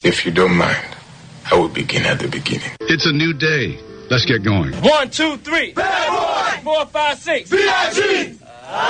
If you don't mind, I will begin at the beginning. It's a new day. Let's get going. 1, 2, 3. Bad boy! 4, 5, 6. B.I.G.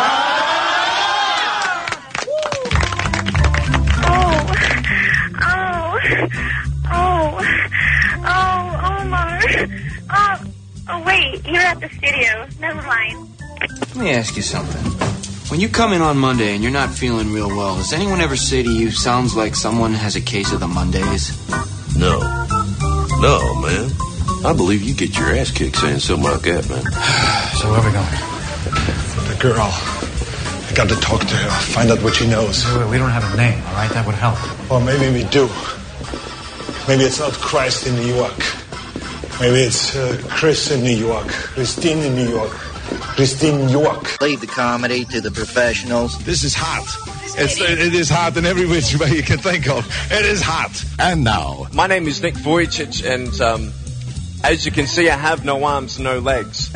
Omar. Oh, wait, you're at the studio. Never mind. Let me ask you something. When you come in on Monday and you're not feeling real well, does anyone ever say to you, sounds like someone has a case of the Mondays? No. No, man. I believe you get your ass kicked saying something like that, man. So where are we going? The girl. I got to talk to her, find out what she knows. Wait, we don't have a name, all right? That would help. Well, maybe we do. Maybe it's not Christ in New York. Maybe it's Chris in New York. Christine in New York. Christine York. Leave the comedy to the professionals. This is hot. It is hot in every which way you can think of. It is hot. And now, my name is Nick Vujicic, and as you can see, I have no arms, no legs.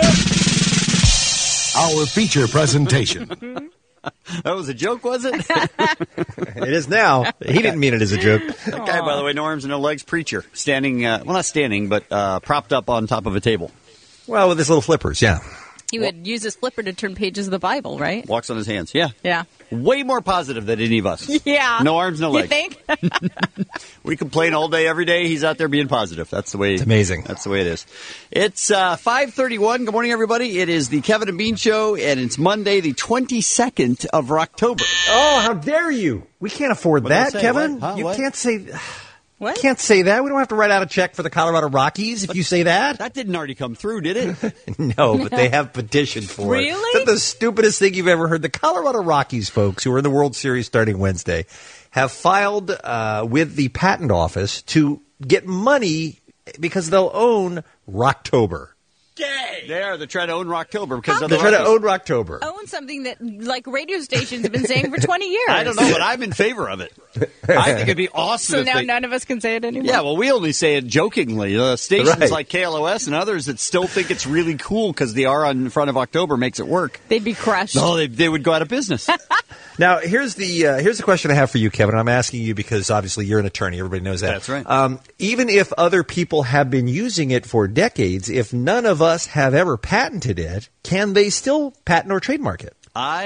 our feature presentation. That was a joke, was it? It is now. He didn't mean it as a joke. That guy, by the way, no arms and no legs, preacher. Standing, well, not standing, but propped up on top of a table. Well, with his little flippers, yeah. He would use his flipper to turn pages of the Bible, right? Walks on his hands, yeah. Yeah. Way more positive than any of us. Yeah. No arms, no legs. You think? We complain all day, every day. He's out there being positive. That's the way. It's amazing. That's the way it is. It's 5:31. Good morning, everybody. It is the Kevin and Bean Show, and it's Monday, the 22nd of October. Oh, how dare you! We can't afford that, Kevin. What? Huh? You What? can't say. What? Can't say that. We don't have to write out a check for the Colorado Rockies if you say that. That didn't already come through, did it? No, but they have petitioned for it. Really? That's the stupidest thing you've ever heard. The Colorado Rockies folks, who are in the World Series starting Wednesday, have filed with the patent office to get money because they'll own Rocktober. Gay. They're trying to own Rocktober because They're trying to own Rocktober. Own something that, like, radio stations have been saying for 20 years. I don't know, but I'm in favor of it. I think it'd be awesome. So if now they... none of us can say it anymore? Yeah, well, we only say it jokingly. Stations Right. like KLOS and others that still think it's really cool because the R on front of October makes it work. They'd be crushed. No, they would go out of business. Now, here's the question I have for you, Kevin. I'm asking you because obviously you're an attorney. Everybody knows that. That's right. Even if other people have been using it for decades, if none of us have ever patented it, can they still patent or trademark it?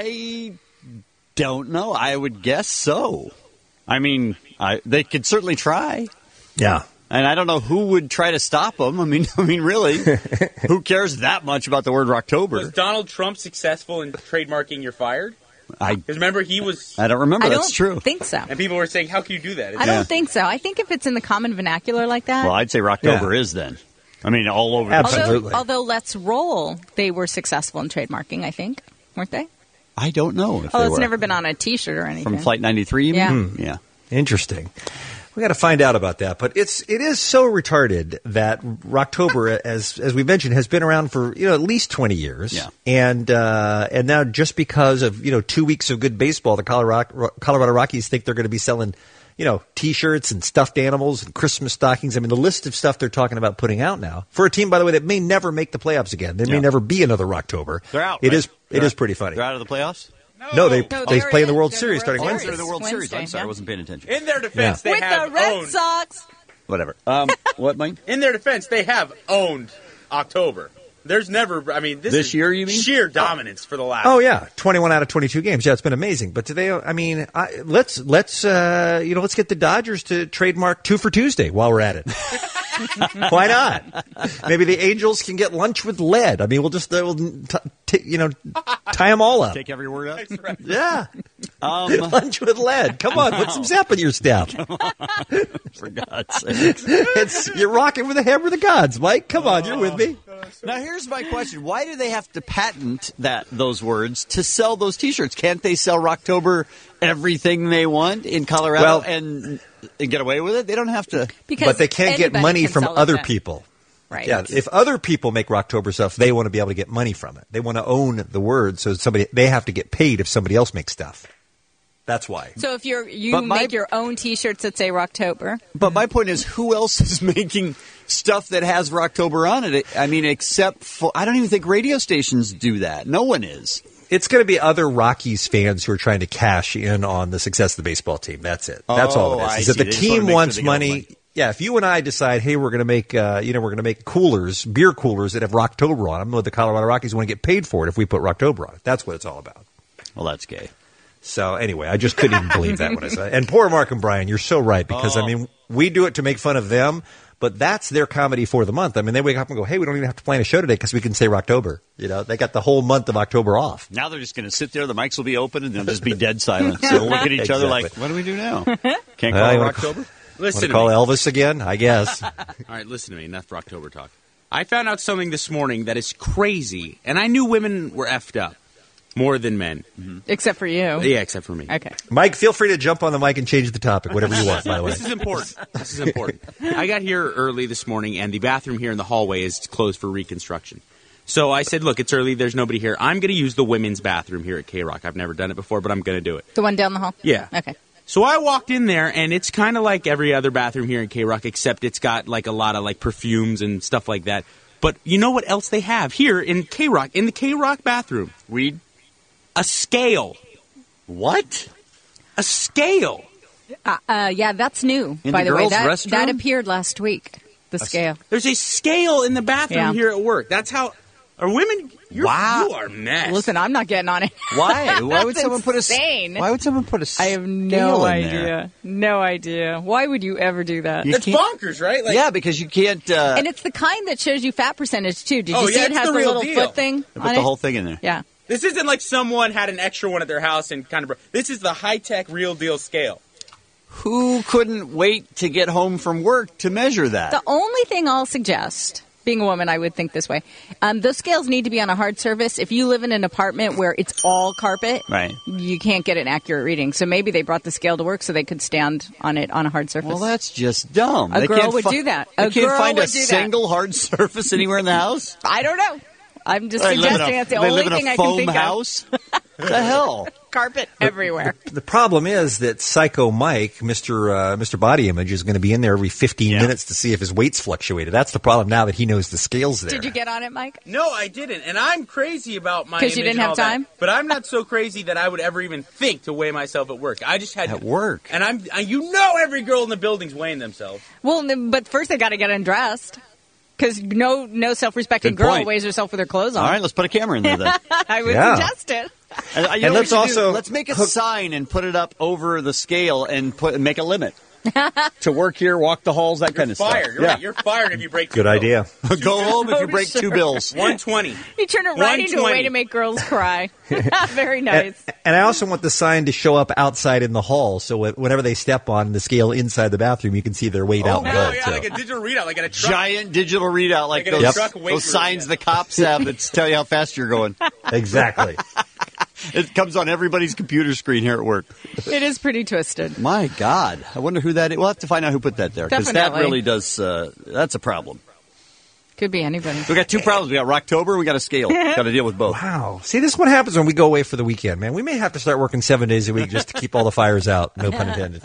I don't know. I would guess so. I mean, they could certainly try. Yeah. And I don't know who would try to stop them. I mean, really, who cares that much about the word Rocktober? Was Donald Trump successful in trademarking "You're fired"? I Because remember, he was. don't remember. That's true. I don't think so. And people were saying, "How can you do that?" I don't think so. I think if it's in the common vernacular like that. Well, I'd say Rocktober is then. I mean, all over. Absolutely. Although Let's Roll, they were successful in trademarking, I think. Weren't they? I don't know if Oh, they it's were. never been on a T-shirt or anything. From Flight 93, you mean? Yeah. Interesting. We got to find out about that, but it is so retarded that Rocktober, as we mentioned, has been around for at least 20 years. Yeah. And now just because of 2 weeks of good baseball, the Colorado Rockies think they're going to be selling T-shirts and stuffed animals and Christmas stockings. I mean, the list of stuff they're talking about putting out now for a team, by the way, that may never make the playoffs again. There may never be another Rocktober. They're out. It right? is pretty funny. They're out of the playoffs? No, they play in the World Series starting Oh, Wednesday. they're in the World Series. I'm Wednesday, sorry, I yeah. wasn't paying attention. In their defense, they With have the Red owned. Sox. Whatever. What, Mike? In their defense, they have owned October. There's never. I mean, This year, you mean? sheer dominance for the last. Oh yeah, 21 out of 22 games. Yeah, it's been amazing. But today, I mean, let's get the Dodgers to trademark 2 for Tuesday while we're at it. Why not? Maybe the Angels can get lunch with lead. I mean, we'll just tie them all up. Take every word out? That's right. Yeah, lunch with lead. Come on, put some zap in your step. For God's sake. You're rocking with the hammer of the gods, Mike. Come on, you're with me. Now, here's my question. Why do they have to patent those words to sell those T-shirts? Can't they sell Rocktober everything they want in Colorado and get away with it? They don't have to. But they can't get money can from sell other it. people. Right. Yeah, if other people make Rocktober stuff, they want to be able to get money from it. They want to own the word, so they have to get paid if somebody else makes stuff. That's why. So if you make your own T-shirts that say Rocktober. But my point is, who else is making stuff that has Rocktober on it? I mean, except for, I don't even think radio stations do that. No one is. It's going to be other Rockies fans who are trying to cash in on the success of the baseball team. That's it. That's all it is. Is that the team wants money? Yeah, if you and I decide, hey, we're going to make, we're going to make coolers, beer coolers that have Rocktober on them, the Colorado Rockies want to get paid for it if we put Rocktober on it. That's what it's all about. Well, that's gay. So anyway, I just couldn't even believe that when I said it. And poor Mark and Brian, you're so right because I mean, we do it to make fun of them, but that's their comedy for the month. I mean, they wake up and go, hey, we don't even have to plan a show today because we can say Rocktober. You know, they got the whole month of October off. Now they're just going to sit there. The mics will be open and they'll just be dead silent. So we'll look at each other like, what do we do now? Can't call it Rocktober? Listen to call me. Elvis again? I guess. All right, listen to me. Enough Rocktober talk. I found out something this morning that is crazy, and I knew women were effed up more than men. Mm-hmm. Except for you. Yeah, except for me. Okay. Mike, feel free to jump on the mic and change the topic, whatever you want, by the way. This is important. I got here early this morning, and the bathroom here in the hallway is closed for reconstruction. So I said, look, it's early. There's nobody here. I'm going to use the women's bathroom here at K-Rock. I've never done it before, but I'm going to do it. The one down the hall? Yeah. Okay. So I walked in there, and it's kind of like every other bathroom here in K-Rock, except it's got like a lot of like perfumes and stuff like that. But you know what else they have here in K-Rock, in the K-Rock bathroom? Weed? A scale. What? A scale. Yeah, that's new, in by the way. girls' restroom? That appeared last week, the scale. There's a scale in the bathroom Yeah. here at work. That's how... Are women... Wow. You are next. Listen, I'm not getting on it. Why? Why would That's someone put a insane. Why would someone put a scale I have no in idea. there? No idea. Why would you ever do that? It's bonkers, right? Like, Yeah, because you can't And it's the kind that shows you fat percentage, too. Did Oh, you see yeah, it it's has the the real little deal. foot thing put on the it? whole thing in there. Yeah. this isn't like someone had an extra one at their house and kind of... This is the high-tech, real-deal scale. Who couldn't wait to get home from work to measure that? The only thing I'll suggest, being a woman, I would think this way. Those scales need to be on a hard surface. If you live in an apartment where it's all carpet, Right. you can't get an accurate reading. So maybe they brought the scale to work so they could stand on it on a hard surface. Well, that's just dumb. A They girl can't would do that. They A can't girl find a would do that. single hard surface anywhere in the house? I don't know. I'm just They live in suggesting a- that's the they only live in a thing I can foam think house? The hell? of. Carpet everywhere. The problem is that Psycho Mike, Mr. Body Image, is going to be in there every 15 minutes to see if his weight's fluctuated. That's the problem now that he knows the scale's there. Did you get on it, Mike? No, I didn't. And I'm crazy about my 'Cause you image didn't and have all that. time? But I'm not so crazy that I would ever even think to weigh myself at work. I just had At work? And every girl in the building's weighing themselves. Well, but first they got to get undressed. Because no self-respecting Good girl point. weighs herself with her clothes on. All right, let's put a camera in there then. I would Yeah. suggest it. And, And let's also let's make a sign and put it up over the scale and make a limit to work here, walk the halls, that kind of Fired. stuff. You're right. You're fired if you break Good two idea. Go home if you Oh, break sure. two bills. bills. 120. You turn it right into a 120. way to make girls cry. Very nice. And I also want the sign to show up outside in the hall, so whenever they step on the scale inside the bathroom, you can see their weight out. Oh, good, yeah, so. like a digital readout, like at a truck. Giant digital readout like Like in a those, truck weight those room, signs yeah. the cops have that tell you how fast you're going. Exactly. It comes on everybody's computer screen here at work. It is pretty twisted. My God. I wonder who that is. We'll have to find out who put that there. Because that Definitely. really does, that's a problem. Could be anybody. We got two problems. We got Rocktober, we got a scale. Got to deal with both. Wow. See, this is what happens when we go away for the weekend, man. We may have to start working 7 days a week just to keep all the fires out. No pun intended.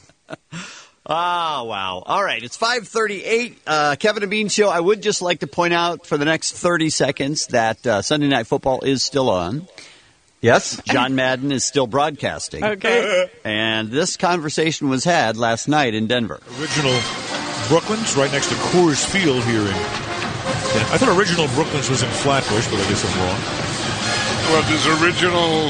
Ah, wow. All right, it's 5:38. Kevin and Bean Show. I would just like to point out for the next 30 seconds that Sunday Night Football is still on. Yes? John Madden is still broadcasting. Okay. And this conversation was had last night in Denver. Original Brooklands, right next to Coors Field here in. I thought original Brooklands was in Flatbush, but I guess I'm wrong. Well, does original.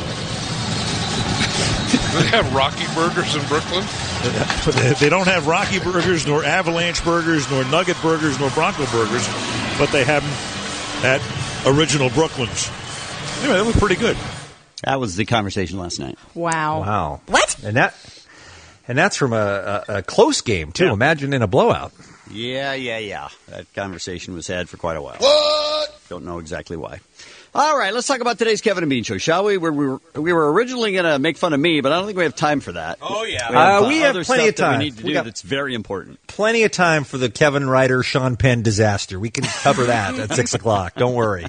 Do they have Rocky Burgers in Brooklyn? But they don't have Rocky Burgers, nor Avalanche Burgers, nor Nugget Burgers, nor Bronco Burgers, but they have them at original Brooklands. Anyway, that was pretty good. That was the conversation last night. Wow. Wow. What? And that's from a close game, too. Yeah. Imagine in a blowout. Yeah. That conversation was had for quite a while. What? Don't know exactly why. All right, let's talk about today's Kevin and Bean Show, shall we? We were originally going to make fun of me, but I don't think we have time for that. Oh, yeah. We have other plenty stuff of time. that we need to do that's very important. Plenty of time for the Kevin Ryder, Sean Penn disaster. We can cover that at 6 o'clock. Don't worry.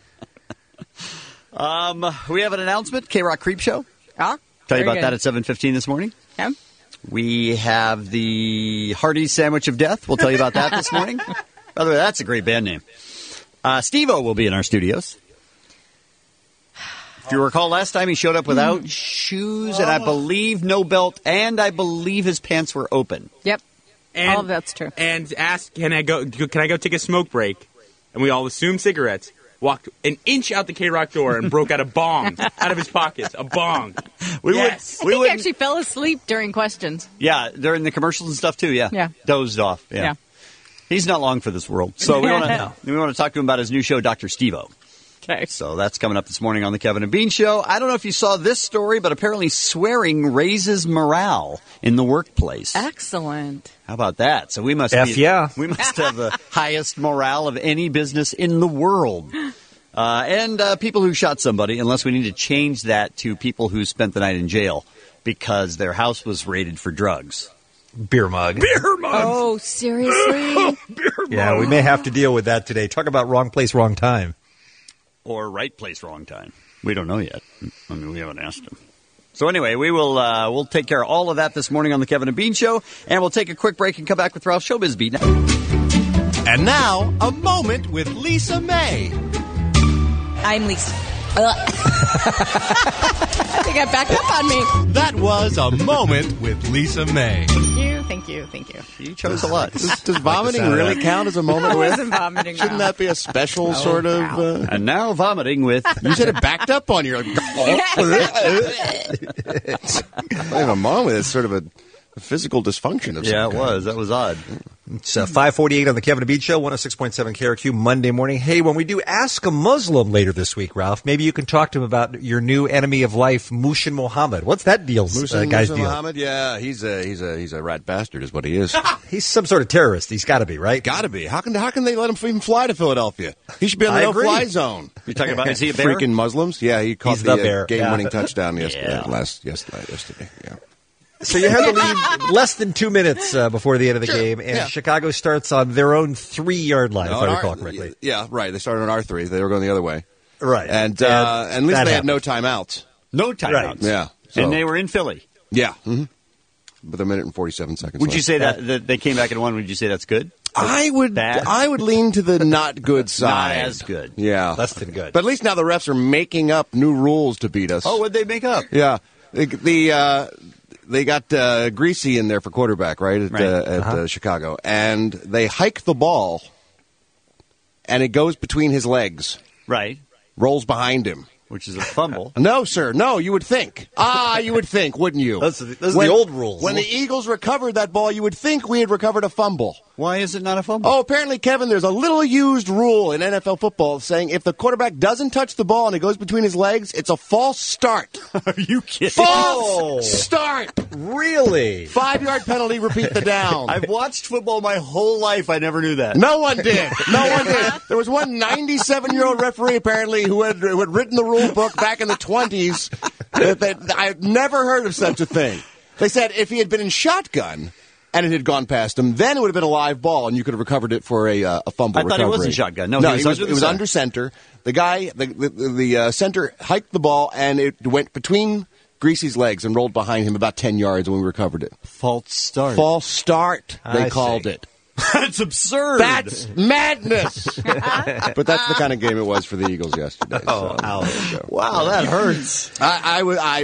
We have an announcement, K-Rock Creep Show. Ah, Tell you very about good. that at 7:15 this morning. Yeah. We have the Hardee's Sandwich of Death. We'll tell you about that this morning. By the way, that's a great band name. Steve-O will be in our studios. If you recall, last time he showed up without shoes and I believe no belt, and I believe his pants were open. Yep. And, all of that's true. And asked, can I go take a smoke break? And we all assumed cigarettes. Walked an inch out the K-Rock door and broke out a bong out of his pockets. A bong. I think he actually fell asleep during questions. Yeah, during the commercials and stuff, too, yeah. Dozed off, yeah. He's not long for this world. So we want to talk to him about his new show, Dr. Steve-O. Okay. So that's coming up this morning on the Kevin and Bean Show. I don't know if you saw this story, but apparently swearing raises morale in the workplace. Excellent. How about that? So we must have the highest morale of any business in the world. And people who shot somebody, unless we need to change that to people who spent the night in jail because their house was raided for drugs. Beer mug. Oh, seriously? Yeah, we may have to deal with that today. Talk about wrong place, wrong time. Or right place, wrong time. We don't know yet. I mean, we haven't asked him. So anyway, we'll take care of all of that this morning on the Kevin and Bean Show, and we'll take a quick break and come back with Ralph's Showbiz Beat. And now, a moment with Lisa May. I'm Lisa. I think I backed up on me. That was a moment with Lisa May. Thank you. You chose a lot. Does vomiting really count as a moment I with? wasn't vomiting. Shouldn't that be a special sort of... And now vomiting with... You said it backed up on you. Like, it's not even a moment. It's sort of a physical dysfunction of some Yeah, it kind. was. That was odd. It's 5:48 on the Kevin and Bean Show, 106.7 KRQ, Monday morning. Hey, when we do Ask a Muslim later this week, Ralph, maybe you can talk to him about your new enemy of life, Mushin Mohammed. What's that deal, guy's deal? Muhammad, yeah, he's a rat bastard, is what he is. He's some sort of terrorist. He's got to be, right? Got to be. How can they let him even fly to Philadelphia? He should be on the no-fly zone. You're talking about, is he a bear? Freaking Muslims? Yeah, he caught He's the bear. game-winning touchdown yesterday. Yeah. So you had the lead less than 2 minutes before the end of the game, and Chicago starts on their own 3-yard line, if I recall correctly. Yeah, right. They started on R3. They were going the other way. Right. And at least they had no timeouts. No timeouts. Right. Yeah. So. And they were in Philly. Yeah. Mm-hmm. With 1 minute and 47 seconds Would left. you say that they came back and won? Would you say that's good? I would lean to the not good side. Not as good. Yeah. Less than good. But at least now the refs are making up new rules to beat us. Oh, what'd they make up? Yeah. They got Greasy in there for quarterback, right, at Chicago. And they hike the ball, and it goes between his legs. Right. Rolls behind him. Which is a fumble. No, sir. No, you would think. You would think, wouldn't you? Those are the old rules. When the Eagles recovered that ball, you would think we had recovered a fumble. Why is it not a fumble? Oh, apparently, Kevin, there's a little used rule in NFL football saying if the quarterback doesn't touch the ball and it goes between his legs, it's a false start. Are you kidding? False start. Really? 5-yard penalty, repeat the down. I've watched football my whole life. I never knew that. No one did. No one did. There was one 97-year-old referee, apparently, who had written the rule book back in the 20s. I've never heard of such a thing. They said if he had been in shotgun and it had gone past him, then it would have been a live ball and you could have recovered it for a fumble recovery. I thought it wasn't shotgun. No, it was under center. The guy, the center hiked the ball and it went between Greasy's legs and rolled behind him about 10 yards when we recovered it. False start. False start, they called it. That's absurd. That's madness. But that's the kind of game it was for the Eagles yesterday. Wow, that hurts. I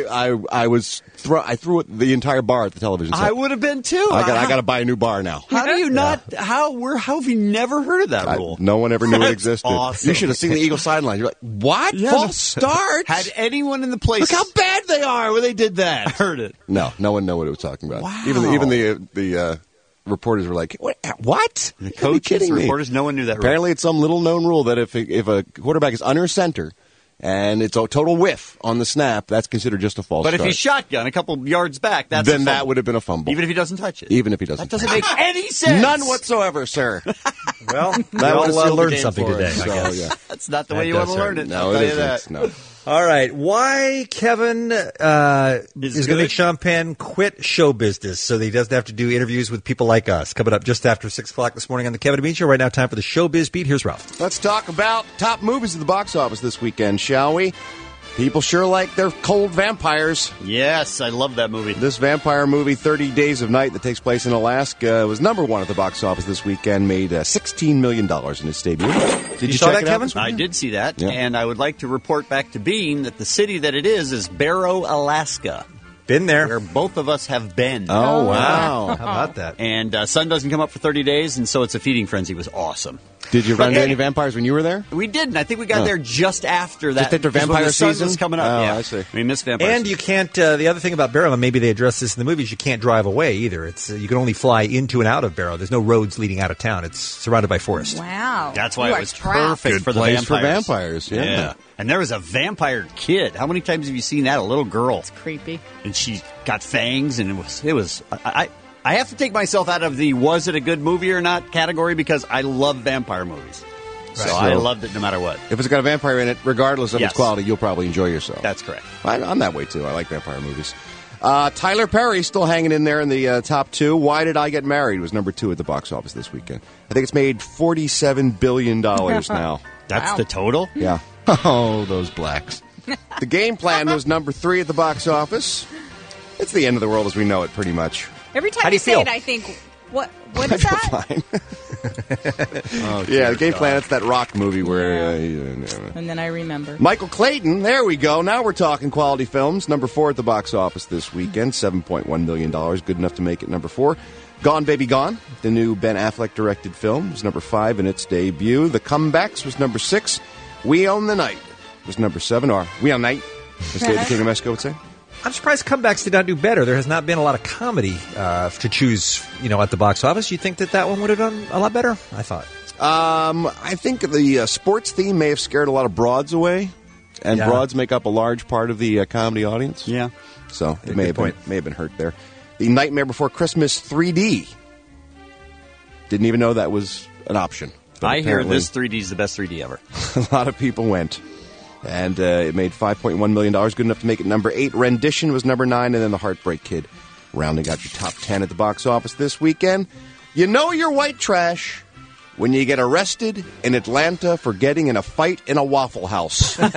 threw it the entire bar at the television set. I would have been too. I got to buy a new bar now. How do you not? How have you never heard of that rule? No one ever knew it existed. Awesome. You should have seen the Eagles sideline. You're like, what? Yeah, False start? Had anyone in the place? Look how bad they are when they did that. I heard it. No one knew what it was talking about. Wow. Even the reporters were like, what? The coaches, reporters, no one knew that rule. Apparently it's some little known rule that if a quarterback is under center and it's a total whiff on the snap, that's considered just a false start. But if he's shotgun a couple yards back, that's then that would have been a fumble. Even if he doesn't touch it. Even if he doesn't. That doesn't make any sense. None whatsoever, sir. Well, that we'll learn something today. I guess. Yeah. That's not the way you want to learn it. No, I'll it tell you isn't. No. All right. Why Kevin is going to make Sean Penn quit show business so that he doesn't have to do interviews with people like us. Coming up just after 6 o'clock this morning on the Kevin and Bean Show. Right now, time for the Showbiz Beat. Here's Ralph. Let's talk about top movies at the box office this weekend, shall we? People sure like their cold vampires. Yes, I love that movie. This vampire movie, 30 Days of Night, that takes place in Alaska, was number one at the box office this weekend, made $16 million in its debut. Did you saw check that, it out Kevin? I did see that, Yeah. and I would like to report back to Bean that the city that it is Barrow, Alaska. Been there. Where both of us have been. Oh, wow. How about that? And sun doesn't come up for 30 days, and so it's a feeding frenzy. It was awesome. Did you run into any vampires when you were there? We didn't. I think we got there just after that. Just after because when vampire the sun season? was coming up. Oh, Yeah. I see. We missed vampire And season. you can't. The other thing about Barrow, and maybe they address this in the movie, is you can't drive away either. It's you can only fly into and out of Barrow. There's no roads leading out of town. It's surrounded by forest. Wow. That's why You it are was trapped. perfect Good for the place vampires. for vampires, yeah. And there was a vampire kid. How many times have you seen that? A little girl. It's creepy. And she got fangs, and it was. I have to take myself out of the was it a good movie or not category because I love vampire movies. So I loved it no matter what. If it's got a vampire in it, regardless of Yes. its quality, you'll probably enjoy yourself. That's correct. I'm that way, too. I like vampire movies. Tyler Perry still hanging in there in the top two. Why Did I Get Married was number 2 at the box office this weekend. I think it's made $47 billion now. That's the total? Yeah. Oh, those blacks. The Game Plan was number 3 at the box office. It's the end of the world as we know it, pretty much. Every time How do you you say feel? it, I think, what is that? Fine. The Game Plan, it's that rock movie where... And then I remember. Michael Clayton, there we go. Now we're talking quality films. Number 4 at the box office this weekend, $7.1 million. Good enough to make it number 4. Gone Baby Gone, the new Ben Affleck-directed film, was number 5 in its debut. The Comebacks was number 6. We Own the Night was number 7. Or We Own Night, as David King of Mexico would say. I'm surprised comebacks did not do better. There has not been a lot of comedy to choose, at the box office. You think that one would have done a lot better? I thought. I think the sports theme may have scared a lot of broads away, and broads make up a large part of the comedy audience. Yeah. So it may have been hurt there. The Nightmare Before Christmas 3D. Didn't even know that was an option. But I hear apparently this 3D is the best 3D ever. a lot of people went. And it made $5.1 million, good enough to make it number 8. Rendition was number 9, and then The Heartbreak Kid rounding out your top 10 at the box office this weekend. You know you're white trash when you get arrested in Atlanta for getting in a fight in a Waffle House. Yay!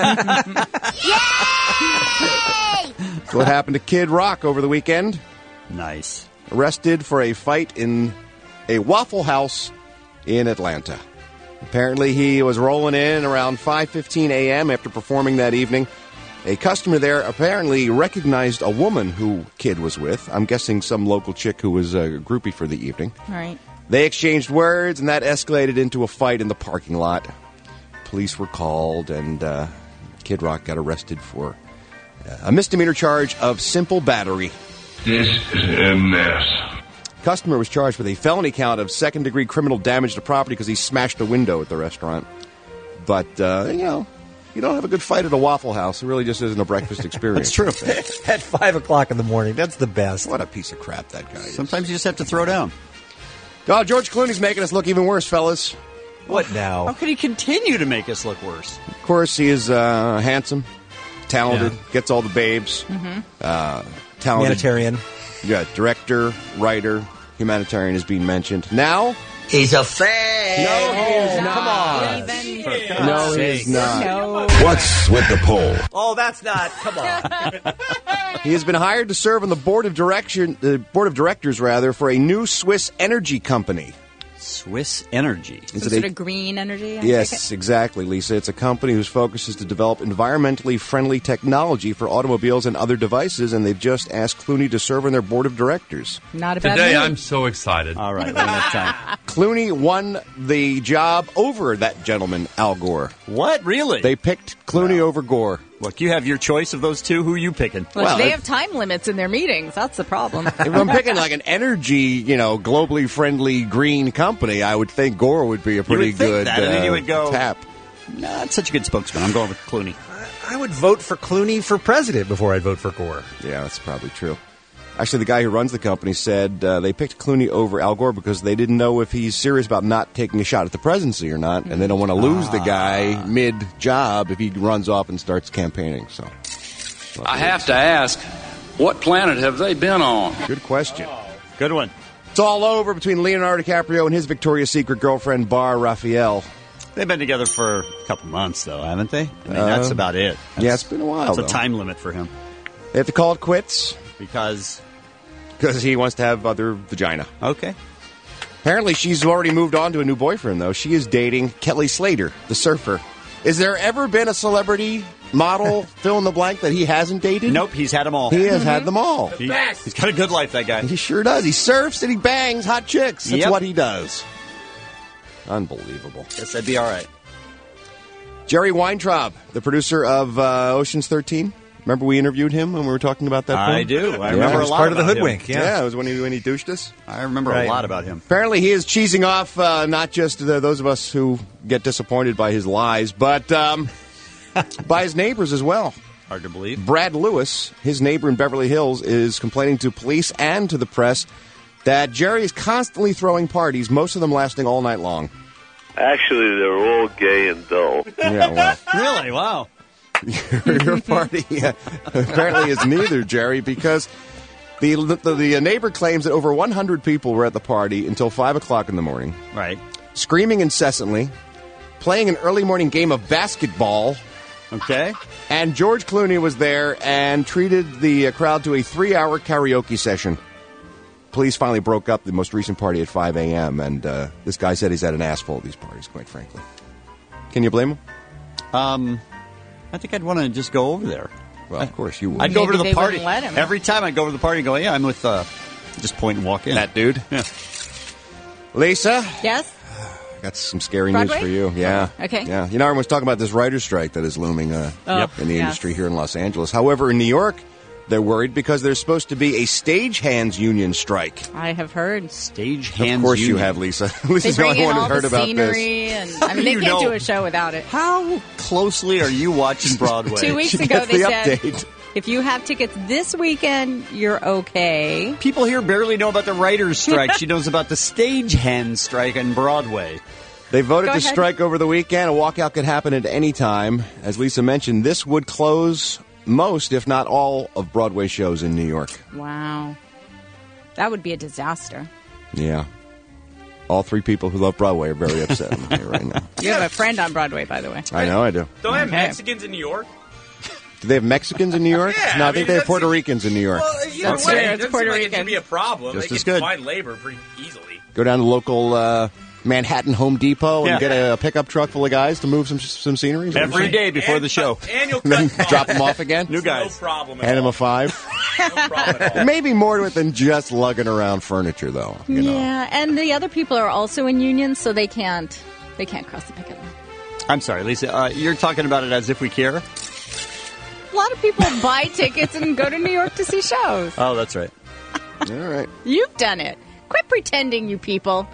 That's what happened to Kid Rock over the weekend. Nice. Arrested for a fight in a Waffle House in Atlanta. Apparently, he was rolling in around 5:15 a.m. after performing that evening. A customer there apparently recognized a woman who Kid was with. I'm guessing some local chick who was a groupie for the evening. Right. They exchanged words, and that escalated into a fight in the parking lot. Police were called, and Kid Rock got arrested for a misdemeanor charge of simple battery. This is a mess. Customer was charged with a felony count of second-degree criminal damage to property because he smashed a window at the restaurant. But, you don't have a good fight at a Waffle House. It really just isn't a breakfast experience. That's true. At 5 o'clock in the morning. That's the best. What a piece of crap that guy is. Sometimes you just have to throw down. Oh, George Clooney's making us look even worse, fellas. What now? How could he continue to make us look worse? Of course, he is handsome, talented, gets all the babes. Talented. Humanitarian. Yeah, director, writer, humanitarian is being mentioned. Now... He's a fan. No, he is not. Come on. No, he's not. No. What's with the poll? Oh, that's not. Come on. He has been hired to serve on the board of directors for a new Swiss energy company. Swiss Energy. Some sort of green energy? I Yes, take it? exactly, Lisa. It's a company whose focus is to develop environmentally friendly technology for automobiles and other devices, and they've just asked Clooney to serve on their board of directors. Not a bad Today move. I'm so excited. All right, one at a time. Clooney won the job over that gentleman, Al Gore. What? Really? They picked Clooney over Gore. Look, you have your choice of those two. Who are you picking? Look, they have time limits in their meetings. That's the problem. If I'm picking like an energy, globally friendly green company, I would think Gore would be a pretty good that, and then you would go, tap. Nah, that's such a good spokesman. I'm going with Clooney. I would vote for Clooney for president before I'd vote for Gore. Yeah, that's probably true. Actually, the guy who runs the company said they picked Clooney over Al Gore because they didn't know if he's serious about not taking a shot at the presidency or not, and they don't want to lose the guy mid-job if he runs off and starts campaigning. So, I have to ask, what planet have they been on? Good question. Good one. It's all over between Leonardo DiCaprio and his Victoria's Secret girlfriend, Bar Raphael. They've been together for a couple months, though, haven't they? I mean, that's about it. Yeah, it's been a while. It's a time limit for him. They have to call it quits because he wants to have other vagina. Okay. Apparently, she's already moved on to a new boyfriend, though. She is dating Kelly Slater, the surfer. Is there ever been a celebrity model, fill in the blank, that he hasn't dated? Nope, he's had them all. He has had them all. He's got a good life, that guy. He sure does. He surfs and he bangs hot chicks. That's what he does. Unbelievable. Guess that'd be all right. Jerry Weintraub, the producer of Ocean's 13. Remember we interviewed him when we were talking about that film? I do. I remember a lot part of the about hoodwink. him. Yeah, it was when he douched us. I remember a lot about him. Apparently he is cheesing off not just those of us who get disappointed by his lies, but by his neighbors as well. Hard to believe. Brad Lewis, his neighbor in Beverly Hills, is complaining to police and to the press that Jerry is constantly throwing parties, most of them lasting all night long. Actually, they're all gay and dull. Yeah, well. Really? Wow. Your party apparently is neither, Jerry, because the neighbor claims that over 100 people were at the party until 5 o'clock in the morning. Right. Screaming incessantly, playing an early morning game of basketball. Okay. And George Clooney was there and treated the crowd to a 3-hour karaoke session. Police finally broke up the most recent party at 5 a.m., and this guy said he's had an ass full of these parties, quite frankly. Can you blame him? I think I'd want to just go over there. Well, of course you would. I'd go over to the they party. wouldn't let him. Every time I'd go over to the party and go, yeah, I'm with, just point and walk in. That dude? Yeah. Lisa? Yes? Got some scary Broadway? news for you. Yeah. Okay. Yeah. You know, everyone's talking about this writer's strike that is looming in the industry here in Los Angeles. However, in New York, they're worried because there's supposed to be a stagehands union strike. I have heard. Stagehands Of course union. you have, Lisa. They Lisa's the bring only in one who all heard the about scenery, this. and I mean, they You can't know. do a show without it. How closely are you watching Broadway? 2 weeks She ago, gets they the said, update. if you have tickets this weekend, you're okay. People here barely know about the writer's strike. She knows about the stagehand strike on Broadway. They voted Go to ahead. strike over the weekend. A walkout could happen at any time. As Lisa mentioned, this would close most, if not all, of Broadway shows in New York. Wow. That would be a disaster. Yeah. All three people who love Broadway are very upset here right now. You have a friend on Broadway, by the way. I know I do. Don't they have Okay. Mexicans in New York? Do they have Mexicans in New York? Yeah, No, I I think mean, they have that's- Puerto Ricans in New York. Well, either That's way, true. it It's doesn't Puerto seem like it Rican. should be a problem. Just They as can good. find labor pretty easily. Go down to local Manhattan Home Depot and Yeah. get a pickup truck full of guys to move some scenery. Is that what Every you're day before the show. And you'll saying? Then cut drop them off again? New guys. No problem at Hand them all. a 5? No problem at all. Maybe more to it than just lugging around furniture, though. You know. Yeah, and the other people are also in unions, so they can't cross the picket line. I'm sorry, Lisa. You're talking about it as if we care? A lot of people buy tickets and go to New York to see shows. Oh, that's right. All right. You've done it. Quit pretending, you people.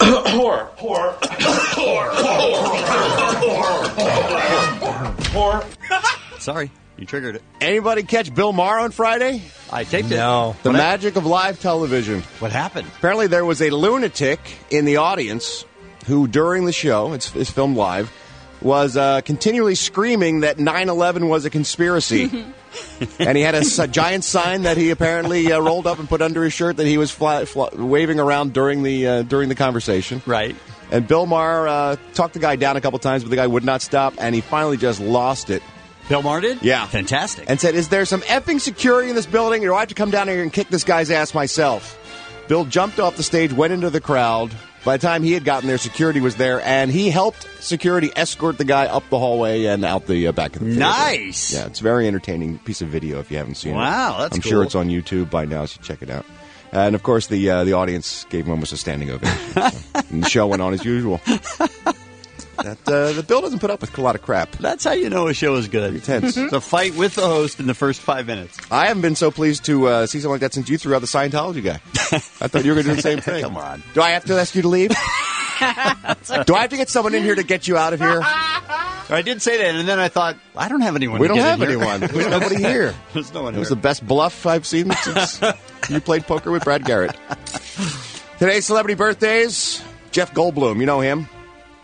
Sorry, you triggered it. Anybody catch Bill Maher on Friday? I taped it. No. The magic of live television. What happened? Apparently, there was a lunatic in the audience who, during the show, it's filmed live, was continually screaming that 9/11 was a conspiracy. And he had a giant sign that he apparently rolled up and put under his shirt that he was waving around during the conversation. Right. And Bill Maher talked the guy down a couple times, but the guy would not stop, and he finally just lost it. Bill Maher did? Yeah. Fantastic. And said, "Is there some effing security in this building, or do I have to come down here and kick this guy's ass myself?" Bill jumped off the stage, went into the crowd. By the time he had gotten there, security was there, and he helped security escort the guy up the hallway and out the back of the theater. Nice. Yeah, it's a very entertaining piece of video if you haven't seen it. Wow, that's I'm cool. sure it's on YouTube by now, so check it out. And, of course, the audience gave him almost a standing ovation. And the show went on as usual. The Bill doesn't put up with a lot of crap. That's how you know a show is good. Intense. It's a fight with the host in the first 5 minutes. I haven't been so pleased to see something like that since you threw out the Scientology guy. I thought you were going to do the same thing. Come on. Do I have to ask you to leave? Do I have to get someone in here to get you out of here? I did say that, and then I thought, I don't have anyone We to don't get have in here. anyone. There's nobody here. There's no one It was here. the best bluff I've seen since you played poker with Brad Garrett. Today's celebrity birthdays. Jeff Goldblum, you know him.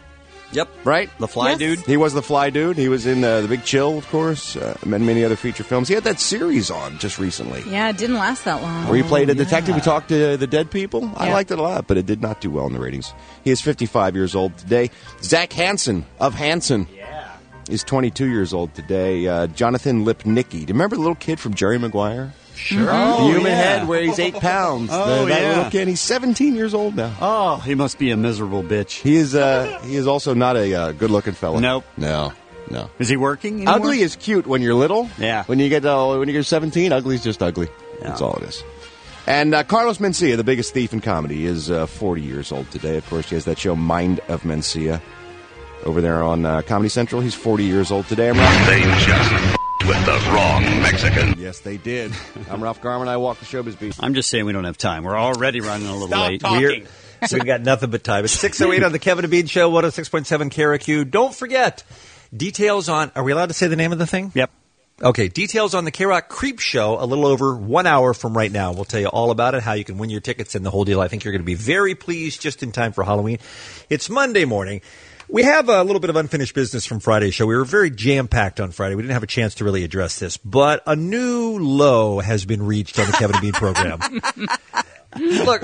Yep. Right? The Fly Dude. He was the Fly Dude. He was in The Big Chill, of course, and many other feature films. He had that series on just recently. Yeah, it didn't last that long. Where he played a detective who talked to the dead people. I Yeah. liked it a lot, but it did not do well in the ratings. He is 55 years old today. Zach Hansen of Hansen is 22 years old today. Jonathan Lipnicki. Do you remember the little kid from Jerry Maguire? Sure. The human head weighs 8 pounds. Oh, that yeah. little kid. He's 17 years old now. Oh, he must be a miserable bitch. He is also not a good-looking fella. Nope. No. Is he working anymore? Ugly is cute when you're little. Yeah. When you get 17, ugly is just ugly. Yeah. That's all it is. And Carlos Mencia, the biggest thief in comedy, is 40 years old today. Of course, he has that show Mind of Mencia over there on Comedy Central. He's 40 years old today. They just with the wrong Mexican. Yes, they did. I'm Ralph Garman. I walk the showbiz beat. I'm just saying we don't have time. We're already running a little late. We've got nothing but time. It's 6:08 on the Kevin and Bean Show, 106.7 KROQ. Don't forget, details on... Are we allowed to say the name of the thing? Yep. Okay, details on the K-Rock Creep Show a little over 1 hour from right now. We'll tell you all about it, how you can win your tickets and the whole deal. I think you're going to be very pleased just in time for Halloween. It's Monday morning. We have a little bit of unfinished business from Friday's show. We were very jam-packed on Friday. We didn't have a chance to really address this, but a new low has been reached on the Kevin and Bean program. Look,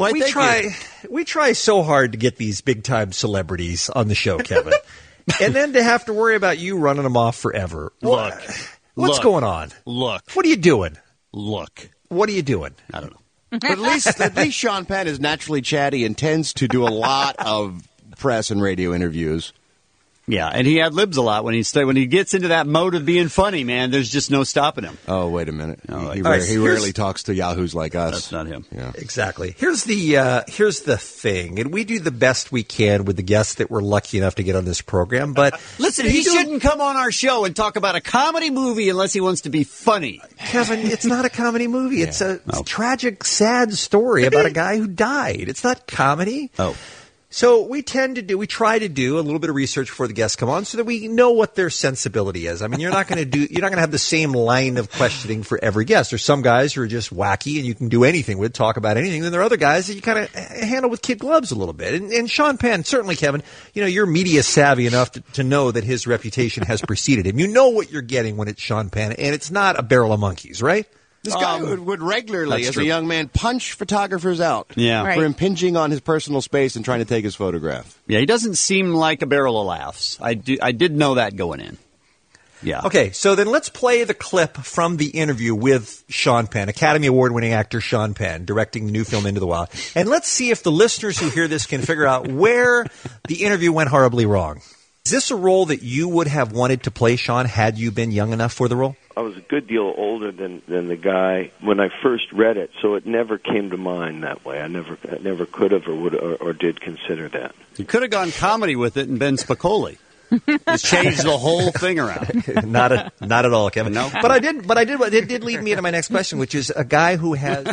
we try so hard to get these big-time celebrities on the show, Kevin, and then to have to worry about you running them off forever. What's going on? Look. What are you doing? Look. What are you doing? I don't know. But at least Sean Penn is naturally chatty and tends to do a lot of press and radio interviews. Yeah, and he ad-libs a lot when he gets into that mode of being funny, man. There's just no stopping him. Oh, wait a minute. He right, rarely talks to yahoos like us. That's not him. Yeah. Exactly. Here's the thing, and we do the best we can with the guests that we're lucky enough to get on this program. But listen, he shouldn't come on our show and talk about a comedy movie unless he wants to be funny. Kevin, it's not a comedy movie. It's a tragic, sad story about a guy who died. It's not comedy. Oh. So we try to do a little bit of research before the guests come on so that we know what their sensibility is. I mean, you're not going to have the same line of questioning for every guest. There's some guys who are just wacky and you can do anything with, talk about anything. Then there are other guys that you kind of handle with kid gloves a little bit. And Sean Penn, certainly, Kevin, you're media savvy enough to know that his reputation has preceded him. You know what you're getting when it's Sean Penn, and it's not a barrel of monkeys, right? This guy would regularly, as a young man, punch photographers out Right. for impinging on his personal space and trying to take his photograph. Yeah, he doesn't seem like a barrel of laughs. I did know that going in. Yeah. Okay, so then let's play the clip from the interview with Sean Penn, Academy Award-winning actor Sean Penn, directing the new film Into the Wild. And let's see if the listeners who hear this can figure out where the interview went horribly wrong. Is this a role that you would have wanted to play, Sean, had you been young enough for the role? I was a good deal older than the guy when I first read it, so it never came to mind that way. I never could have or would or did consider that. You could have gone comedy with it and been Spicoli. It's changed the whole thing around. Not at all, Kevin. No. But it did lead me into my next question, which is a guy who has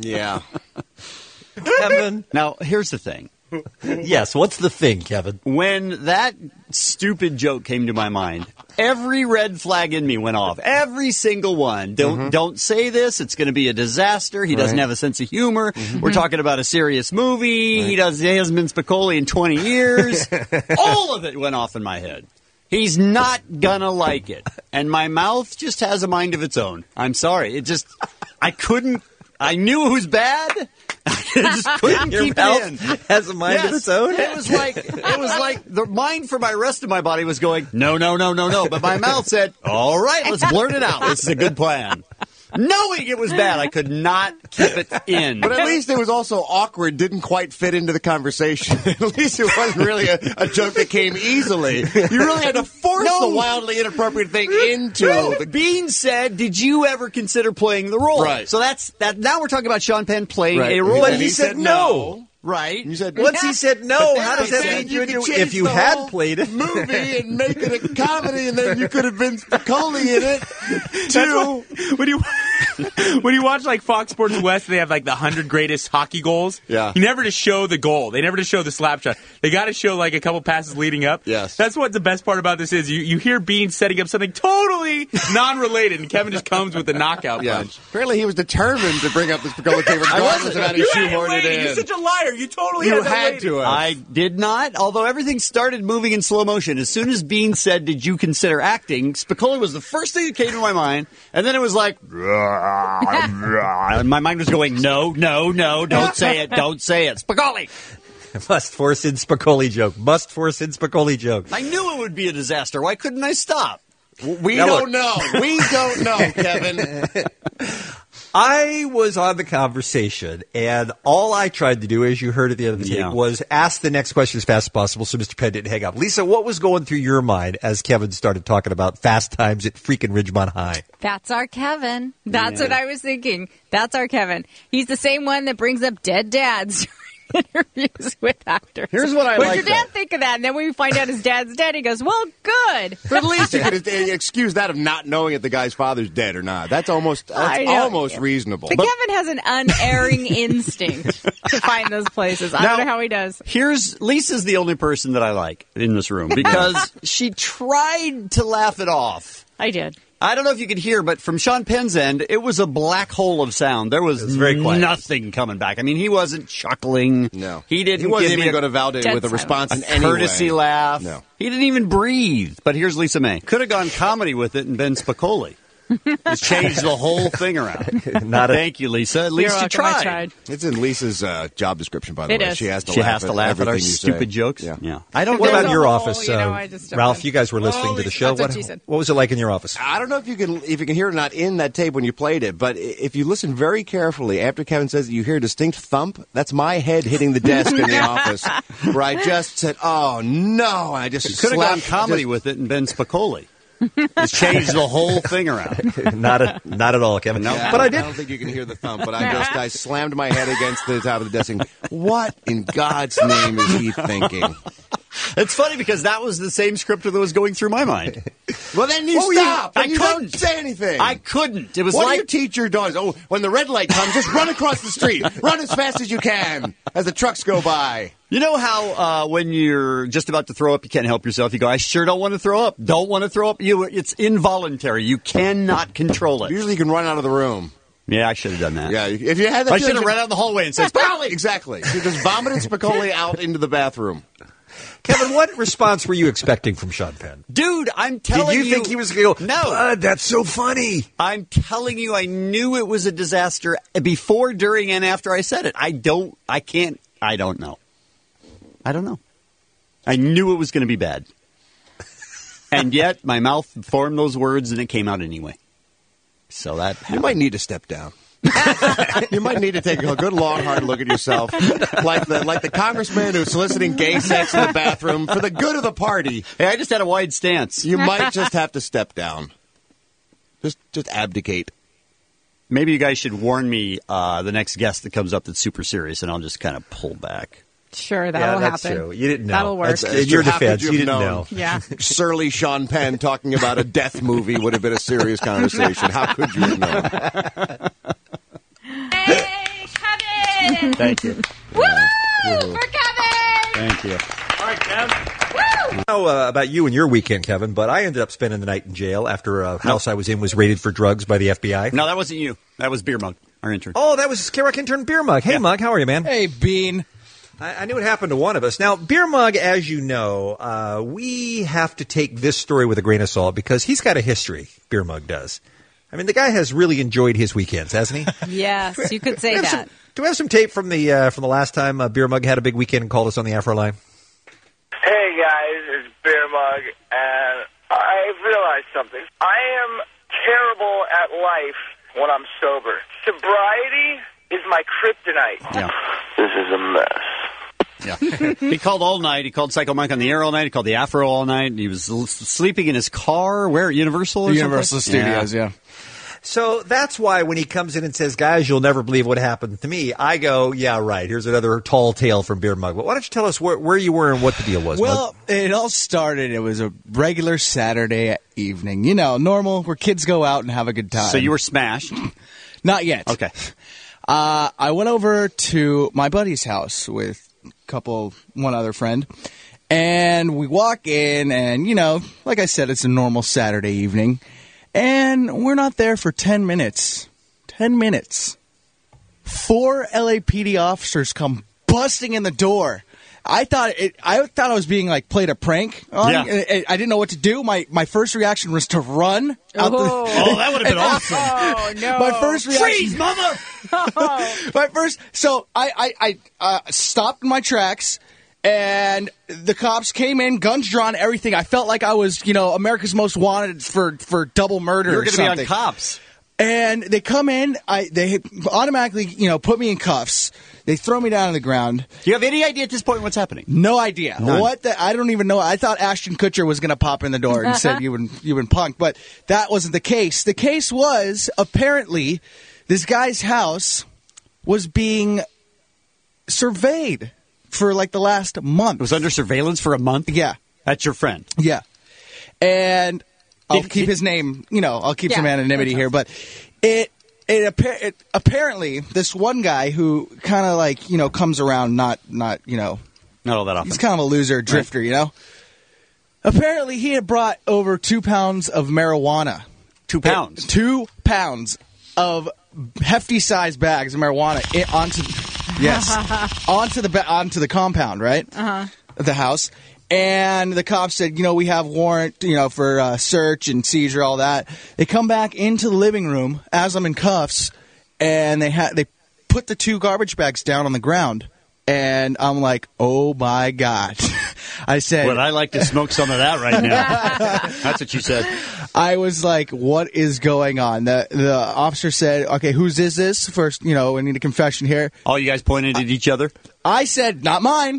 Kevin. Now, here's the thing. Yes, what's the thing, Kevin? When that stupid joke came to my mind, every red flag in me went off. Every single one. Don't say this. It's going to be a disaster. He doesn't have a sense of humor. We're talking about a serious movie. He hasn't been Spicoli in 20 years. All of it went off in my head. He's not gonna like it. And my mouth just has a mind of its own. I'm sorry. I knew it was bad. I just couldn't keep it in. Has a mind of its own. It was like the mind for my rest of my body was going, no. But my mouth said, all right, let's blurt it out. This is a good plan. Knowing it was bad, I could not keep it in. But at least it was also awkward, didn't quite fit into the conversation. At least it wasn't really a joke that came easily. You really had to force the wildly inappropriate thing into the... Bean said, did you ever consider playing the role? Right. So that's that. Now we're talking about Sean Penn playing a role. But he said no. Right. You said, once he said no, how does that lead you into if you had played it? Movie and make it a comedy, and then you could have been Spicoli in it, too. When you watch like Fox Sports West, they have like the 100 greatest hockey goals. Yeah. You never just show the goal. They never just show the slap shot. They got to show like a couple passes leading up. Yes. That's what the best part about this is. You hear Bean setting up something totally non-related, and Kevin just comes with the knockout punch. Apparently he was determined to bring up the Spicoli tape regardless of how to shoehorn it in. You're such a liar. You totally had to have. I did not, although everything started moving in slow motion. As soon as Bean said, "Did you consider acting?" Spicoli was the first thing that came to my mind, and then it was like, and my mind was going, no, don't say it, Spicoli. Must force in Spicoli joke. Must force in Spicoli joke. I knew it would be a disaster. Why couldn't I stop? We don't know. We don't know, Kevin. I was on the conversation, and all I tried to do, as you heard at the end of the tape, was ask the next question as fast as possible so Mr. Penn didn't hang up. Lisa, what was going through your mind as Kevin started talking about fast times at freaking Ridgemont High? That's our Kevin. That's what I was thinking. That's our Kevin. He's the same one that brings up dead dads interviews with actors. Here's what I What like, did your dad think of that? And then when we find out his dad's dead, he goes, well, good. But at least you could excuse that of not knowing if the guy's father's dead or not. That's almost reasonable. But Kevin has an unerring instinct to find those places. I don't know how he does. Lisa's the only person that I like in this room because she tried to laugh it off. I did. I don't know if you could hear, but from Sean Penn's end, it was a black hole of sound. There was very quiet. Nothing coming back. I mean, he wasn't chuckling. No. He didn't He wasn't give even me going to validate with a response in any courtesy way. laugh. No. He didn't even breathe. But here's Lisa May. Could have gone comedy with it and been Spicoli. It's changed the whole thing around. Thank you, Lisa. At least you tried. It's in Lisa's job description, by the way. Is. She has to laugh at our everything you stupid say. jokes. Yeah. I don't. What There's about a your whole, office, I just don't Ralph? know. You guys were listening to the show. That's what she said. What was it like in your office? I don't know if you can hear it or not in that tape when you played it, but if you listen very carefully, after Kevin says that you hear a distinct thump, that's my head hitting the desk in the office, where I just said, "Oh no!" And I just could have gone comedy with it and been Spicoli. It's changed the whole thing around. Not at all, Kevin. No, but I don't think you can hear the thump, but I slammed my head against the top of the desk and, what in God's name is he thinking? It's funny because that was the same script that was going through my mind. Well, then you stop. I You couldn't don't say anything. I couldn't. It was what like do your teacher does? Oh, when the red light comes, just run across the street. Run as fast as you can as the trucks go by. You know how when you're just about to throw up, you can't help yourself. You go, I sure don't want to throw up. Don't want to throw up. It's involuntary. You cannot control it. Usually you can run out of the room. Yeah, I should have done that. Yeah, if you had that, I should have ran out in the hallway and said, Spicoli! Exactly. You just vomited Spicoli out into the bathroom. Kevin, what response were you expecting from Sean Penn? Dude, I'm telling you. Did you think he was going to go, no. Bud, that's so funny? I'm telling you, I knew it was a disaster before, during, and after I said it. I don't know. I don't know. I knew it was going to be bad. And yet, my mouth formed those words, and it came out anyway. So that happened. You might need to step down. You might need to take a good, long, hard look at yourself, like the congressman who's soliciting gay sex in the bathroom for the good of the party. Hey, I just had a wide stance. You might just have to step down. Just abdicate. Maybe you guys should warn me the next guest that comes up that's super serious, and I'll just kind of pull back. Sure, that'll that's happen. True. You didn't know. That'll work. In your defense, you didn't know. Yeah. Surly Sean Penn talking about a death movie would have been a serious conversation. How could you have known? Hey, Kevin! Thank you. Woo! For Kevin! Thank you. All right, Kev. Woo! I don't know about you and your weekend, Kevin, but I ended up spending the night in jail after a house I was in was raided for drugs by the FBI. No, that wasn't you. That was Beer Mug, our intern. Oh, that was K-Rock intern Beer Mug. Hey, Mug, how are you, man? Hey, Bean. I knew it happened to one of us. Now, Beer Mug, as you know, we have to take this story with a grain of salt because he's got a history, Beer Mug does. I mean, the guy has really enjoyed his weekends, hasn't he? Yes, you could say that. Do we have some tape from the last time Beer Mug had a big weekend and called us on the Afro line? Hey, guys, it's Beer Mug, and I realized something. I am terrible at life when I'm sober. Sobriety is my kryptonite. Yeah. This is a mess. Yeah. He called all night. He called Psycho Mike on the air all night. He called the Afro all night. He was sleeping in his car. Where? At Universal or Universal something? Studios, yeah. So that's why when he comes in and says, guys, you'll never believe what happened to me, I go, yeah, right. Here's another tall tale from Beer Mug. But why don't you tell us where you were and what the deal was, Well, Mug? it all started, it was a regular Saturday evening. You know, normal, where kids go out and have a good time. So you were smashed? Not yet. Okay. I went over to my buddy's house with one other friend. And we walk in, and, you know, like I said, it's a normal Saturday evening. And we're not there for 10 minutes. 10 minutes. 4 LAPD officers come busting in the door. I thought I was being, like, played a prank on. Yeah. I didn't know what to do. My first reaction was to run. That would have been awesome. Oh, no. My first reaction... Freeze, mother! So I stopped in my tracks, and the cops came in, guns drawn, everything. I felt like I was, you know, America's Most Wanted for double murder. You're going to be on cops. And they come in, they automatically, you know, put me in cuffs. They throw me down on the ground. Do you have any idea at this point what's happening? No idea. None. I don't even know. I thought Ashton Kutcher was going to pop in the door and said you've been punked, but that wasn't the case. The case was apparently this guy's house was being surveyed for like the last month. It was under surveillance for a month? Yeah. That's your friend? Yeah. And I'll keep his name, you know, I'll keep some anonymity here, but it apparently this one guy who kind of like, you know, comes around not, you know, not all that often. He's kind of a loser, drifter, you know. Apparently he had brought over 2 pounds of marijuana. 2 pounds? 2 pounds of hefty sized bags of marijuana onto the compound, right? The house. And the cops said, you know, we have warrant, you know, for search and seizure, all that. They come back into the living room as I'm in cuffs, and they put the 2 garbage bags down on the ground. And I'm like, oh my God. I said, well, I'd like to smoke some of that right now. That's what you said. I was like, what is going on? The officer said, okay, whose is this? First, you know, I need a confession here. All you guys pointed at each other? I said, not mine.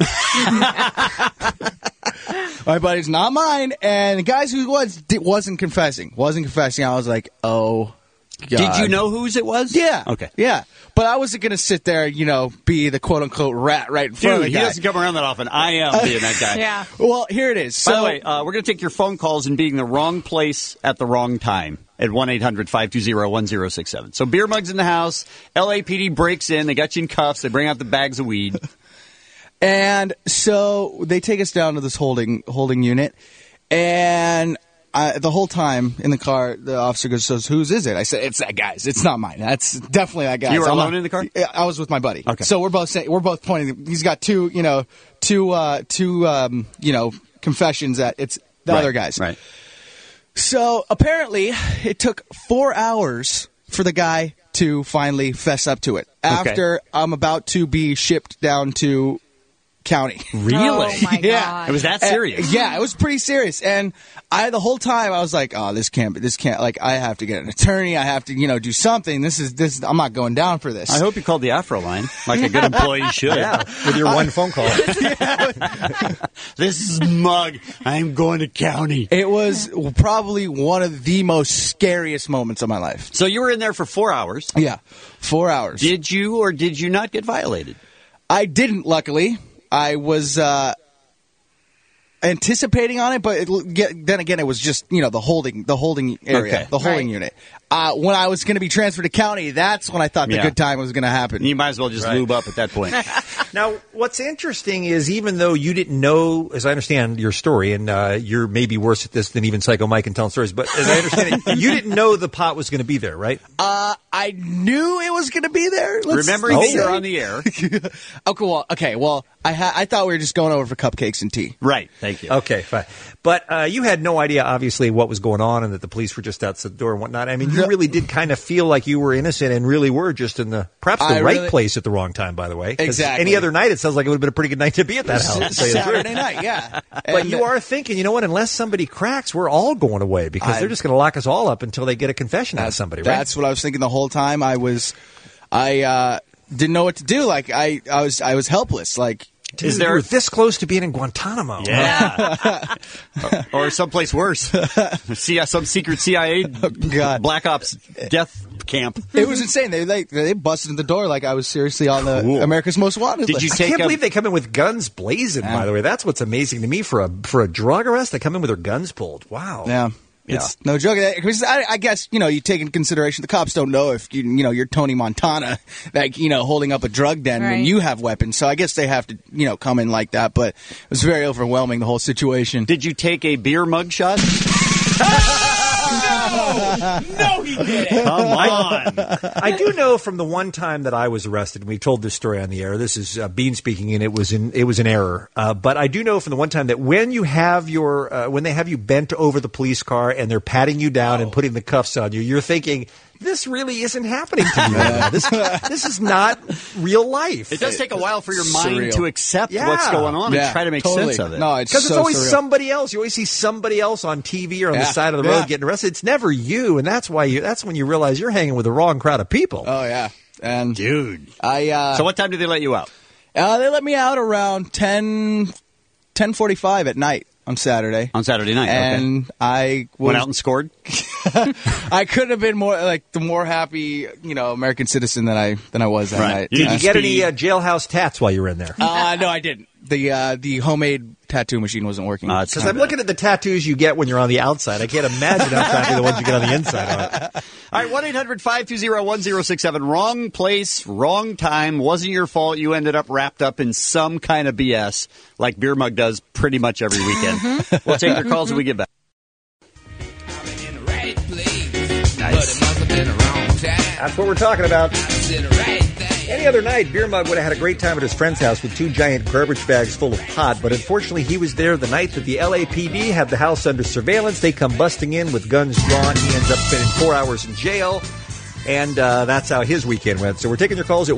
My buddy's not mine. And the guys who wasn't confessing. I was like, oh, God. Did you know whose it was? Yeah. Okay. Yeah. But I wasn't going to sit there, you know, be the quote-unquote rat right in front of the guy. He doesn't come around that often. I am being that guy. Yeah. Well, here it is. By the way, we're going to take your phone calls and being the wrong place at the wrong time at 1-800-520-1067. So Beer Mug's in the house. LAPD breaks in. They got you in cuffs. They bring out the bags of weed. And so they take us down to this holding unit. And the whole time in the car, the officer goes, so whose is it? I said, it's that guy's. It's not mine. That's definitely that guy's. You were alone in the car? Yeah, I was with my buddy. Okay. So we're both pointing. He's got two confessions that it's the other guy's. Right. So apparently it took 4 hours for the guy to finally fess up to it after I'm about to be shipped down to county. Really? Oh, my Yeah. God. It was that serious? Yeah, it was pretty serious. And the whole time I was like, oh, this can't, like, I have to get an attorney. I have to, you know, do something. This, I'm not going down for this. I hope you called the Afro line like a good employee should. Yeah, with your one phone call. This is Mug. I'm going to county. It was probably one of the most scariest moments of my life. So you were in there for 4 hours. Yeah, 4 hours. Did you or did you not get violated? I didn't, luckily. I was anticipating on it, but then again, it was just, you know, the holding area, Okay. the holding unit. When I was going to be transferred to county, that's when I thought the good time was going to happen. You might as well just lube up at that point. Now, what's interesting is even though you didn't know, as I understand your story, and you're maybe worse at this than even Psycho Mike and telling stories, but as I understand it, you didn't know the pot was going to be there, right? I knew it was going to be there. Remembering that you're on the air. Okay, well, I thought we were just going over for cupcakes and tea. Right, thank you. Okay, fine. But you had no idea, obviously, what was going on and that the police were just outside the door and whatnot. I mean, you really did kind of feel like you were innocent and really were just in the right place at the wrong time, by the way. 'Cause exactly. Any other night, it sounds like it would have been a pretty good night to be at that house. to tell you the truth. Saturday night, yeah. But you are thinking, you know what, unless somebody cracks, we're all going away because they're just going to lock us all up until they get a confession out of somebody, right? That's what I was thinking the whole time. I didn't know what to do. Like, I was helpless. Like, Dude, you were this close to being in Guantanamo. Yeah. or someplace worse. Some secret CIA Black Ops death camp. It was insane. They busted in the door like I was seriously on the America's Most Wanted list. I can't believe they come in with guns blazing, by the way. That's what's amazing to me for a drug arrest. They come in with their guns pulled. Wow. Yeah. It's no joke. Because I guess, you take in consideration the cops don't know if, you're Tony Montana, holding up a drug den when you have weapons. So I guess they have to, come in like that. But it was very overwhelming, the whole situation. Did you take a beer mug shot? No, he didn't. Come on. I do know from the one time that I was arrested, and we told this story on the air. This is Bean speaking, and it was an error. But I do know from the one time that when you have when they have you bent over the police car and they're patting you down and putting the cuffs on you, you're thinking, this really isn't happening to me right now. This is not real life. It does take a while for your mind surreal. To accept what's going on and try to make sense of it. No, it's because so it's always surreal. somebody else. You always see somebody else on TV or on the side of the road getting arrested. It's never you, and that's when you realize you're hanging with the wrong crowd of people. Oh yeah, and dude, so what time did they let you out? They let me out around 10:45 at night. On Saturday night, and I went out and scored. I couldn't have been more the more happy, American citizen than I was that night. Did you get any jailhouse tats while you were in there? No, I didn't. The homemade tattoo machine wasn't working. Because I'm looking at the tattoos you get when you're on the outside. I can't imagine how crappy the ones you get on the inside are. All right, 1-800-520-1067. Wrong place, wrong time. Wasn't your fault. You ended up wrapped up in some kind of BS, like Beer Mug does pretty much every weekend. We'll take your calls when we get back. Nice. That's what we're talking about. Any other night, Beer Mug would have had a great time at his friend's house with 2 giant garbage bags full of pot, but unfortunately he was there the night that the LAPD had the house under surveillance. They come busting in with guns drawn. He ends up spending 4 hours in jail, and that's how his weekend went. So we're taking your calls at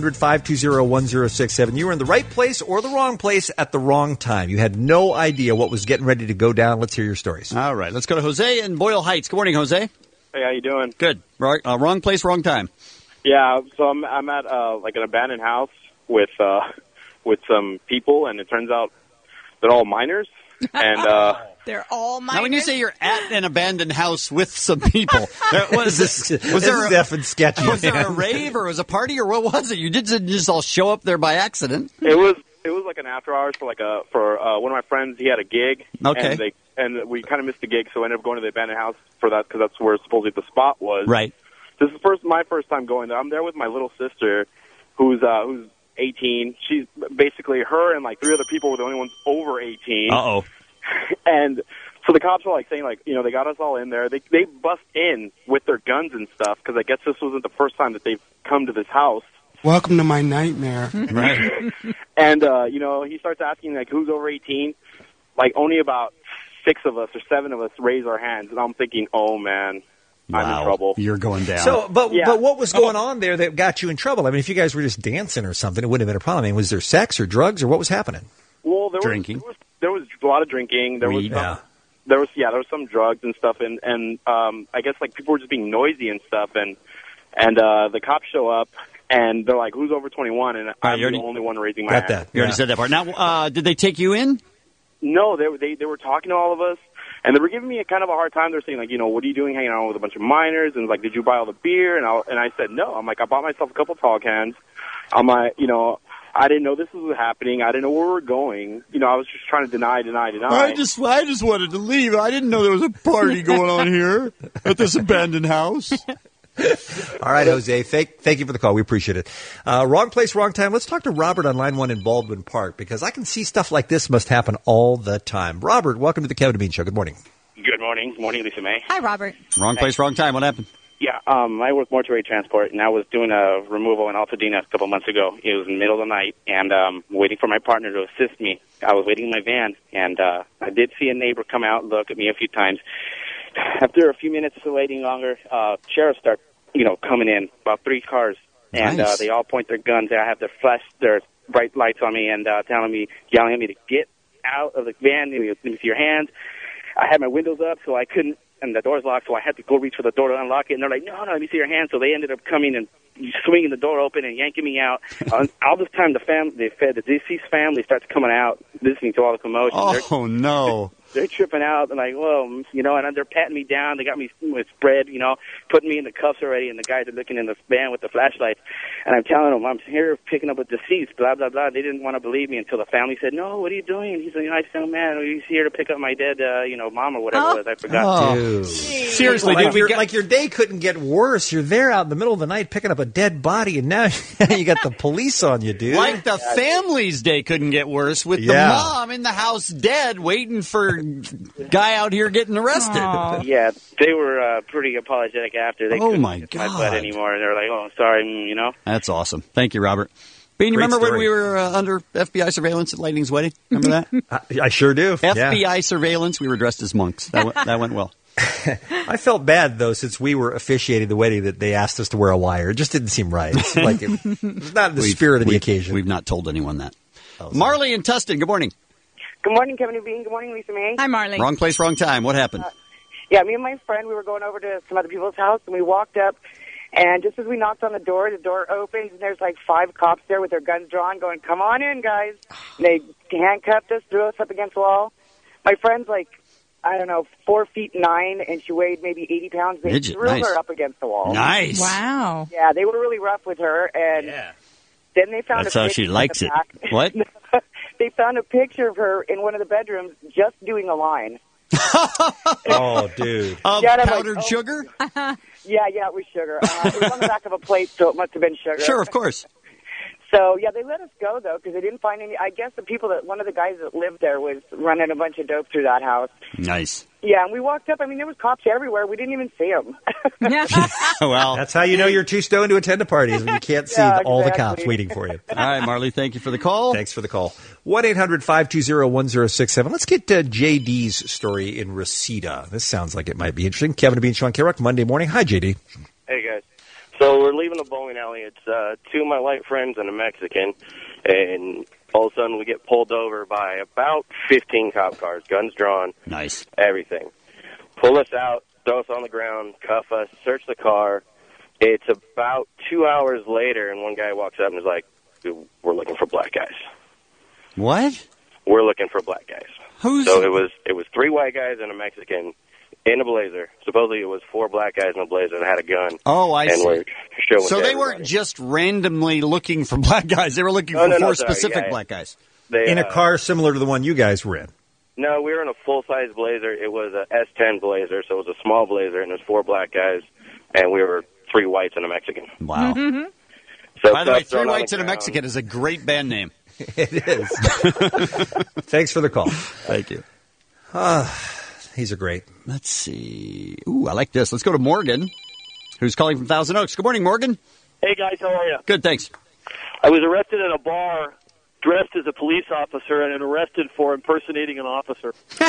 1-800-520-1067. You were in the right place or the wrong place at the wrong time. You had no idea what was getting ready to go down. Let's hear your stories. All right, let's go to Jose in Boyle Heights. Good morning, Jose. Hey, how you doing? Good. Wrong place, wrong time. Yeah, so I'm at like an abandoned house with some people, and it turns out they're all minors. And they're all minors. Now, when you say you're at an abandoned house with some people, was there effing sketchy? Was there a rave or was a party or what was it? You didn't just all show up there by accident. It was like an after hours for one of my friends. He had a gig. Okay. And we kind of missed the gig, so we ended up going to the abandoned house for that because that's where supposedly the spot was. Right. This is my first time going there. I'm there with my little sister, who's 18. She's basically her and like 3 other people were the only ones over 18. Uh-oh. And so the cops were saying they got us all in there. They bust in with their guns and stuff because I guess this wasn't the first time that they've come to this house. Welcome to my nightmare. Right. And he starts asking who's over 18. Only about 6 of us or 7 of us raise our hands, and I'm thinking, oh man. Wow. I'm in trouble. You're going down. So, but what was going on there that got you in trouble? I mean, if you guys were just dancing or something, it wouldn't have been a problem. I mean, was there sex or drugs or what was happening? Well, there was a lot of drinking. There was some drugs and stuff, and I guess people were just being noisy and stuff, and the cops show up. And they're like, "Who's over 21?" And I'm the only one raising my hand. That. You already said that part. Now, did they take you in? No, they were talking to all of us. And they were giving me a kind of a hard time. They're saying, what are you doing hanging out with a bunch of minors? And did you buy all the beer? And I said, no. I'm like, I bought myself a couple tall cans. I'm like, I didn't know this was happening. I didn't know where we were going. I was just trying to deny. I just wanted to leave. I didn't know there was a party going on here at this abandoned house. All right, Jose. Thank you for the call. We appreciate it. Wrong place, wrong time. Let's talk to Robert on line 1 in Baldwin Park because I can see stuff like this must happen all the time. Robert, welcome to the Kevin and Bean Show. Good morning. Good morning. Morning, Lisa May. Hi, Robert. Wrong place, wrong time. What happened? Yeah, I work mortuary transport, and I was doing a removal in Altadena a couple months ago. It was in the middle of the night, and waiting for my partner to assist me. I was waiting in my van, and I did see a neighbor come out and look at me a few times. After a few minutes of waiting longer, sheriffs start coming in, about 3 cars, and Nice. they all point their guns. They have their bright lights on me and yelling at me to get out of the van with your hands. I had my windows up, so I couldn't and the door's locked, so I had to go reach for the door to unlock it. And they're like, no, let me see your hand. So they ended up coming and swinging the door open and yanking me out. All this time, the deceased family starts coming out, listening to all the commotion. Oh, no. They're tripping out and like, whoa, you know, and they're patting me down. They got me with spread, you know, putting me in the cuffs already, and the guys are looking in the van with the flashlights. And I'm telling them, I'm here picking up a deceased, blah, blah, blah. They didn't want to believe me until the family said, no, what are you doing? He's like, I said, man, he's here to pick up my dead, mom or whatever it was. I forgot. Dude. Seriously, like your day couldn't get worse. You're there out in the middle of the night picking up a dead body, and now you got the police on you, dude. Like the family's day couldn't get worse with the mom in the house dead, waiting for guy out here getting arrested. Yeah, they were pretty apologetic after. They couldn't my kiss my God. butt anymore. They were like, oh, sorry, you know. That's awesome. Thank you, Robert. Bean, you remember when we were under FBI surveillance at Lightning's wedding? Remember that? I sure do. FBI surveillance. We were dressed as monks. That went well. I felt bad, though, since we were officiating the wedding, that they asked us to wear a wire. It just didn't seem right. It's like it was not the spirit of the occasion. We've not told anyone that. Marley and Tustin, good morning. Good morning, Kevin and Bean. Good morning, Lisa May. Hi, Marley. Wrong place, wrong time. What happened? Yeah, me and my friend, we were going over to some other people's house, and we walked up, and just as we knocked on the door opens, and there's like 5 cops there with their guns drawn going, come on in, guys. And they handcuffed us, threw us up against the wall. My friend's like, I don't know, 4'9", and she weighed maybe 80 pounds. They threw her up against the wall. Nice. Wow. Yeah, they were really rough with her, and then they found That's a how picture she likes in it. the back. What? They found a picture of her in one of the bedrooms just doing a line. Oh, dude. Powdered sugar? Yeah, it was sugar. It was on the back of a plate, so it must have been sugar. Sure, of course. So, yeah, they let us go, though, because they didn't find any. I guess one of the guys that lived there was running a bunch of dope through that house. Nice. Yeah, and we walked up. I mean, there was cops everywhere. We didn't even see them. Well, that's how you know you're too stoned to attend a party, is when you can't see all the cops waiting for you. All right, Marley, thank you for the call. Thanks for the call. 1-800-520-1067. Let's get JD's story in Reseda. This sounds like it might be interesting. Kevin and Bean, Sean K-Rock, Monday morning. Hi, JD. Hey, guys. So we're leaving the bowling alley. It's 2 of my white friends and a Mexican, and all of a sudden we get pulled over by about 15 cop cars, guns drawn. Nice. Everything. Pull us out, throw us on the ground, cuff us, search the car. It's about 2 hours later, and one guy walks up and is like, we're looking for black guys. What? We're looking for black guys. Who's? So it was 3 white guys and a Mexican in a blazer. Supposedly it was 4 black guys in a blazer that had a gun. Oh, I see. We're showing So to they everybody. weren't just randomly looking for black guys. They were looking for 4 specific black guys. In a car similar to the one you guys were in. No, we were in a full-size blazer. It was a S10 blazer, so it was a small blazer, and there's 4 black guys, and we were 3 whites and a Mexican. Wow. So By the way, stuff 3 thrown on Whites the and a ground. Mexican is a great band name. It is. Thanks for the call. Thank you. These are great. Let's see. Ooh, I like this. Let's go to Morgan, who's calling from Thousand Oaks. Good morning, Morgan. Hey, guys, how are you? Good, thanks. I was arrested at a bar, dressed as a police officer, and arrested for impersonating an officer.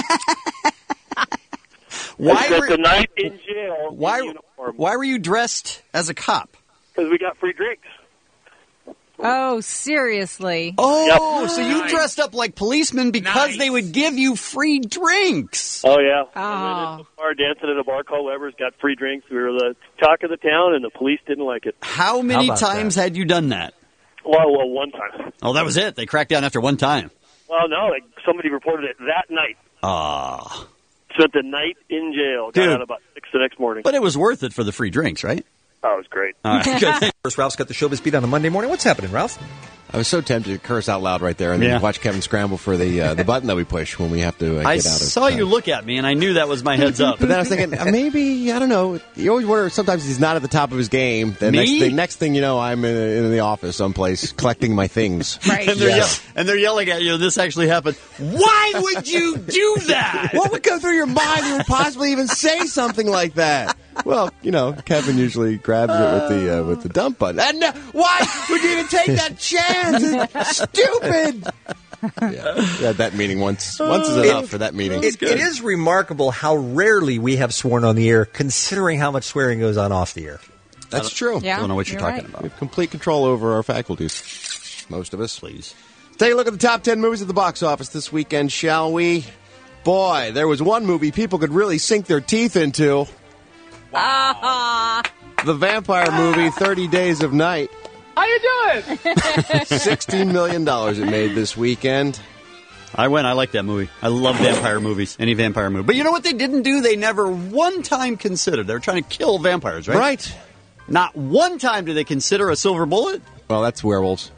I spent the night in jail in uniform Why were you dressed as a cop? because we got free drinks. Oh, seriously? Oh, so you dressed up like policemen because they would give you free drinks. Oh, yeah. Oh. I went in the bar, dancing at a bar called Weber's, got free drinks. We were the talk of the town, and the police didn't like it. How many times had you done that? Well, one time. Oh, that was it. They cracked down after one time. Well, no, somebody reported it that night. Ah. Spent the night in jail. Got Dude. out about 6 the next morning. But it was worth it for the free drinks, right? Oh, it was great. All right, good. First, Ralph's got the Showbiz Beat on a Monday morning. What's happening, Ralph? I was so tempted to curse out loud right there and then watch Kevin scramble for the button that we push when we have to get I out of saw you look at me, and I knew that was my heads up. But then I was thinking, maybe, I don't know. You always wonder, sometimes he's not at the top of his game. The Me? next thing you know, I'm in the office someplace collecting my things. Right. And they're yelling at you. This actually happened. Why would you do that? What would go through your mind you would possibly even say something like that? Well, Kevin usually grabs it with the dump button. And why would you even take that chance? It's stupid. Yeah, that meeting once is enough for that meeting. It is remarkable how rarely we have sworn on the air, considering how much swearing goes on off the air. That's true. Yeah, I don't know what you're talking right. about. We have complete control over our faculties. Most of us. Please. Take a look at the top 10 movies at the box office this weekend, shall we? boy, there was one movie people could really sink their teeth into. The vampire movie, 30 Days of Night. How you doing? $16 million it made this weekend. I went. I like that movie. I love vampire movies. Any vampire movie. But you know what they didn't do? They never one time considered. They were trying to kill vampires, right? Right. Not one time did they consider a silver bullet. Well, that's werewolves.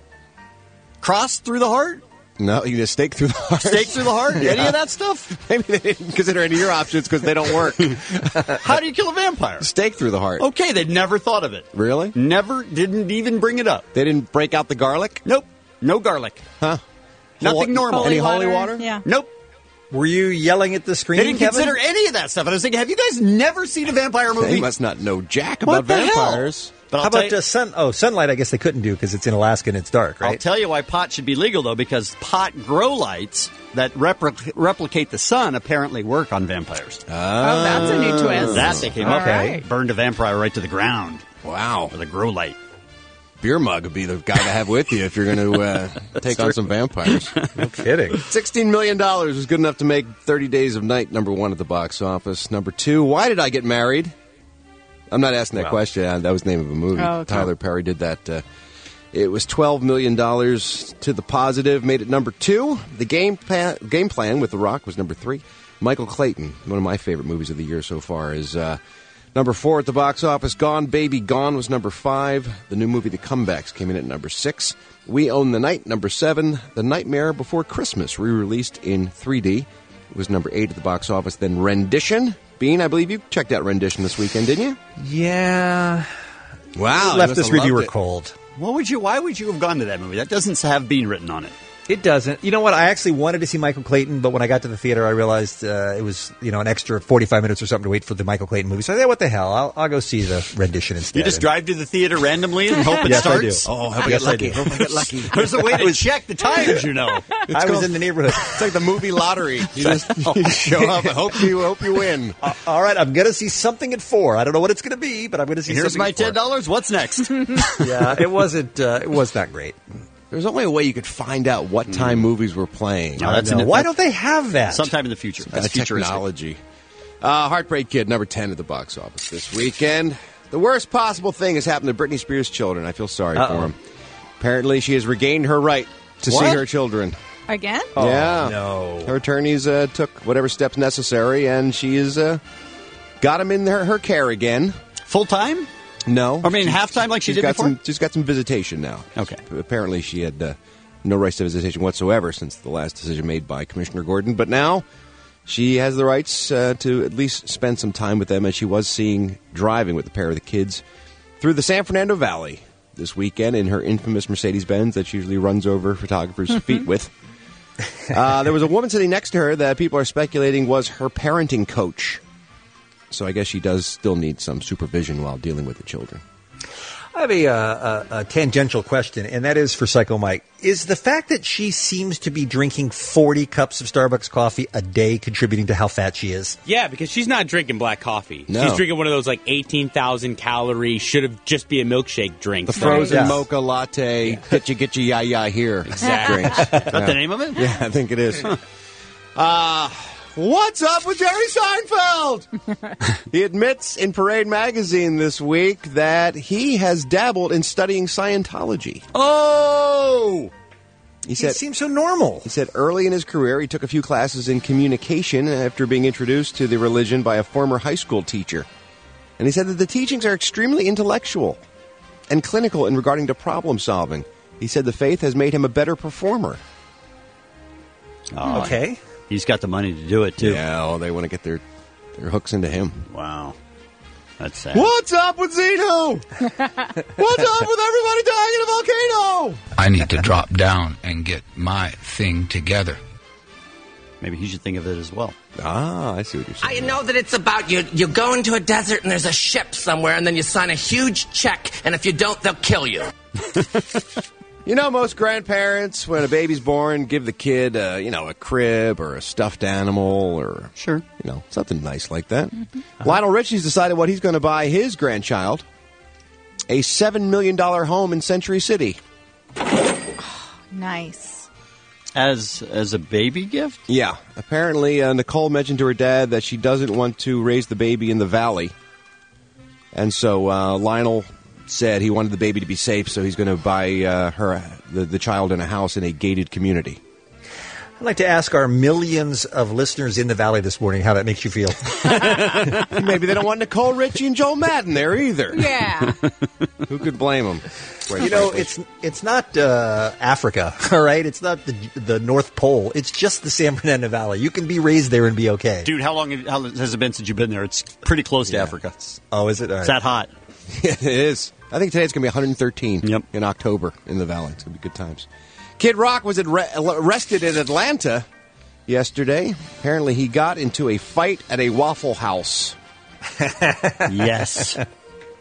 Cross through the heart? No, you just stake through the heart. Stake through the heart? Yeah. Any of that stuff? Maybe they didn't consider any of your options because they don't work. How do you kill a vampire? Stake through the heart. Okay, they'd never thought of it. Really? Never, didn't even bring it up. They didn't break out the garlic? Nope. No garlic. Huh? Nothing normal. Any holy water? Yeah. Nope. Were you yelling at the screen, They didn't Kevin? consider any of that stuff. And I was thinking, have you guys never seen a vampire movie? They must not know jack What about the hell? vampires. But How about sunlight? I guess they couldn't do because it's in Alaska and it's dark, right? I'll tell you why pot should be legal, though, because pot grow lights that replicate the sun apparently work on vampires. Oh, that's a new twist. That they came up Okay. with. Burned a vampire right to the ground. Wow. With a grow light. Beer mug would be the guy to have with you if you're going to take on some vampires. No kidding. $16 million was good enough to make 30 Days of Night number one at the box office. Number two, Why Did I Get Married? I'm not asking that question. That was the name of a movie. Oh, okay. Tyler Perry did that. It was $12 million to the positive, made it number two. The Game Plan with The Rock was number three. Michael Clayton, one of my favorite movies of the year so far, is number four at the box office. Gone Baby Gone was number five. The new movie The Comebacks came in at number six. We Own the Night, number seven. The Nightmare Before Christmas, re-released in 3D, was number eight at the box office. Then Rendition. Bean, I believe you checked out Rendition this weekend, didn't you? Yeah. Wow. Left this reviewer cold. Why would you have gone to that movie? That doesn't have Bean written on it. It doesn't. You know what? I actually wanted to see Michael Clayton, but when I got to the theater, I realized it was an extra 45 minutes or something to wait for the Michael Clayton movie. So I said, what the hell? I'll go see the Rendition instead. You just drive to the theater randomly and hope it Yes, I starts? do. Oh, hope I get lucky. Hope I get lucky. There's a way to check the times, you know. I was in the neighborhood. It's like the movie lottery. You just you show up and hope you win. All right, I'm going to see something at 4. I don't know what it's going to be, but I'm going to see Here's something my at 4. $10. What's next? Yeah, it wasn't. It was not great. There's only a way you could find out what time movies were playing. No, that's Why don't they have that? Sometime in the future. That's futuristic. technology. Heartbreak Kid, number 10 at the box office this weekend. The worst possible thing has happened to Britney Spears' children. I feel sorry for them. Apparently, she has regained her right to see her children. Again? Oh, yeah. no. Her attorneys took whatever steps necessary, and she has got them in her care again. Full time? No. I mean, halftime like she did before? She's got some visitation now. Okay. Apparently, she had no rights to visitation whatsoever since the last decision made by Commissioner Gordon. But now she has the rights to at least spend some time with them, as she was driving with a pair of the kids through the San Fernando Valley this weekend in her infamous Mercedes-Benz that she usually runs over photographers' feet with. There was a woman sitting next to her that people are speculating was her parenting coach. So I guess she does still need some supervision while dealing with the children. I have a tangential question, and that is for Psycho Mike. Is the fact that she seems to be drinking 40 cups of Starbucks coffee a day contributing to how fat she is? Yeah, because she's not drinking black coffee. No. She's drinking one of those 18,000 calorie, should have just be a milkshake drink. The frozen mocha latte, get you ya here. Exactly. Drink. Is that the name of it? Yeah, I think it is. What's up with Jerry Seinfeld? He admits in Parade magazine this week that he has dabbled in studying Scientology. Oh! He said, it seems so normal. He said early in his career, he took a few classes in communication after being introduced to the religion by a former high school teacher. And he said that the teachings are extremely intellectual and clinical in regarding to problem solving. He said the faith has made him a better performer. Oh, okay. He's got the money to do it, too. Yeah, they want to get their hooks into him. Wow. That's sad. What's up with Zeno? What's up with everybody dying in a volcano? I need to drop down and get my thing together. Maybe he should think of it as well. Ah, I see what you're saying. I know that it's about you go into a desert and there's a ship somewhere and then you sign a huge check, and if you don't, they'll kill you. You know, most grandparents, when a baby's born, give the kid, a crib or a stuffed animal or, something nice like that. Mm-hmm. Lionel Richie's decided what he's going to buy his grandchild, a $7 million home in Century City. Nice. As a baby gift? Yeah. Apparently, Nicole mentioned to her dad that she doesn't want to raise the baby in the valley. And so Lionel said he wanted the baby to be safe, so he's going to buy the child in a house in a gated community. I'd like to ask our millions of listeners in the Valley this morning how that makes you feel. Maybe they don't want Nicole Richie and Joel Madden there either. Yeah. Who could blame them? You know, it's not Africa, all right? It's not the North Pole. It's just the San Fernando Valley. You can be raised there and be okay. Dude, how has it been since you've been there? It's pretty close to Africa. Oh, is it? All right. It's that hot. Yeah, it is. I think today it's going to be 113 in October in the Valley. It's going to be good times. Kid Rock was arrested in Atlanta yesterday. Apparently he got into a fight at a Waffle House. Yes. It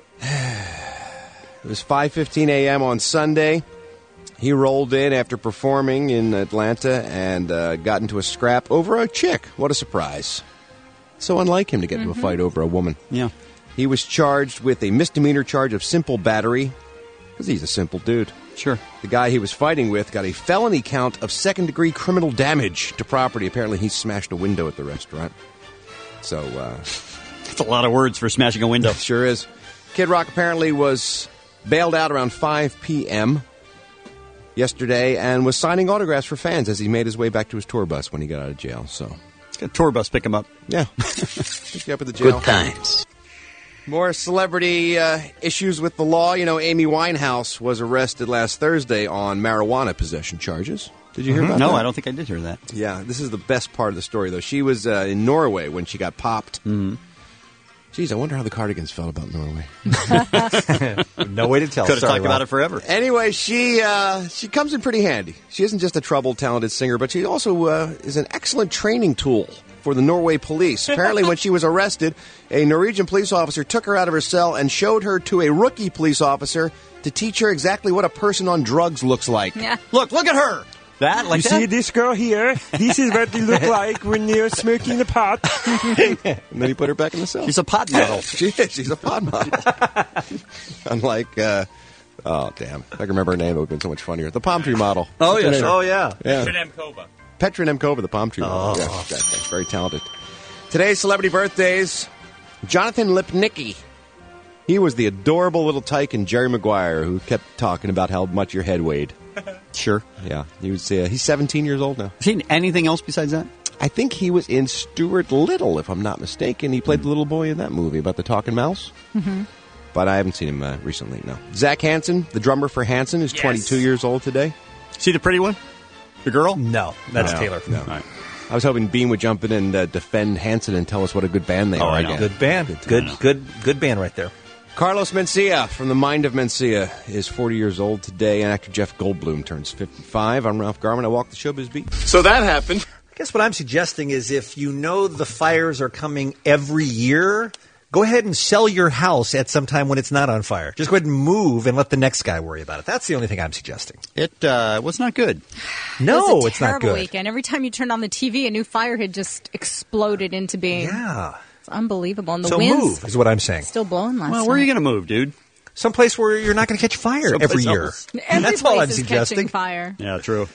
was 5:15 a.m. on Sunday. He rolled in after performing in Atlanta and got into a scrap over a chick. What a surprise. So unlike him to get into a fight over a woman. Yeah. He was charged with a misdemeanor charge of simple battery because he's a simple dude. Sure. The guy he was fighting with got a felony count of second-degree criminal damage to property. Apparently he smashed a window at the restaurant. So, that's a lot of words for smashing a window. Sure is. Kid Rock apparently was bailed out around 5 p.m. yesterday and was signing autographs for fans as he made his way back to his tour bus when he got out of jail. So, let's get a tour bus pick him up. Yeah. Pick you up at the jail. Good times. More celebrity issues with the law. You know, Amy Winehouse was arrested last Thursday on marijuana possession charges. Did you hear about that? No, I don't think I did hear that. Yeah, this is the best part of the story, though. She was in Norway when she got popped. Mm-hmm. Geez, I wonder how the Cardigans felt about Norway. No way to tell. Could have talked about it forever. Anyway, she comes in pretty handy. She isn't just a troubled, talented singer, but she also is an excellent training tool for the Norway police. Apparently, when she was arrested, a Norwegian police officer took her out of her cell and showed her to a rookie police officer to teach her exactly what a person on drugs looks like. Yeah. Look at her. That, like you see this girl here? This is what you look like when you're smoking the pot. And then he put her back in the cell. She's a pod model. She is. She's a pod model. Unlike, oh, damn. If I can remember her name, it would have been so much funnier. The palm tree model. Oh, yes. Oh, yeah. Petra Nemkova. Petra Nemkova, the palm tree model. Yeah, exactly. Very talented. Today's celebrity birthdays. Jonathan Lipnicki. He was the adorable little tyke in Jerry Maguire who kept talking about how much your head weighed. Sure. Yeah. He's 17 years old now. Seen anything else besides that? I think he was in Stuart Little, if I'm not mistaken. He played the little boy in that movie about the talking mouse. Mm-hmm. But I haven't seen him recently, no. Zach Hansen, the drummer for Hanson, is 22 years old today. See the pretty one? The girl? No, that's No. Taylor. No. Right. I was hoping Bean would jump in and defend Hanson and tell us what a good band they are. I know. again. Good band. Good band right there. Carlos Mencia from The Mind of Mencia is 40 years old today, and actor Jeff Goldblum turns 55. I'm Ralph Garman. I walk the showbiz beat. So that happened. I guess what I'm suggesting is if you know the fires are coming every year, go ahead and sell your house at some time when it's not on fire. Just go ahead and move and let the next guy worry about it. That's the only thing I'm suggesting. It was not good. No, it was a it's not terrible good. weekend. Every time you turned on the TV, a new fire had just exploded into being. Yeah. It's unbelievable. And the So winds move is what I'm saying. still blowing last Well, where are you night. going to move, dude? Someplace where you're not going to catch fire Someplace every year. else. Every That's all place I'm is suggesting. catching fire. Yeah, true.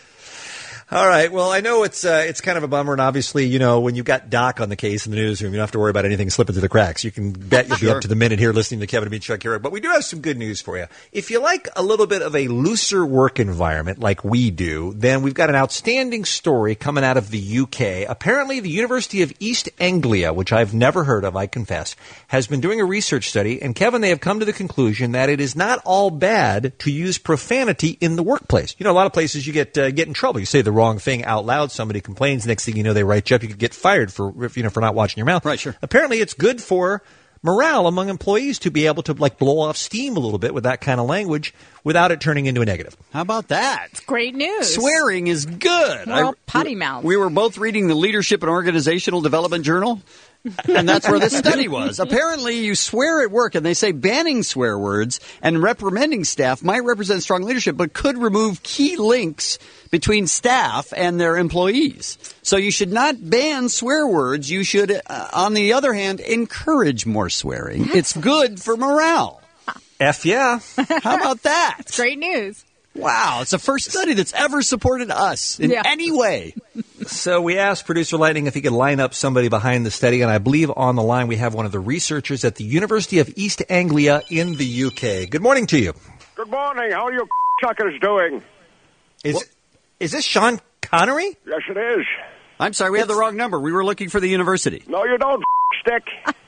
All right. Well, I know it's kind of a bummer, and obviously, you know, when you've got Doc on the case in the newsroom, you don't have to worry about anything slipping through the cracks. You can bet you'll be up to the minute here listening to Kevin and Bean Chuck here. But we do have some good news for you. If you like a little bit of a looser work environment like we do, then we've got an outstanding story coming out of the UK. Apparently, the University of East Anglia, which I've never heard of, I confess, has been doing a research study. And Kevin, they have come to the conclusion that it is not all bad to use profanity in the workplace. You know, a lot of places you get in trouble. You say the wrong thing out loud. Somebody complains. Next thing you know, they write you up. You could get fired for not watching your mouth. Right, sure. Apparently, it's good for morale among employees to be able to blow off steam a little bit with that kind of language without it turning into a negative. How about that? It's great news. Swearing is good. We're all potty mouth. We were both reading the Leadership and Organizational Development Journal, and that's where this study was. Apparently, you swear at work, and they say banning swear words and reprimanding staff might represent strong leadership, but could remove key links between staff and their employees. So you should not ban swear words. You should, on the other hand, encourage more swearing. It's good for morale. F yeah. How about that? It's great news. Wow, it's the first study that's ever supported us in any way. So we asked Producer Lightning if he could line up somebody behind the study, and I believe on the line we have one of the researchers at the University of East Anglia in the UK. Good morning to you. Good morning. How are you suckers doing? Is this Sean Connery? Yes, it is. I'm sorry, we have the wrong number. We were looking for the university. No, you don't, stick.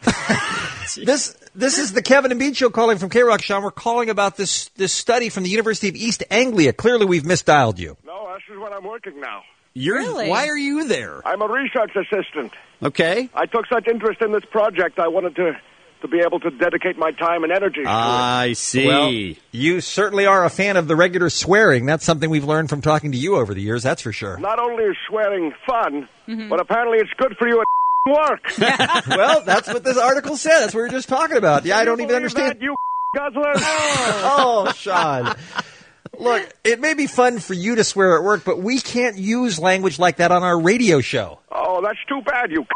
This is the Kevin and Bean Show calling from K-Rock, Sean. We're calling about this study from the University of East Anglia. Clearly, we've misdialed you. No, this is what I'm working now. Really? Why are you there? I'm a research assistant. Okay. I took such interest in this project, I wanted to be able to dedicate my time and energy to it. I see. Well, you certainly are a fan of the regular swearing. That's something we've learned from talking to you over the years, that's for sure. Not only is swearing fun, but apparently it's good for you at work. Well, that's what this article said. That's what we were just talking about. Yeah, I don't even understand. That, you guzzler? Oh, Sean. Look, it may be fun for you to swear at work, but we can't use language like that on our radio show. Oh, that's too bad, you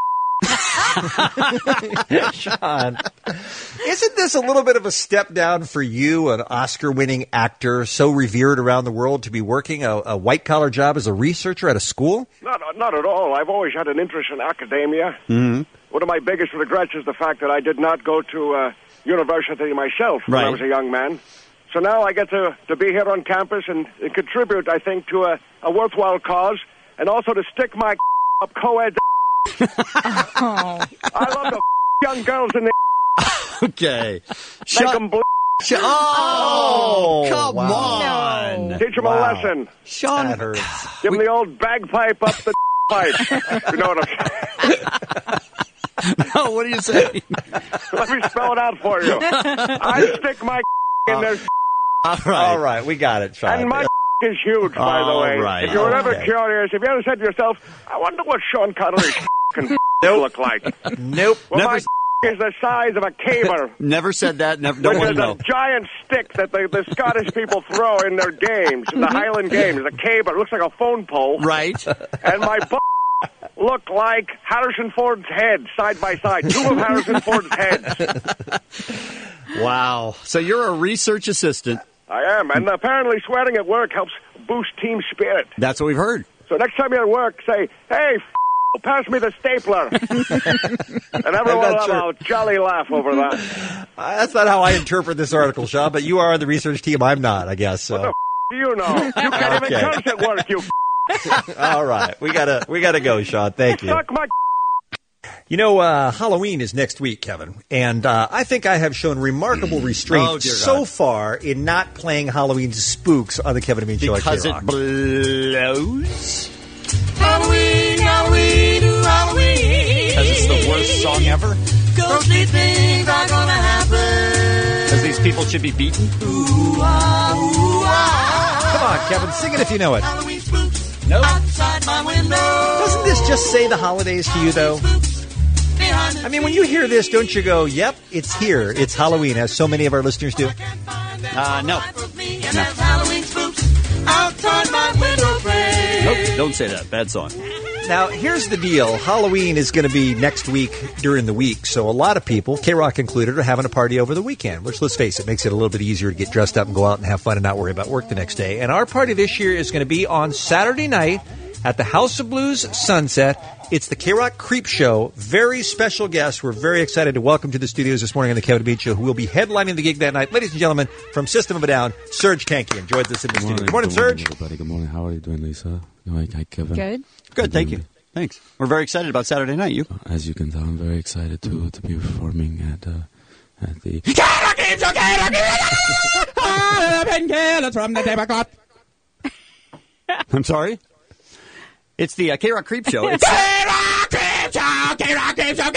Sean, isn't this a little bit of a step down for you, an Oscar-winning actor so revered around the world, to be working a white-collar job as a researcher at a school? Not at all. I've always had an interest in academia. Mm-hmm. One of my biggest regrets is the fact that I did not go to university myself when I was a young man. So now I get to be here on campus and contribute, I think, to a worthwhile cause, and also to stick my up co-ed. I love the young girls in the Okay. Make them bleed. Come on. No. Teach them a lesson. Sean. That hurts. Give them the old bagpipe up the pipe. You know what I'm saying? No, what are you saying? Let me spell it out for you. I stick my in their All right, we got it, Sean. And my is huge, by the way. Right. If you were ever curious, if you ever said to yourself, I wonder what Sean Connery's can look like. Nope. Well, Never. my is the size of a caber. Never said that. Never. Don't Which want is to know. a giant stick that the Scottish people throw in their games, in the Highland games. A caber. It looks like a phone pole. Right. And my look like Harrison Ford's head, side by side. Two of Harrison Ford's heads. Wow. So you're a research assistant. I am. And apparently swearing at work helps boost team spirit. That's what we've heard. So next time you're at work, say, hey, pass me the stapler. And everyone will have a jolly laugh over that. That's not how I interpret this article, Sean, but you are on the research team. I'm not, I guess. So. What the do you know? You can't even curse at work, you All right. We gotta go, Sean. Thank you. Suck my You know, Halloween is next week, Kevin, and I think I have shown remarkable restraint so far in not playing Halloween spooks on the Kevin and Bean Show. Because it blows? Halloween, Halloween, ooh, Halloween. Because it's the worst song ever? Ghostly things are gonna happen. Because these people should be beaten? Ooh, ah, ooh, ah. Come on, Kevin, sing it if you know it. Halloween spooks Nope. outside my window. Doesn't this just say the holidays to you, though? I mean, when you hear this, don't you go, yep, it's here. It's Halloween, as so many of our listeners do? No. Halloween spooks outside my window frame. Nope, don't say that. Bad song. Now, here's the deal. Halloween is going to be next week during the week, so a lot of people, K-Rock included, are having a party over the weekend, which, let's face it, makes it a little bit easier to get dressed up and go out and have fun and not worry about work the next day. And our party this year is going to be on Saturday night at the House of Blues Sunset. It's the K-Rock Creep Show. Very special guest. We're very excited to welcome to the studios this morning on the Kevin and Bean Show, who will be headlining the gig that night. Ladies and gentlemen, from System of a Down, Serge Tankian joins us in the studio. Good morning, Serge. Everybody. Good morning. How are you doing, Lisa? Hi, Kevin. Good. Good, thank you. Thanks. We're very excited about Saturday night. You? As you can tell, I'm very excited to be performing at the... I'm sorry? It's the K-Rock Creep Show. It's K-Rock Creep Show, K-Rock Creep Show,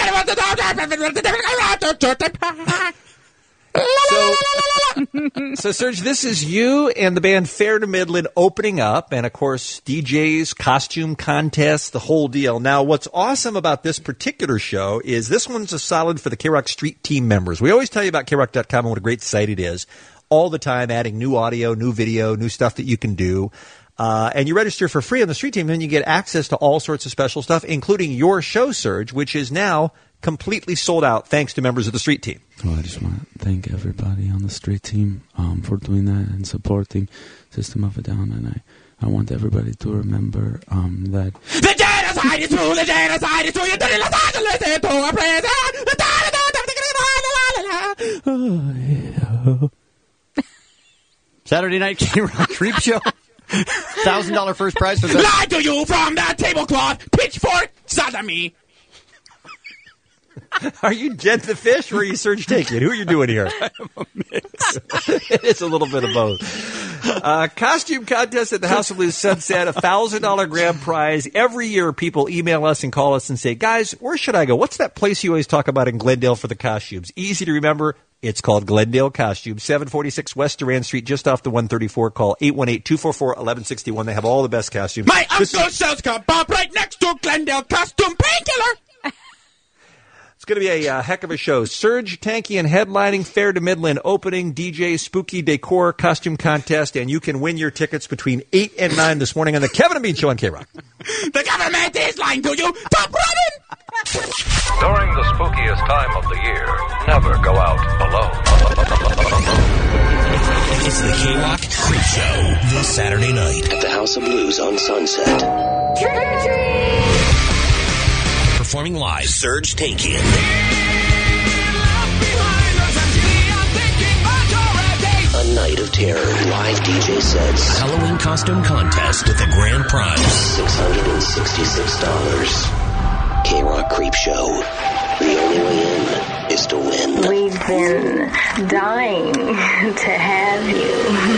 So, Serge, this is you and the band Fair to Midland opening up, and, of course, DJs, costume contests, the whole deal. Now, what's awesome about this particular show is this one's a solid for the K-Rock Street team members. We always tell you about KRock.com and what a great site it is, all the time adding new audio, new video, new stuff that you can do. And you register for free on the Street Team, and then you get access to all sorts of special stuff, including your show, Serge, which is now completely sold out thanks to members of the street team. Well, I just want to thank everybody on the street team for doing that and supporting System of a Down. And I want everybody to remember that The genocide is true, the genocide is true, you didn't listen to a president. Saturday night K-Rock Creep Show. $1,000 first prize for that. Lie to you from the tablecloth, pitchfork, sodomy. Are you Jed the Fish or are you Serge Tankian? Who are you doing here? I'm a mix. It's a little bit of both. Costume contest at the House of Blues Sunset, $1,000 grand prize. Every year people email us and call us and say, guys, where should I go? What's that place you always talk about in Glendale for the costumes? Easy to remember. It's called Glendale Costumes, 746 West Durand Street, just off the 134. Call 818-244-1161. They have all the best costumes. My uncle sells kebab right next to Glendale Costume Painkiller. It's going to be a heck of a show. Serge Tankian headlining, Fair to Midland opening, DJ Spooky Decor costume contest, and you can win your tickets between 8 and 9 this morning on the Kevin and Bean Show on K-Rock. The government is lying to you. Stop running! During the spookiest time of the year, never go out alone. It's the K-Rock Creep Show this Saturday night at the House of Blues on Sunset. Trick or treat! Performing live, Serge Tankian. A night of terror, live DJ sets, Halloween costume contest with a grand prize, $666. K-Rock Creep Show. The only way in is to win. We've been dying to have you.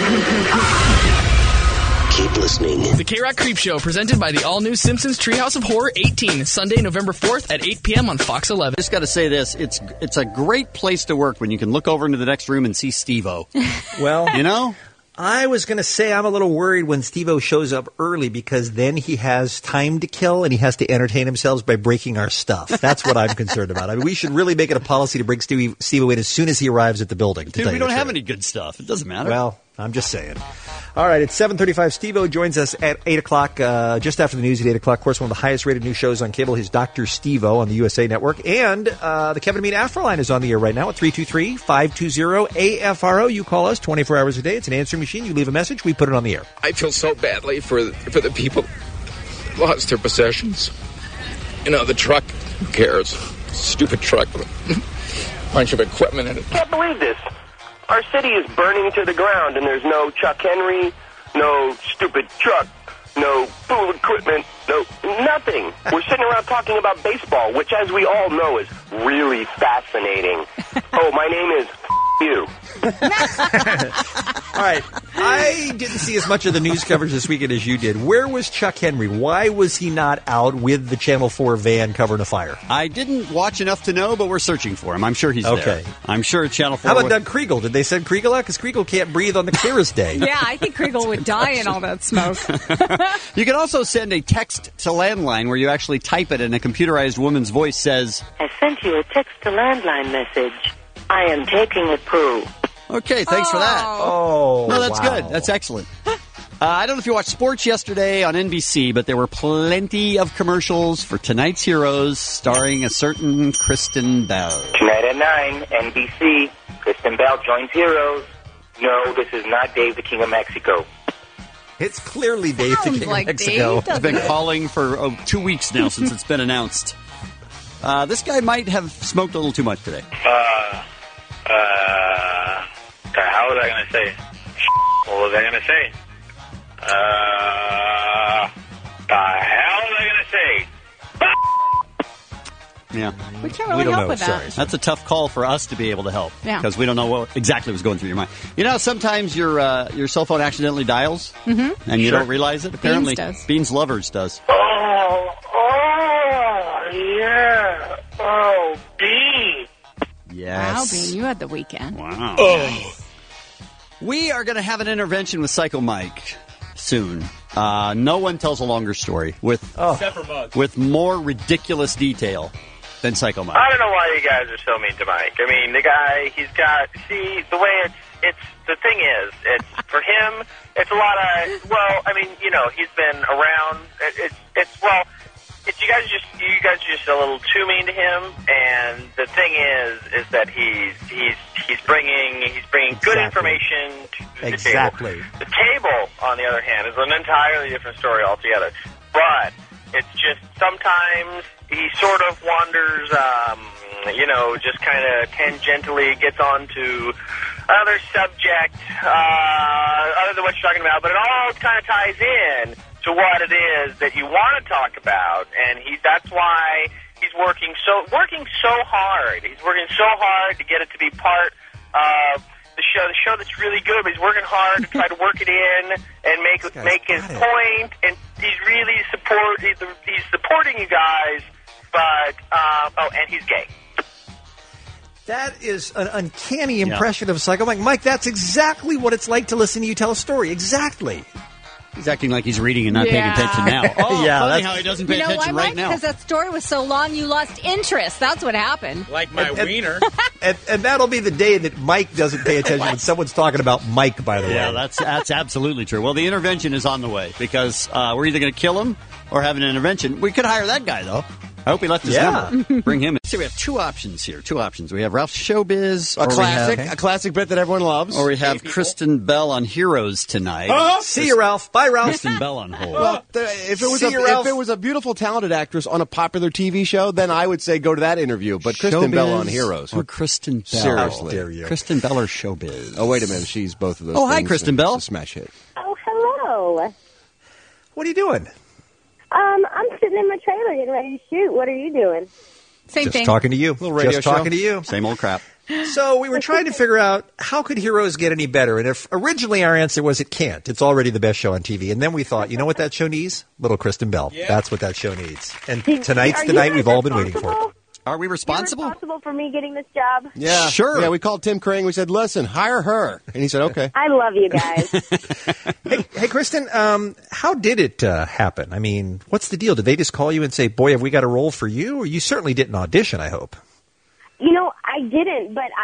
Keep listening. The K-Rock Creep Show, presented by the all-new Simpsons Treehouse of Horror 18, Sunday, November 4th at 8 p.m. on Fox 11. Just got to say this. It's a great place to work when you can look over into the next room and see Steve-O. Well, you know? I was going to say I'm a little worried when Steve-O shows up early because then he has time to kill and he has to entertain himself by breaking our stuff. That's what I'm concerned about. I mean, we should really make it a policy to bring Steve-O in as soon as he arrives at the building. Dude, we don't have any good stuff. It doesn't matter. Well, I'm just saying. All right, it's 7:35. Steve-O joins us at 8 o'clock, just after the news at 8 o'clock. Of course, one of the highest-rated news shows on cable is Dr. Steve-O on the USA Network. And the Kevin and Bean Afterline is on the air right now at 323-520-AFRO. You call us 24 hours a day. It's an answering machine. You leave a message. We put it on the air. I feel so badly for the people who lost their possessions. You know, the truck, who cares? Stupid truck with a bunch of equipment in it. Can't believe this. Our city is burning to the ground, and there's no Chuck Henry, no stupid truck, no fool equipment, no nothing. We're sitting around talking about baseball, which, as we all know, is really fascinating. Oh, my name is you. All right. I didn't see as much of the news coverage this weekend as you did. Where was Chuck Henry? Why was he not out with the Channel 4 van covering a fire? I didn't watch enough to know, but we're searching for him. I'm sure he's okay. there. I'm sure Channel 4... How about Doug Kriegel? Did they send Kriegel out? Because Kriegel can't breathe on the clearest day. Yeah, I think Kriegel would die in all that smoke. You can also send a text to landline where you actually type it and a computerized woman's voice says, I sent you a text to landline message. I am taking a poo. Okay, thanks for that. Oh, no, that's wow. good. That's excellent. I don't know if you watched sports yesterday on NBC, but there were plenty of commercials for tonight's heroes starring a certain Kristen Bell. Tonight at 9, NBC, Kristen Bell joins Heroes. No, this is not Dave the King of Mexico. It's clearly Dave the King of Mexico. I've been calling for 2 weeks now since it's been announced. This guy might have smoked a little too much today. How was I going to say? What was I going to say? The hell was I going to say? Yeah. We can't really help with that. That's a tough call for us to be able to help. Yeah. Because we don't know what exactly was going through your mind. You know, sometimes your cell phone accidentally dials, and you don't realize it. Apparently, Beans Lovers does. Oh, yeah. Oh, Bean. Yes. Wow, Bean, you had the weekend. Wow. Nice. We are going to have an intervention with Psycho Mike soon. No one tells a longer story with more ridiculous detail than Psycho Mike. I don't know why you guys are so mean to Mike. I mean, the guy, he's got, see, the way it's the thing is, it's, for him, it's a lot of, well, I mean, you know, he's been around, you guys are just a little too mean to him. And the thing is that he's bringing good information to the table. The table, on the other hand, is an entirely different story altogether. But it's just sometimes he sort of wanders, just kind of tangentially gets onto another subject other than what you're talking about. But it all kind of ties in to what it is that you want to talk about, and that's why he's working so hard. He's working so hard to get it to be part of the show that's really good. But he's working hard to try to work it in and make his point. And he's really he's supporting you guys. But and he's gay. That is an uncanny impression of Psycho Mike. Mike, that's exactly what it's like to listen to you tell a story. Exactly. He's acting like he's reading and not paying attention now. Oh, yeah, funny how he doesn't pay attention right now. Because that story was so long, you lost interest. That's what happened. Like my wiener. And that'll be the day that Mike doesn't pay attention when someone's talking about Mike, by the way. Yeah, that's absolutely true. Well, the intervention is on the way because we're either going to kill him or have an intervention. We could hire that guy, though. I hope he left his number. Bring him in. So we have two options here. We have Ralph's Showbiz. A classic bit that everyone loves. Or we have Kristen Bell on Heroes tonight. See you, Ralph. Bye, Ralph. Kristen Bell on hold. Well, if it was a beautiful, talented actress on a popular TV show, then I would say go to that interview. But Kristen Bell on Heroes. Or Kristen Bell. Seriously. How dare you. Kristen Bell or Showbiz. Oh, wait a minute. She's both of those things. Hi, Kristen Bell. It's a smash hit. Oh, hello. What are you doing? I'm sitting in my trailer getting ready to shoot. What are you doing? Same Just thing. talking to you. Little radio Just show. talking to you. Same old crap. So we were trying to figure out how could Heroes get any better, and if originally our answer was it can't. It's already the best show on TV, and then we thought, you know what that show needs? Little Kristen Bell. Yeah. That's what that show needs. And tonight's the night we've all been waiting for. Are we responsible? You're responsible for me getting this job? Yeah, sure. Yeah, we called Tim Crane. We said, "Listen, hire her," and he said, "Okay." I love you guys. Hey, Kristen, how did it happen? I mean, what's the deal? Did they just call you and say, "Boy, have we got a role for you"? Or you certainly didn't audition, I hope. You know, I didn't, but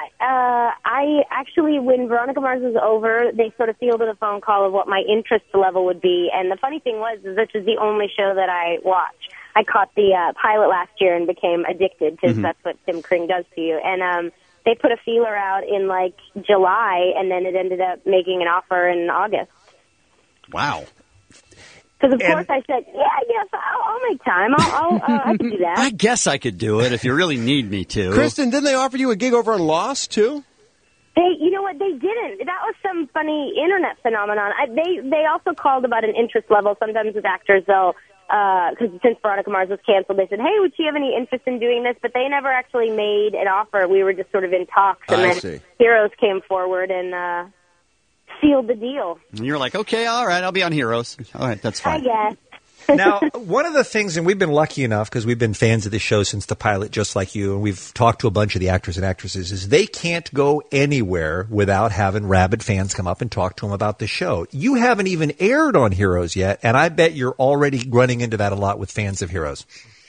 I actually, when Veronica Mars was over, they sort of fielded a phone call of what my interest level would be. And the funny thing was, this is the only show that I watched. I caught the pilot last year and became addicted because that's what Tim Kring does to you. And they put a feeler out in, like, July, and then it ended up making an offer in August. Wow. Because, of course, I said, yes, I'll make time. I can do that. I guess I could do it if you really need me to. Kristen, didn't they offer you a gig over on Lost, too? You know what? They didn't. That was some funny internet phenomenon. They also called about an interest level. Sometimes with actors, they'll, because since Veronica Mars was canceled, they said, hey, would she have any interest in doing this? But they never actually made an offer. We were just sort of in talks. And then Heroes came forward and sealed the deal. And you're like, okay, all right, I'll be on Heroes. All right, that's fine. I guess. Now, one of the things, and we've been lucky enough because we've been fans of this show since the pilot, just like you, and we've talked to a bunch of the actors and actresses, is they can't go anywhere without having rabid fans come up and talk to them about the show. You haven't even aired on Heroes yet, and I bet you're already running into that a lot with fans of Heroes.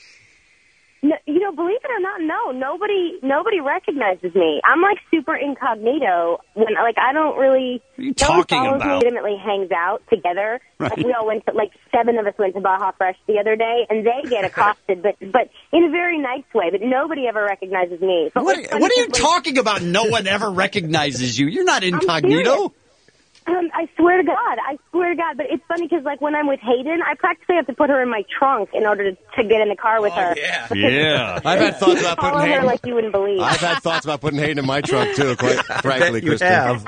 No, you know, believe it or not, no, nobody recognizes me. I'm like super incognito. When I don't really. What are you talking about? Legitimately hangs out together. Right. Like we all went to 7 of us went to Baja Fresh the other day, and they get accosted, but in a very nice way. But nobody ever recognizes me. But what are you talking about? No one ever recognizes you. You're not incognito. I swear to God. But it's funny because, when I'm with Hayden, I practically have to put her in my trunk in order to get in the car with her. Yeah. I've had thoughts about putting Hayden. Her like you wouldn't believe. I've had thoughts about putting Hayden in my trunk too. Quite frankly, You Kristen. have.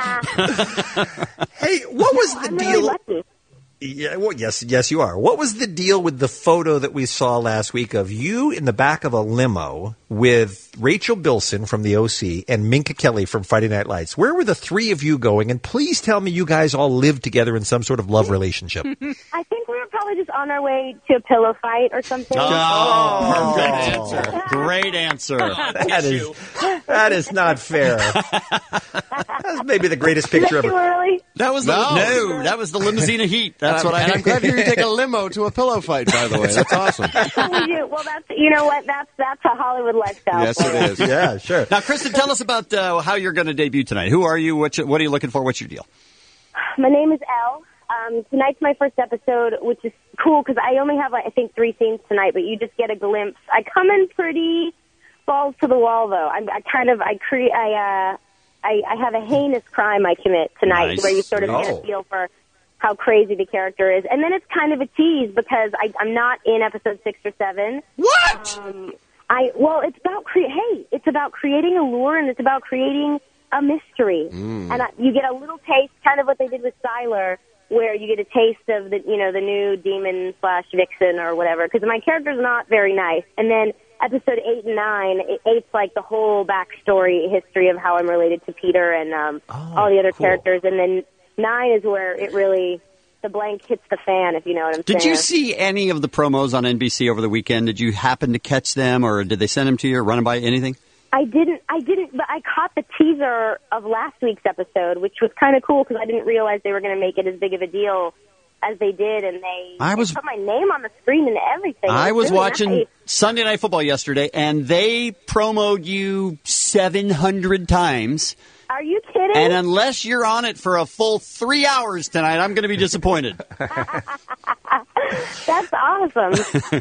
Hey, what was the I'm deal? really lucky. Yeah, well, yes, you are. What was the deal with the photo that we saw last week of you in the back of a limo with Rachel Bilson from the OC and Minka Kelly from Friday Night Lights? Where were the three of you going? And please tell me you guys all lived together in some sort of love relationship. I think we were probably just on our way to a pillow fight or something. Oh, perfect answer. Great answer. That is not fair. That's maybe the greatest picture Is that ever. too early? That was that was the limousine of heat. That's what I. And I'm glad to hear you take a limo to a pillow fight. By the way, that's awesome. We do. Well, you know what? That's a Hollywood lifestyle. Yes, for it us. is. Yeah, sure. Now, Kristen, tell us about how you're going to debut tonight. Who are you? What are you looking for? What's your deal? My name is Elle. Tonight's my first episode, which is cool because I only have, I think, 3 scenes tonight, but you just get a glimpse. I come in pretty balls to the wall, though. I have a heinous crime I commit tonight, where you sort of get a feel for how crazy the character is, and then it's kind of a tease because I'm not in episode 6 or 7. What? It's about it's about creating a lure, and it's about creating a mystery, and you get a little taste, kind of what they did with Siler, where you get a taste of the new demon / vixen or whatever. Because my character's not very nice, and then episode 8 and 9, 8's like the whole backstory history of how I'm related to Peter and all the other characters, and then 9 is where it really, the blank hits the fan, if you know what I'm saying. Did you see any of the promos on NBC over the weekend? Did you happen to catch them, or did they send them to you or run them by anything? I didn't, but I caught the teaser of last week's episode, which was kind of cool because I didn't realize they were going to make it as big of a deal as they did, and they put my name on the screen and everything. I was really watching nice. Sunday Night Football yesterday, and they promoted you 700 times. Are you kidding? And unless you're on it for a full 3 hours tonight, I'm going to be disappointed. That's awesome.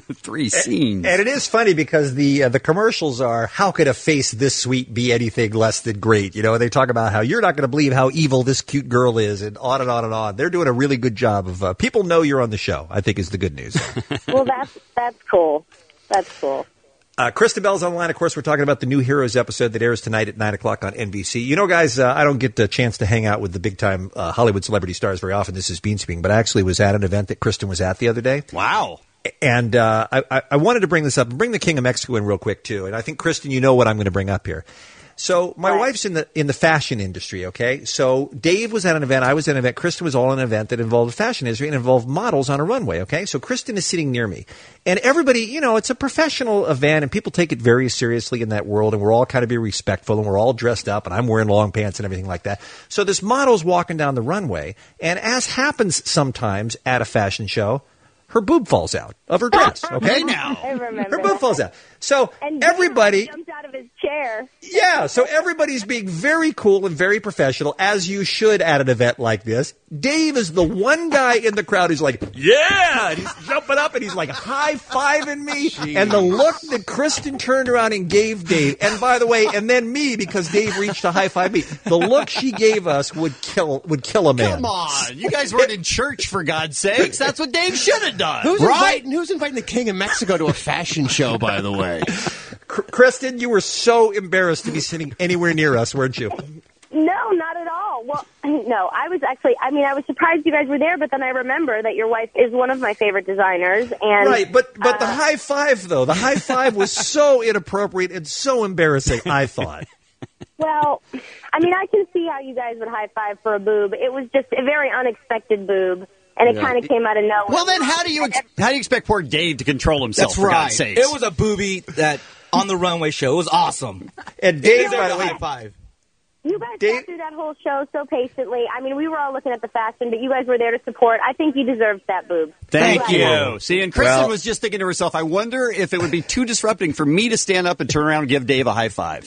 3 scenes. And it is funny because the commercials are, how could a face this sweet be anything less than great? You know, they talk about how you're not going to believe how evil this cute girl is, and on and on and on. They're doing a really good job of people know you're on the show, I think is the good news. Well, that's cool. That's cool. Kristen Bell's online. Of course, we're talking about the new Heroes episode that airs tonight at 9 o'clock on NBC. You know, guys, I don't get the chance to hang out with the big-time Hollywood celebrity stars very often. This is Bean speaking, but I actually was at an event that Kristen was at the other day. Wow. And I wanted to bring this up and bring the King of Mexico in real quick, too. And I think, Kristen, you know what I'm going to bring up here. So my wife's in the fashion industry, okay? So Dave was at an event, I was at an event, Kristen was all at an event that involved the fashion industry and involved models on a runway, okay? So Kristen is sitting near me. And everybody, you know, it's a professional event and people take it very seriously in that world, and we're all kind of be respectful, and we're all dressed up, and I'm wearing long pants and everything like that. So this model's walking down the runway, and as happens sometimes at a fashion show, her boob falls out of her dress, okay? I remember. Her boob falls out. So and everybody jumped out of his chair. Yeah, so everybody's being very cool and very professional, as you should at an event like this. Dave is the one guy in the crowd who's like, yeah! And he's jumping up and he's like high-fiving me. Jeez. And the look that Kristen turned around and gave Dave, and by the way, and then me, because Dave reached to high-five me, the look she gave us would kill a man. Come on. You guys weren't in church, for God's sakes. That's what Dave should have done. Who's inviting the King of Mexico to a fashion show, by the way? Kristen, you were so embarrassed to be sitting anywhere near us, weren't you? No, not at all. Well, no, I was surprised you guys were there, but then I remember that your wife is one of my favorite designers. And right, but the high five, though, the high five was so inappropriate and so embarrassing, I thought. Well, I mean, I can see how you guys would high five for a boob. It was just a very unexpected boob. And it kind of came out of nowhere. Well, then how do you expect poor Dave to control himself? That's for right. God's sakes? It was a booby that on the runway show. It was awesome. And Dave, by the way, high five. You guys got through that whole show so patiently. I mean, we were all looking at the fashion, but you guys were there to support. I think you deserved that boob. Thank you. See, and Kristen was just thinking to herself, I wonder if it would be too disrupting for me to stand up and turn around and give Dave a high five.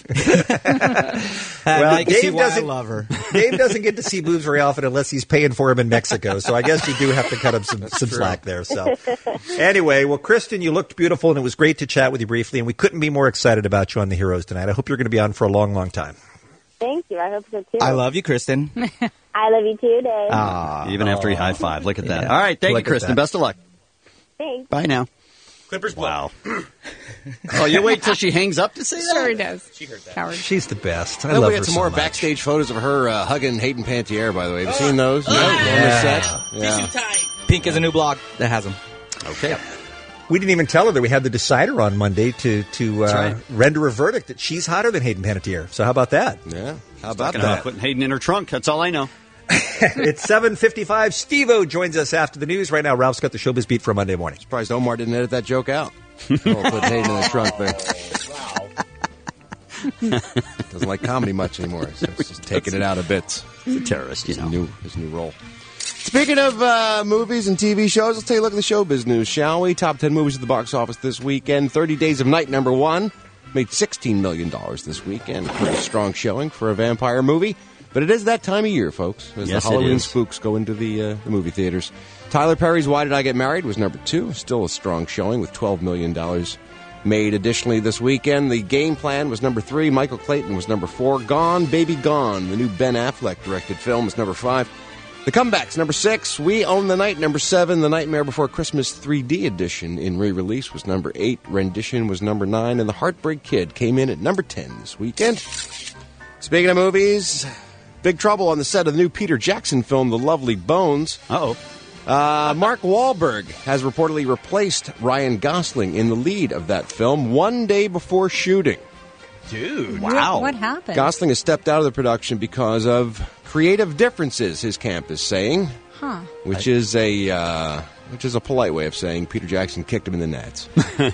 Well, Dave doesn't love her. Dave doesn't get to see boobs very often unless he's paying for him in Mexico. So I guess you do have to cut him some slack there. So anyway, well, Kristen, you looked beautiful, and it was great to chat with you briefly, and we couldn't be more excited about you on the Heroes tonight. I hope you're going to be on for a long, long time. Thank you. I hope so, too. I love you, Kristen. I love you, too, Dave. Even after he high five. Look at that. All right. Thank you, Kristen. Best of luck. Thanks. Bye now. Clippers. Wow. Oh, you wait till she hangs up to say that? Sure he does. She heard that. Coward. She's the best. I Then love we her got some so more much. backstage photos of her hugging Hayden Panettiere, by the way. Have you seen those? On the set? Yeah. Pink is a new blog that has them. Okay. Yep. We didn't even tell her that we had the Decider on Monday to right. render a verdict that she's hotter than Hayden Panettiere. So how about that? Yeah. How about Talking that? about putting Hayden in her trunk. That's all I know. It's 7:55. Steve-O joins us after the news. Right now, Ralph's got the Showbiz Beat for a Monday morning. Surprised Omar didn't edit that joke out. Put Hayden in the trunk there. Doesn't like comedy much anymore. So it's just taking it out a bit. He's a terrorist, you know. His new role. Speaking of movies and TV shows, let's take a look at the showbiz news, shall we? Top 10 movies at the box office this weekend. 30 Days of Night, #1, made $16 million this weekend. Pretty strong showing for a vampire movie. But it is that time of year, folks, as Yes, the it Halloween is. spooks go into the movie theaters. Tyler Perry's Why Did I Get Married was number 2. Still a strong showing with $12 million made. Additionally, this weekend, The Game Plan was number 3. Michael Clayton was number 4. Gone, Baby Gone, the new Ben Affleck-directed film, was number 5. The Comebacks, number 6. We Own the Night, number 7. The Nightmare Before Christmas 3D edition in re-release was number 8. Rendition was number 9. And The Heartbreak Kid came in at number 10 this weekend. Speaking of movies, big trouble on the set of the new Peter Jackson film, The Lovely Bones. Uh-oh. Mark Wahlberg has reportedly replaced Ryan Gosling in the lead of that film 1 day before shooting. Dude, wow. What happened? Gosling has stepped out of the production because of creative differences, his camp is saying. Huh. Which is a polite way of saying Peter Jackson kicked him in the nuts.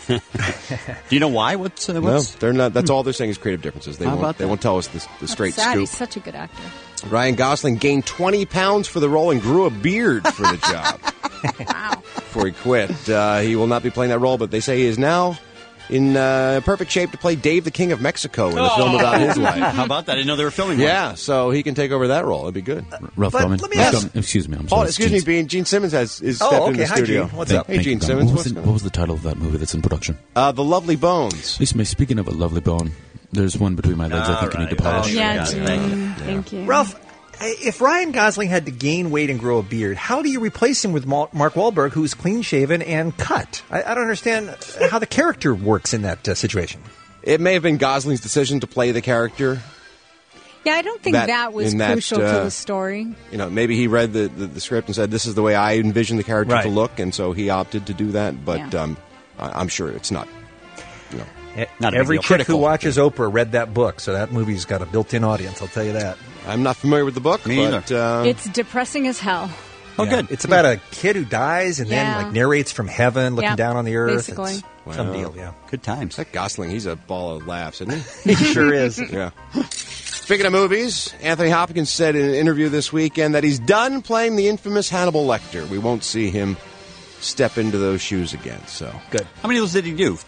Do you know why? What's No, they're not. That's all they're saying is creative differences. They How won't. about They that? won't tell us the straight Sad. scoop. He's such a good actor. Ryan Gosling gained 20 pounds for the role and grew a beard for the job. Wow. Before he quit, he will not be playing that role. But they say he is now in perfect shape to play Dave the King of Mexico in the film about his life. How about that? I didn't know they were filming one. Yeah, so he can take over that role. It'd be good. Ralph But Garman. let me Ralph ask- Garman. Excuse me. I'm Oh, sorry. excuse me, Gene- Bean. Gene Simmons is Oh, stepped in okay. the Hi, studio. Gene. What's Thank- up? Hey, thank Gene you, Garman. Simmons. What What's was, going the, on? what was the title of that movie that's in production? The Lovely Bones. Listen, speaking of a lovely bone, there's one between my legs I think I need to polish. Yeah, Gene. Thank you. Ralph, if Ryan Gosling had to gain weight and grow a beard, how do you replace him with Mark Wahlberg, who's clean-shaven and cut? I don't understand how the character works in that situation. It may have been Gosling's decision to play the character. Yeah, I don't think that was in that, crucial to the story. You know, maybe he read the script and said, "This is the way I envision the character Right. to look," and so he opted to do that. But Yeah. I'm sure it's not. You know, Not a Every big deal. chick Critical. who watches Oprah read that book, so that movie's got a built-in audience, I'll tell you that. I'm not familiar with the book, Me but It's depressing as hell. Oh, Yeah. good. It's about a kid who dies and Yeah. then like narrates from heaven, looking Yeah, down on the earth. basically. It's some Wow. deal, yeah. Good times. that Gosling, he's a ball of laughs, isn't he? He sure is. Yeah. Speaking of movies, Anthony Hopkins said in an interview this weekend that he's done playing the infamous Hannibal Lecter. We won't see him step into those shoes again. So Good. How many of those did he do?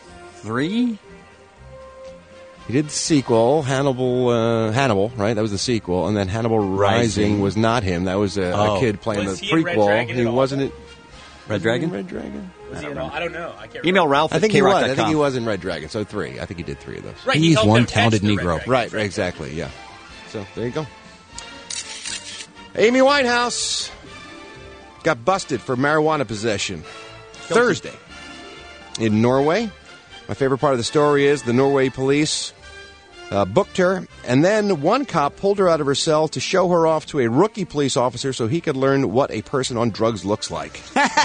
3? he did the sequel, Hannibal, right? That was the sequel, and then Hannibal Rising was not him. That was a kid playing Was the he in Red prequel. Dragon He at all? wasn't in Red Dragon? Red Dragon. Was he in all? I don't know. I can't Email Ralph I at think he was. KRock.com. I think he was in Red Dragon. So 3. I think he did 3 of those. Right, he He's helped one them catch talented the Red Negro. Dragon. Right, exactly, yeah. So there you go. Amy Winehouse got busted for marijuana possession Thursday in Norway. My favorite part of the story is the Norway police booked her, and then one cop pulled her out of her cell to show her off to a rookie police officer so he could learn what a person on drugs looks like.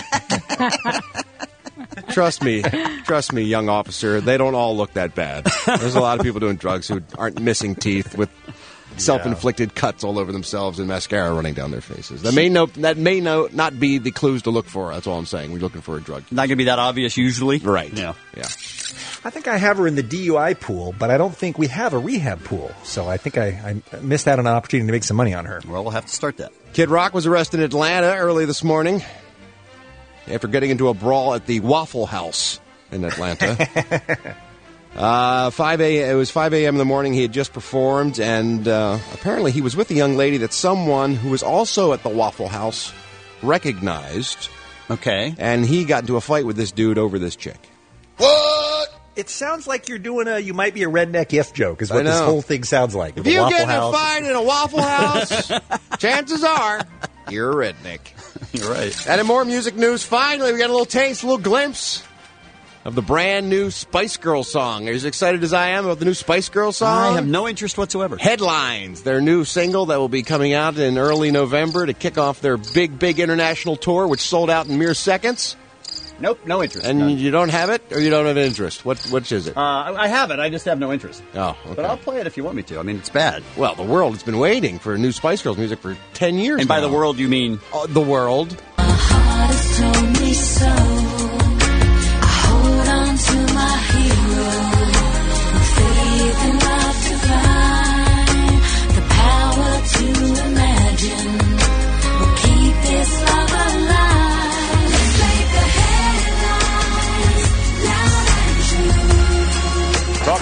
Trust me, young officer, they don't all look that bad. There's a lot of people doing drugs who aren't missing teeth with self-inflicted cuts all over themselves and mascara running down their faces. That may not be the clues to look for. That's all I'm saying. We're looking for a drug. Not going to be that obvious usually. Right. Yeah. I think I have her in the DUI pool, but I don't think we have a rehab pool. So I think I missed out on an opportunity to make some money on her. Well, we'll have to start that. Kid Rock was arrested in Atlanta early this morning after getting into a brawl at the Waffle House in Atlanta. It was 5 a.m. in the morning. He had just performed, and apparently he was with a young lady that someone who was also at the Waffle House recognized. Okay. And he got into a fight with this dude over this chick. What? It sounds like you're doing a "you might be a redneck if" joke. Is what this whole thing sounds like. If The you Waffle get in a House. fight in a Waffle House, chances are you're a redneck. You're right. And in more music news, finally, we got a little taste, a little glimpse of the brand new Spice Girl song. Are you as excited as I am about the new Spice Girl song? I have no interest whatsoever. Headlines, their new single that will be coming out in early November to kick off their big international tour, which sold out in mere seconds. Nope, no interest. And None. you don't have it, or you don't have an interest? Which is it? I have it. I just have no interest. Oh, okay. But I'll play it if you want me to. I mean, it's bad. Well, the world has been waiting for new Spice Girls music for 10 years And by now. the world, you mean? The world. Heart has told me so. I hold on to my hero. Faith and love divine. The power to imagine. We'll keep this love alive. Let's make the headlines loud and true. Talk about a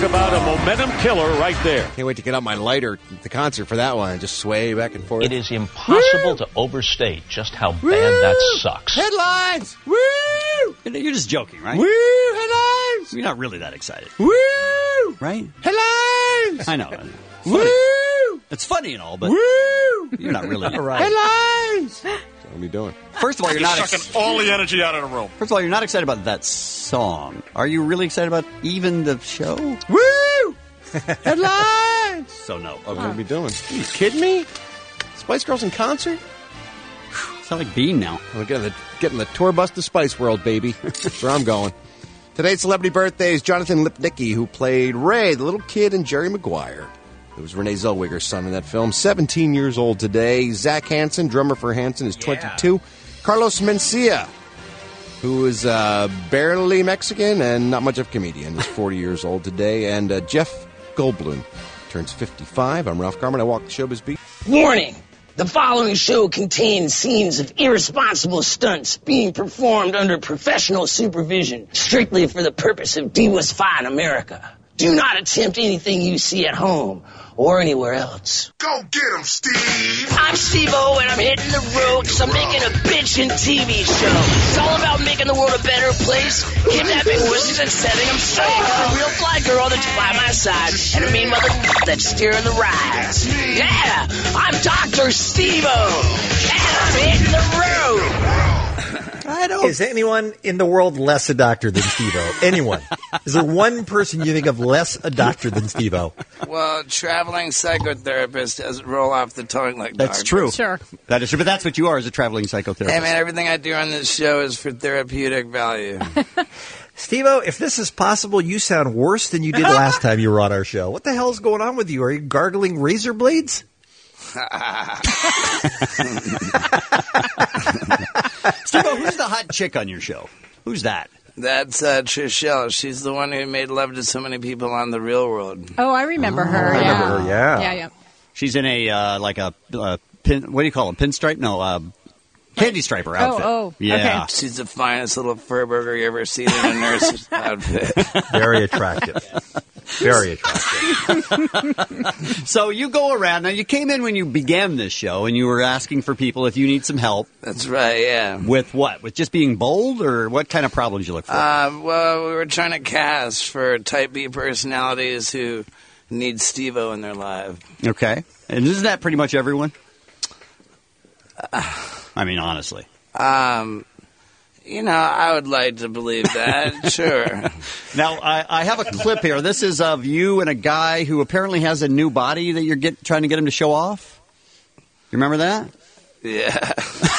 momentum killer right there. Can't wait to get out my lighter at the concert for that one and just sway back and forth. It is impossible to overstate just how bad that sucks. Headlines! Woo! You're just joking, right? Woo! Headlines! You're not really that excited. Woo! Right? Headlines! I know. Woo! It's funny and all, but Woo! you're not really right. Headlines! What are we doing? First of all, you're not sucking all the energy out of the room. First of all, you're not excited about that song. Are you really excited about even the show? Woo! Headlines! So no. What are we doing? Are you kidding me? Spice Girls in concert? Sound like Bean now. We're getting the tour bus to Spice World, baby. That's where I'm going. Today's celebrity birthday is Jonathan Lipnicki, who played Ray, the little kid in Jerry Maguire. It was Renee Zellweger's son in that film. 17 years old today. Zach Hansen, drummer for Hansen, is 22. Carlos Mencia, who is barely Mexican and not much of a comedian, is 40 years old today. And Jeff Goldblum turns 55. I'm Ralph Garman. I walk the showbiz beat. Warning! The following show contains scenes of irresponsible stunts being performed under professional supervision, strictly for the purpose of de-Westifying America. Do not attempt anything you see at home or anywhere else. Go get him, Steve! I'm Steve-O, and I'm hitting the road because I'm making a bitchin' TV show. It's all about making the world a better place, kidnapping wussies and setting them straight. A real fly girl that's by my side, and a mean mother that's steering the rides. Yeah, I'm Dr. Steve-O, and I'm hitting the road. Is anyone in the world less a doctor than Steve-O? Anyone? Is there one person you think of less a doctor than Steve-O? Well, traveling psychotherapist doesn't roll off the tongue like That's doctor. true. Sure. That is true, but that's what you are as a traveling psychotherapist. Hey, man, everything I do on this show is for therapeutic value. Steve-O, if this is possible, you sound worse than you did last time you were on our show. What the hell's going on with you? Are you gargling razor blades? Steve-O, who's the hot chick on your show? Who's that? That's Trishelle. She's the one who made love to so many people on The Real World. Oh, I remember her. I Yeah. remember her, yeah. Yeah. She's in a, like a pin, what do you call it, pinstripe? No, candy striper outfit. Oh, yeah. okay. She's the finest little fur burger you ever seen in a nurse's outfit. Very attractive. Very attractive. So you go around. Now, you came in when you began this show, and you were asking for people if you need some help. That's right, yeah. With what? With just being bold, or what kind of problems you look for? Well, we were trying to cast for type B personalities who need Steve-O in their life. Okay. And isn't that pretty much everyone? I mean, honestly. You know, I would like to believe that, sure. Now, I have a clip here. This is of you and a guy who apparently has a new body that you're trying to get him to show off. You remember that? Yeah.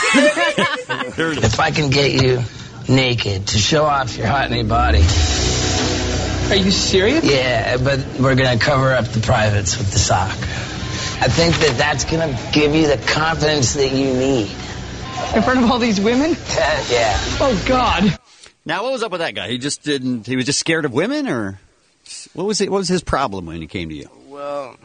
If I can get you naked to show off your hot new body. Are you serious? Yeah, but we're going to cover up the privates with the sock. I think that's going to give you the confidence that you need. In front of all these women? Yeah. Oh, God. Now, what was up with that guy? He was just scared of women, or what was his problem when he came to you? Well,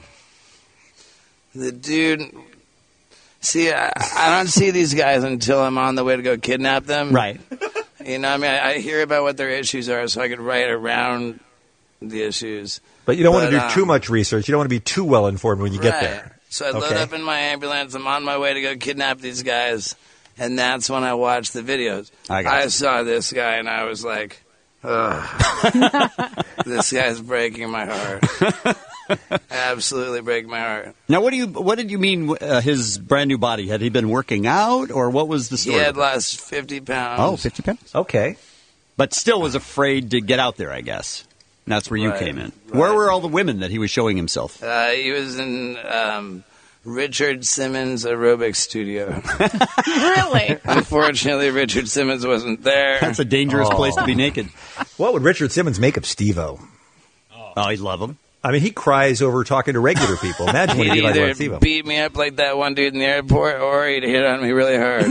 the dude... See, I don't see these guys until I'm on the way to go kidnap them. Right. You know, I mean, I hear about what their issues are so I could write around the issues. But you don't want to do too much research. You don't want to be too well informed when you get there. So I load up in my ambulance. I'm on my way to go kidnap these guys. And that's when I watched the videos. I saw this guy, and I was like, ugh. This guy's breaking my heart. Absolutely breaking my heart. Now, what did you mean his brand new body? Had he been working out, or what was the story? He had lost 50 pounds. Oh, 50 pounds? Okay. But still was afraid to get out there, I guess. And that's where you came in. Right. Where were all the women that he was showing himself? He was in Richard Simmons' aerobics studio. Really? Unfortunately, Richard Simmons wasn't there. That's a dangerous place to be naked. What would Richard Simmons make of Steve-O? Oh, he'd love him. I mean, he cries over talking to regular people. Imagine what he'd be like about He'd Steve-O. either beat me up like that one dude in the airport, or he'd hit on me really hard.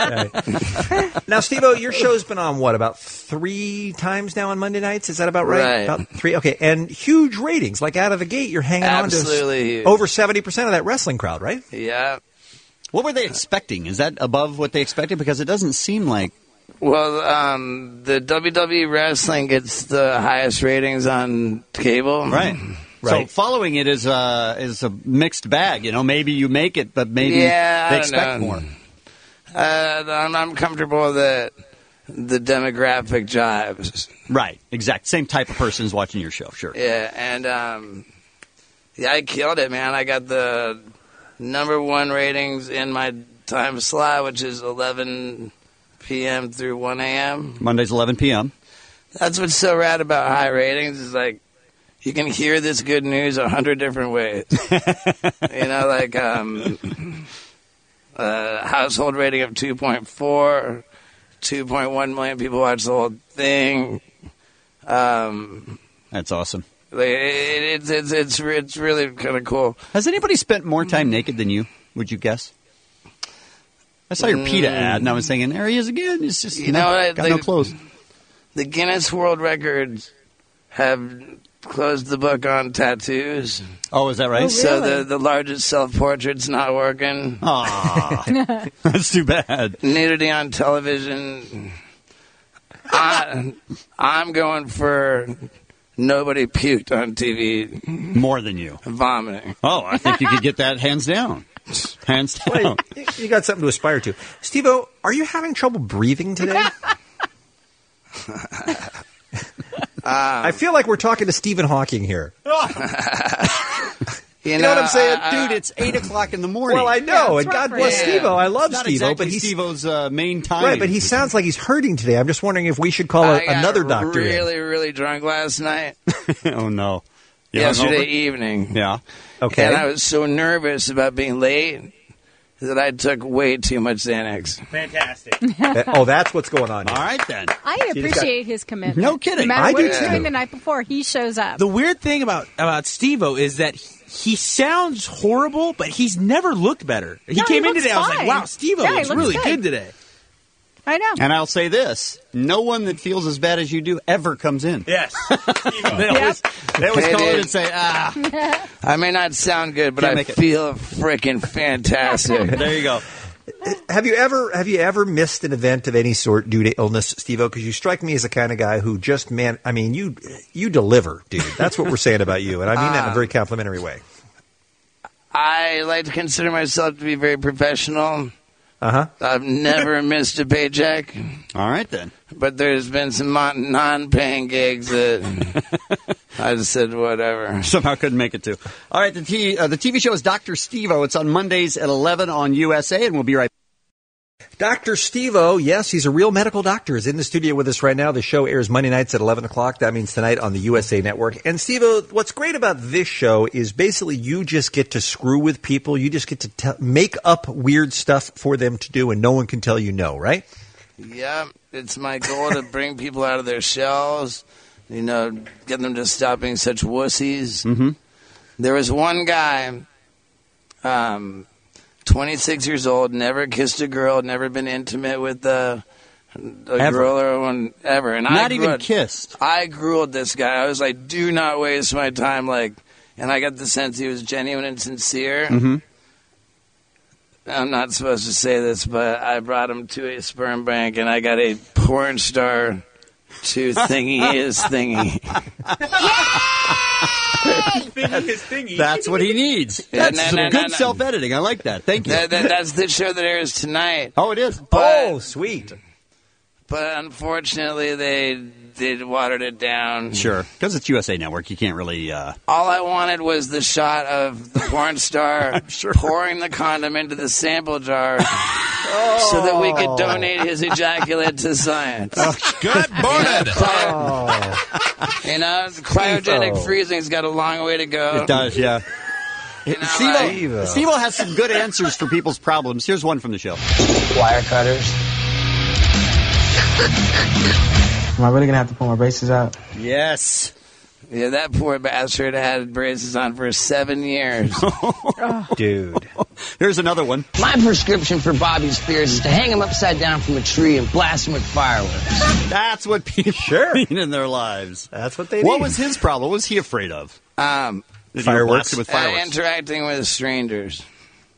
Now, Steve-O, your show's been on, what, about 3 times now on Monday nights? Is that about right? Right. About 3? Okay, and huge ratings. Like, out of the gate, you're hanging Absolutely on huge. to over 70% of that wrestling crowd, right? Yeah. What were they expecting? Is that above what they expected? Because it doesn't seem like Well, the WWE wrestling gets the highest ratings on cable. Right. So following it is a mixed bag. You know, maybe you make it, but maybe they expect more. I'm comfortable that the demographic jives. Right. Exact. Same type of person is watching your show. Sure. Yeah, and I killed it, man. I got the #1 ratings in my time slot, which is 11 p.m. through 1 a.m. Mondays 11 p.m. That's what's so rad about high ratings is like you can hear this good news 100 different ways. You know, like household rating of 2.4, 2.1 million people watch the whole thing. That's awesome. Like, it's really kind of cool. Has anybody spent more time naked than you? Would you guess? I saw your PETA ad, and I was thinking, there he is again. It's just got no clothes. The Guinness World Records have closed the book on tattoos. Oh, is that right? Oh, really? So the largest self-portrait's not working. Aw, that's too bad. Nudity on television. I'm going for nobody puked on TV. More than you. Vomiting. Oh, I think you could get that hands down. Hands down. Wait, you got something to aspire to. Steve-O, are you having trouble breathing today? I feel like we're talking to Stephen Hawking here. You know what I'm saying? Dude, it's 8 o'clock in the morning. Well, I know, and God bless Steve-O. I love Not Steve-O, exactly but he's Steve-O's main time. Right, but he sounds like he's hurting today. I'm just wondering if we should call another doctor in. Really drunk last night. Oh, no. Yesterday evening. Yeah. Okay. And I was so nervous about being late that I took way too much Xanax. Fantastic. Oh, that's what's going on here. All right, then. I appreciate his commitment. No kidding. No matter I what do he's too. doing the night before, he shows up. The weird thing about Steve-O is that he sounds horrible, but he's never looked better. He came in looks today, I was like, fine. wow, Steve-O Yeah, he looks looks really good. good today. I know. And I'll say this. No one that feels as bad as you do ever comes in. Yes. They always call in and say, I may not sound good, but Can't I make it. feel freaking fantastic. There you go. Have you ever missed an event of any sort due to illness, Steve-O? Because you strike me as the kind of guy who just, you deliver, dude. That's what we're saying about you, and I mean that in a very complimentary way. I like to consider myself to be very professional. Uh-huh. I've never missed a paycheck. All right, then. But there's been some non-paying gigs that I just said whatever. Somehow couldn't make it to. All right, the TV show is Dr. Steve-O. It's on Mondays at 11 on USA, and we'll be right back. Dr. Steve-O, yes, he's a real medical doctor, is in the studio with us right now. The show airs Monday nights at 11 o'clock. That means tonight on the USA Network. And Steve-O, what's great about this show is basically you just get to screw with people. You just get to make up weird stuff for them to do, and no one can tell you no, right? Yeah, it's my goal to bring people out of their shells, get them to stop being such wussies. Mm-hmm. There was one guy, 26 years old, never kissed a girl, never been intimate with a girl or one ever. And Not even kissed. I grilled this guy. I was like, do not waste my time. And I got the sense he was genuine and sincere. Mm-hmm. I'm not supposed to say this, but I brought him to a sperm bank, and I got a porn star to thingy is thingy. That's what he needs. That's some good self-editing. I like that. Thank you. That's the show that airs tonight. Oh, it is? Oh, sweet. But unfortunately, they watered it down. Sure. Because it's USA Network, you can't really... All I wanted was the shot of the porn star pouring the condom into the sample jar so that we could donate his ejaculate to science. Good morning. Cryogenic freezing's got a long way to go. It does, yeah. Steve-O has some good answers for people's problems. Here's one from the show. Wire cutters. Am I really going to have to pull my braces out? Yes. Yeah, that poor bastard had braces on for 7 years. Dude. Here's another one. My prescription for Bobby Spears is to hang him upside down from a tree and blast him with fireworks. That's what people need in their lives. That's what they What need. was his problem? What was he afraid of? Fireworks. With fireworks. Interacting with strangers.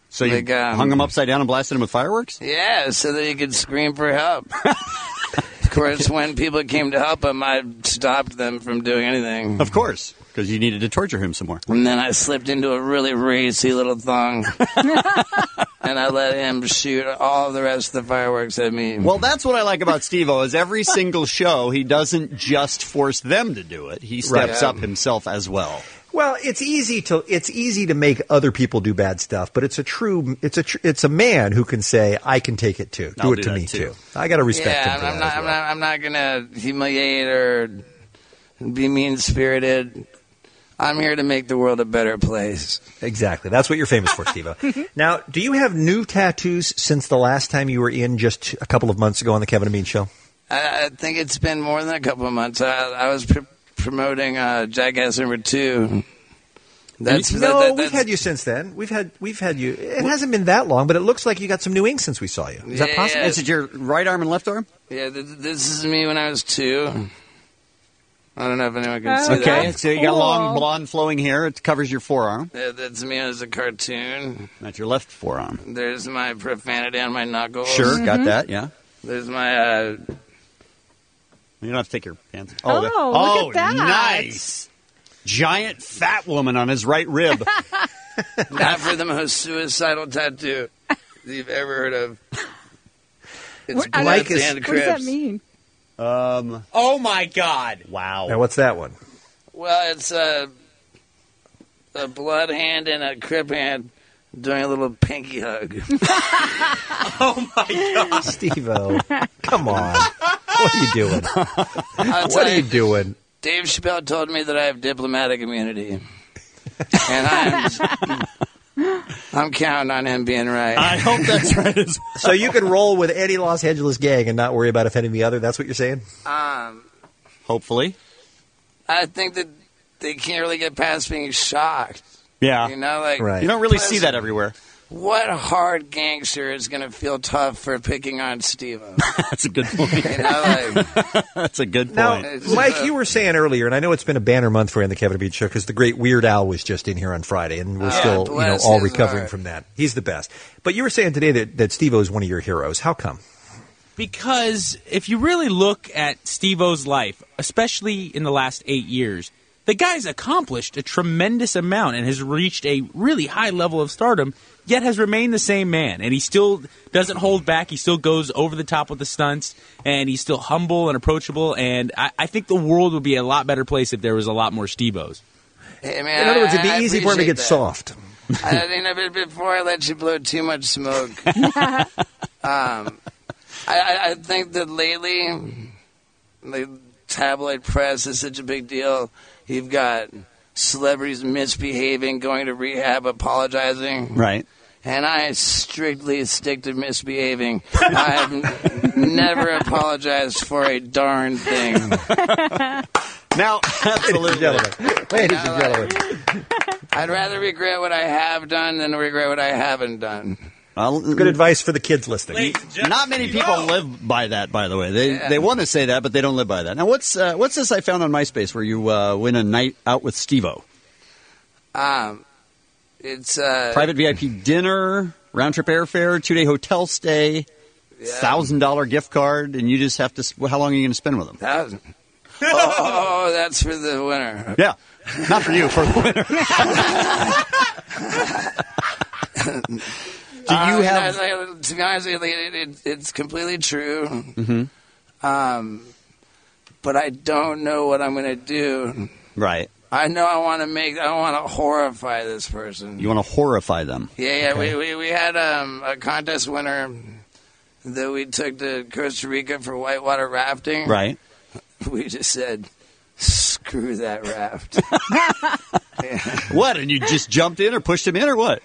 So you hung him upside down and blasted him with fireworks? Yeah, so that he could scream for help. Of course, when people came to help him, I stopped them from doing anything. Of course, because you needed to torture him some more. And then I slipped into a really racy little thong. And I let him shoot all the rest of the fireworks at me. Well, that's what I like about Steve-O, is every single show, he doesn't just force them to do it. He steps up himself as well. Well, it's easy to make other people do bad stuff, but it's a man who can say, I can take it too. Do it to me too. I got to respect him for that as well. I'm not going to humiliate or be mean-spirited. I'm here to make the world a better place. Exactly. That's what you're famous for, Steve-O. Now, do you have new tattoos since the last time you were in just a couple of months ago on the Kevin and Bean Show? I think it's been more than a couple of months. I was promoting Jackass number 2. We've had you since then. We've had you. It hasn't been that long, but it looks like you got some new ink since we saw you. Is that possible? Is it your right arm and left arm? Yeah, this is me when I was 2. I don't know if anyone can see that. Okay, so you got long, blonde, flowing hair. It covers your forearm. Yeah, that's me as a cartoon. That's your left forearm. There's my profanity on my knuckles. Sure, got that, yeah. There's my... You don't have to take your pants off. Look at that. Nice. Giant fat woman on his right rib. Not for the most suicidal tattoo you've ever heard of. It's What does that mean? Oh my God! Wow. Now, what's that one? Well, it's a blood hand and a crip hand doing a little pinky hug. Oh my God, Steve-O, come on! What are you doing? What are you doing? Dave Chappelle told me that I have diplomatic immunity, and I'm counting on him being right. I hope that's right as well. So you can roll with any Los Angeles gang and not worry about offending the other? That's what you're saying? Hopefully. I think that they can't really get past being shocked. Yeah. You know, like... Right. You don't really see that everywhere. What hard gangster is going to feel tough for picking on Steve-O? That's a good point. You know, like... That's a good point. Now, Mike, you were saying earlier, and I know it's been a banner month for you on the Kevin and Bean Show because the great Weird Al was just in here on Friday, and we're still all recovering from that. He's the best. But you were saying today that Steve-O is one of your heroes. How come? Because if you really look at Steve-O's life, especially in the last 8 years, the guy's accomplished a tremendous amount and has reached a really high level of stardom, yet has remained the same man. And he still doesn't hold back. He still goes over the top with the stunts, and he's still humble and approachable. And I think the world would be a lot better place if there was a lot more Steve-Os. Hey, man, in other words, it'd be easy for him to get soft. Before I let you blow too much smoke, I think that lately the tabloid press is such a big deal. You've got celebrities misbehaving, going to rehab, apologizing. Right. And I strictly stick to misbehaving. I've never apologized for a darn thing. Now, absolutely. Ladies and gentlemen. I'd rather regret what I have done than regret what I haven't done. Well, good advice for the kids listening. Not many people live by that, by the way. They want to say that, but they don't live by that. Now, what's this I found on MySpace where you win a night out with Steve-O? It's private VIP dinner, round trip airfare, 2-day hotel stay, $1,000 gift card, and you just have to. How long are you going to spend with them? 1,000. Oh, that's for the winner. Yeah, not for you, for the winner. Do you have? To be honest, it's completely true. Mm-hmm. But I don't know what I'm going to do. Right. I know I want to horrify this person. You want to horrify them? Yeah. Okay. We had a contest winner that we took to Costa Rica for whitewater rafting. Right. We just said, screw that raft. What? And you just jumped in or pushed him in or what?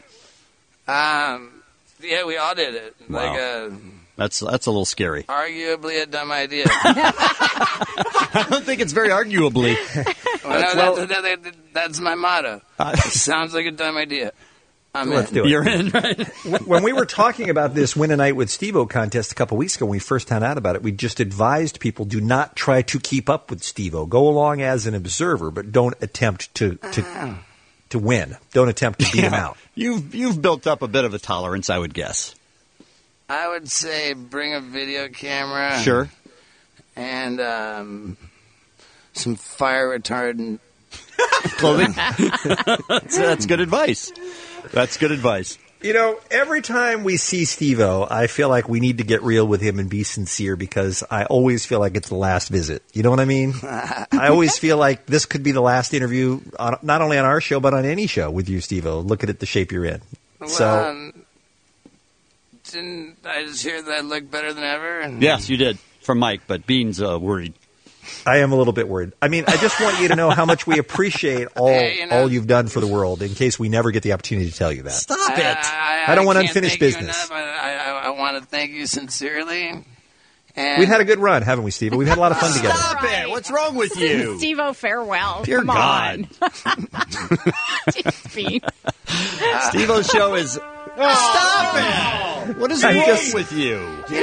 Yeah, we all did it. Wow. That's a little scary. Arguably a dumb idea. I don't think it's very arguably. That's my motto. Sounds like a dumb idea. Let's do it. You're in, right? When we were talking about this Win a Night with Steve-O contest a couple weeks ago, when we first found out about it, we just advised people do not try to keep up with Steve-O. Go along as an observer, but don't attempt to to win. Don't attempt to beat him out. You've built up a bit of a tolerance, I would guess. I would say bring a video camera. Sure. And some fire retardant clothing. That's good advice. That's good advice. You know, every time we see Steve-O, I feel like we need to get real with him and be sincere because I always feel like it's the last visit. You know what I mean? I always feel like this could be the last interview, not only on our show, but on any show with you, Steve-O. Look at the shape you're in. Well, didn't I just hear that I look better than ever? And Yes, you did. From Mike, but Bean's worried. I am a little bit worried. I mean, I just want you to know how much we appreciate all you've done for the world in case we never get the opportunity to tell you that. Stop it. I don't want can't unfinished thank you business. enough. I want to thank you sincerely. And We've had a good run, haven't we, Steve? We've had a lot of fun together. Stop it. What's wrong with you? Steve-O, farewell. Dear Come God. on. Jeez, Bean. Steve-O's show is... Stop it! What is wrong with you?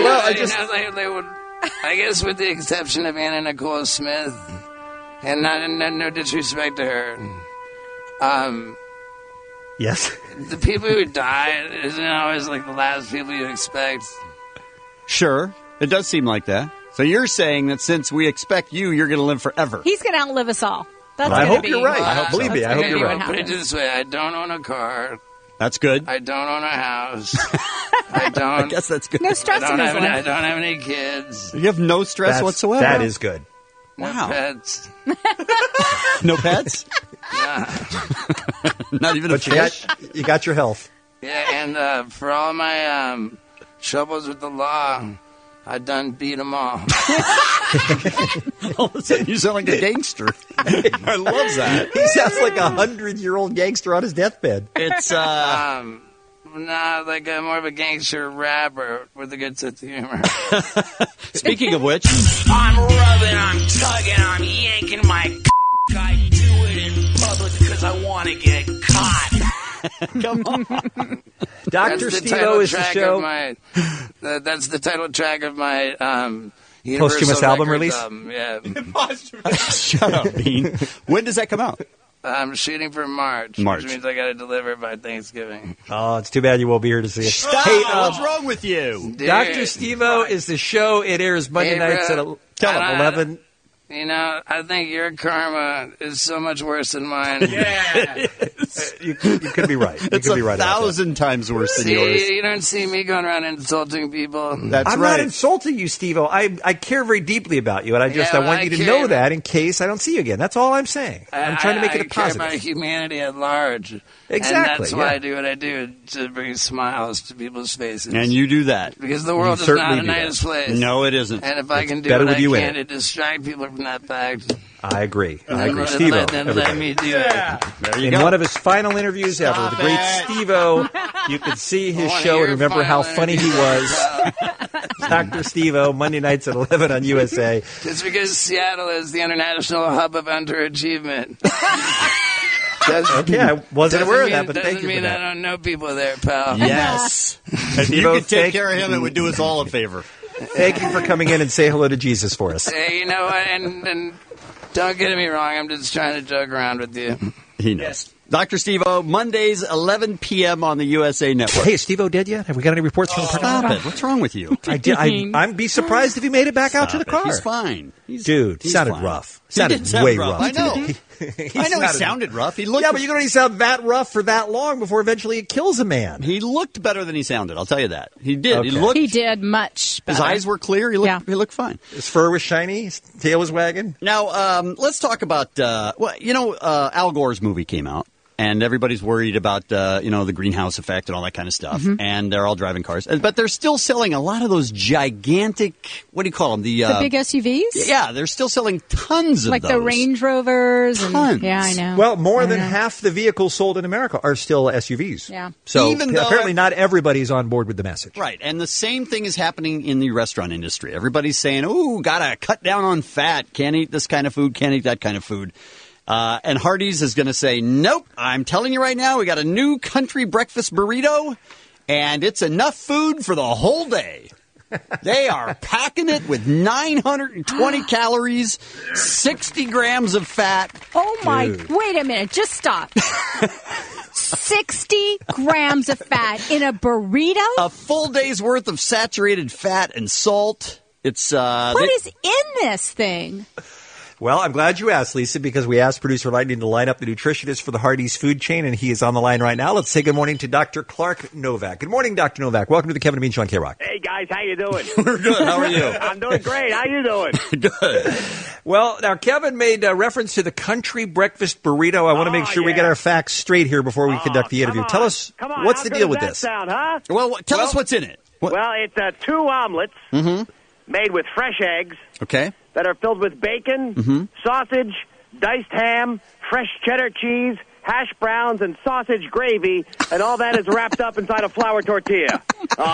I guess with the exception of Anna Nicole Smith, and no disrespect to her, yes, the people who die isn't always like the last people you expect. Sure. It does seem like that. So you're saying that since we expect you, you're going to live forever. He's going to outlive us all. That's I gonna hope be, you're right. Believe me, I hope you're right. Put it this way, I don't own a car. That's good. I don't own a house. I guess that's good. No stress in his life. I don't have any kids. You have no stress whatsoever. That is good. No Wow. pets. No pets? Yeah. Not even a fish? You got your health. Yeah, and for all my troubles with the law, I done beat them all. All of a sudden, you sound like a gangster. I love that. He sounds like a 100-year-old gangster on his deathbed. It's Nah, like more of a gangster rapper with a good sense of humor. Speaking of which, I'm rubbing, I'm tugging, I'm yanking my I do it in public because I want to get caught. Come on. Dr. Steve-O is the show. That's the title track of my posthumous album release? Yeah. Shut up, Bean. When does that come out? I'm shooting for March. March. Which means I got to deliver by Thanksgiving. Oh, it's too bad you won't be here to see it. Stop! Hey, What's wrong with you? Dude, Dr. Steve-O is the show. It airs Monday nights at 11. You know, I think your karma is so much worse than mine. Yeah. You could be right. It's could be right about 1,000 times worse than See, yours. you don't see me going around insulting people. That's I'm right. not insulting you, Steve-O. I care very deeply about you, and I want you to know that in case I don't see you again. That's all I'm saying. I'm trying to make it a I care positive. about humanity at large. Exactly, And that's why yeah. I do what I do, to bring smiles to people's faces. And you do that. Because the world You is certainly not a do that. nice place. No, it isn't. And if I can do better what with I you in can it. to distract people from that fact, I agree. then Steve-O. let everybody. me do it. There you In go. one of his final interviews ever, the great Steve-O, you could see his show and remember how funny he was. Dr. Steve-O, Monday nights at 11 on USA. Just because Seattle is the international hub of underachievement. Okay, I wasn't aware of that, but thank doesn't you for mean that. I don't know people there, pal. Yes. If you Steve-O, could take care of him, it would do us all a favor. Thank you for coming in and say hello to Jesus for us. Hey, you know what? And don't get me wrong. I'm just trying to joke around with you. He knows. Dr. Steve-O, Mondays, 11 p.m. on the USA Network. Hey, is Steve-O dead yet? Have we got any reports from the parking lot? Stop it. What's wrong with you? I'd be surprised if he made it back out to the car. He's fine. Dude, he's sounded fine. rough. He Sounded did sound way rough. rough. I know. I know he sounded- sounded rough. He looked. Yeah, but you can only sound that rough for that long before eventually it kills a man. He looked better than he sounded. I'll tell you that. He did. Okay. He looked. He did much better. His eyes were clear. He looked fine. His fur was shiny. His tail was wagging. Now, let's talk about. Al Gore's movie came out. And everybody's worried about, the greenhouse effect and all that kind of stuff. Mm-hmm. And they're all driving cars. But they're still selling a lot of those gigantic, what do you call them? The big SUVs? Yeah, they're still selling tons of like those. the Range Rovers. And, Tons. yeah, I know. Well, more I than know. half the vehicles sold in America are still SUVs. Yeah. So Even though- apparently not everybody's on board with the message. Right. And the same thing is happening in the restaurant industry. Everybody's saying, ooh, gotta cut down on fat. Can't eat this kind of food. Can't eat that kind of food. And Hardee's is going to say, nope, I'm telling you right now, we got a new country breakfast burrito, and it's enough food for the whole day. They are packing it with 920 calories, 60 grams of fat. Oh, my. Wait a minute. Just stop. 60 grams of fat in a burrito? A full day's worth of saturated fat and salt. It's What is in this thing? Well, I'm glad you asked, Lisa, because we asked producer Lightning to line up the nutritionist for the Hardee's food chain, and he is on the line right now. Let's say good morning to Dr. Clark Novak. Good morning, Dr. Novak. Welcome to the Kevin and Bean Show on K-Rock. Hey, guys. How you doing? We're good. How are you? I'm doing great. How you doing? Good. Well, now, Kevin made a reference to the country breakfast burrito. I want to make sure we get our facts straight here before we conduct the interview. Tell us, what's the deal with this? Sound, huh? Well, tell us what's in it. Well, it's 2 omelets made with fresh eggs. Okay. That are filled with bacon, sausage, diced ham, fresh cheddar cheese, hash browns, and sausage gravy, and all that is wrapped up inside a flour tortilla.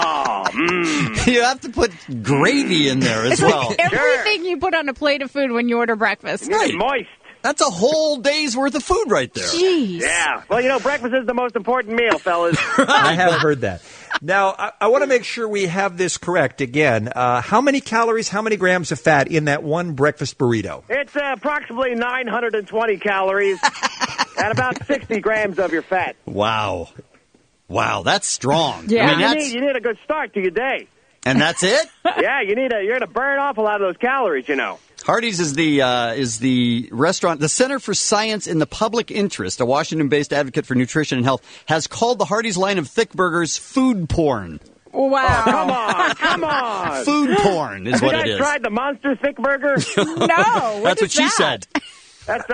You have to put gravy in there as well. Like everything you put on a plate of food when you order breakfast. Right. Moist. That's a whole day's worth of food right there. Jeez. Yeah. Well, breakfast is the most important meal, fellas. I have heard that. Now, I want to make sure we have this correct again. How many calories, how many grams of fat in that one breakfast burrito? It's approximately 920 calories and about 60 grams of your fat. Wow, that's strong. Yeah. I mean, You need a good start to your day. And that's it? Yeah, you're going to burn off a lot of those calories, Hardee's is the restaurant. The Center for Science in the Public Interest, a Washington-based advocate for nutrition and health, has called the Hardee's line of thick burgers food porn. Wow. Oh, come on. Food porn is what it is. Have you guys tried the Monster Thick Burger? No. That's what she said. That's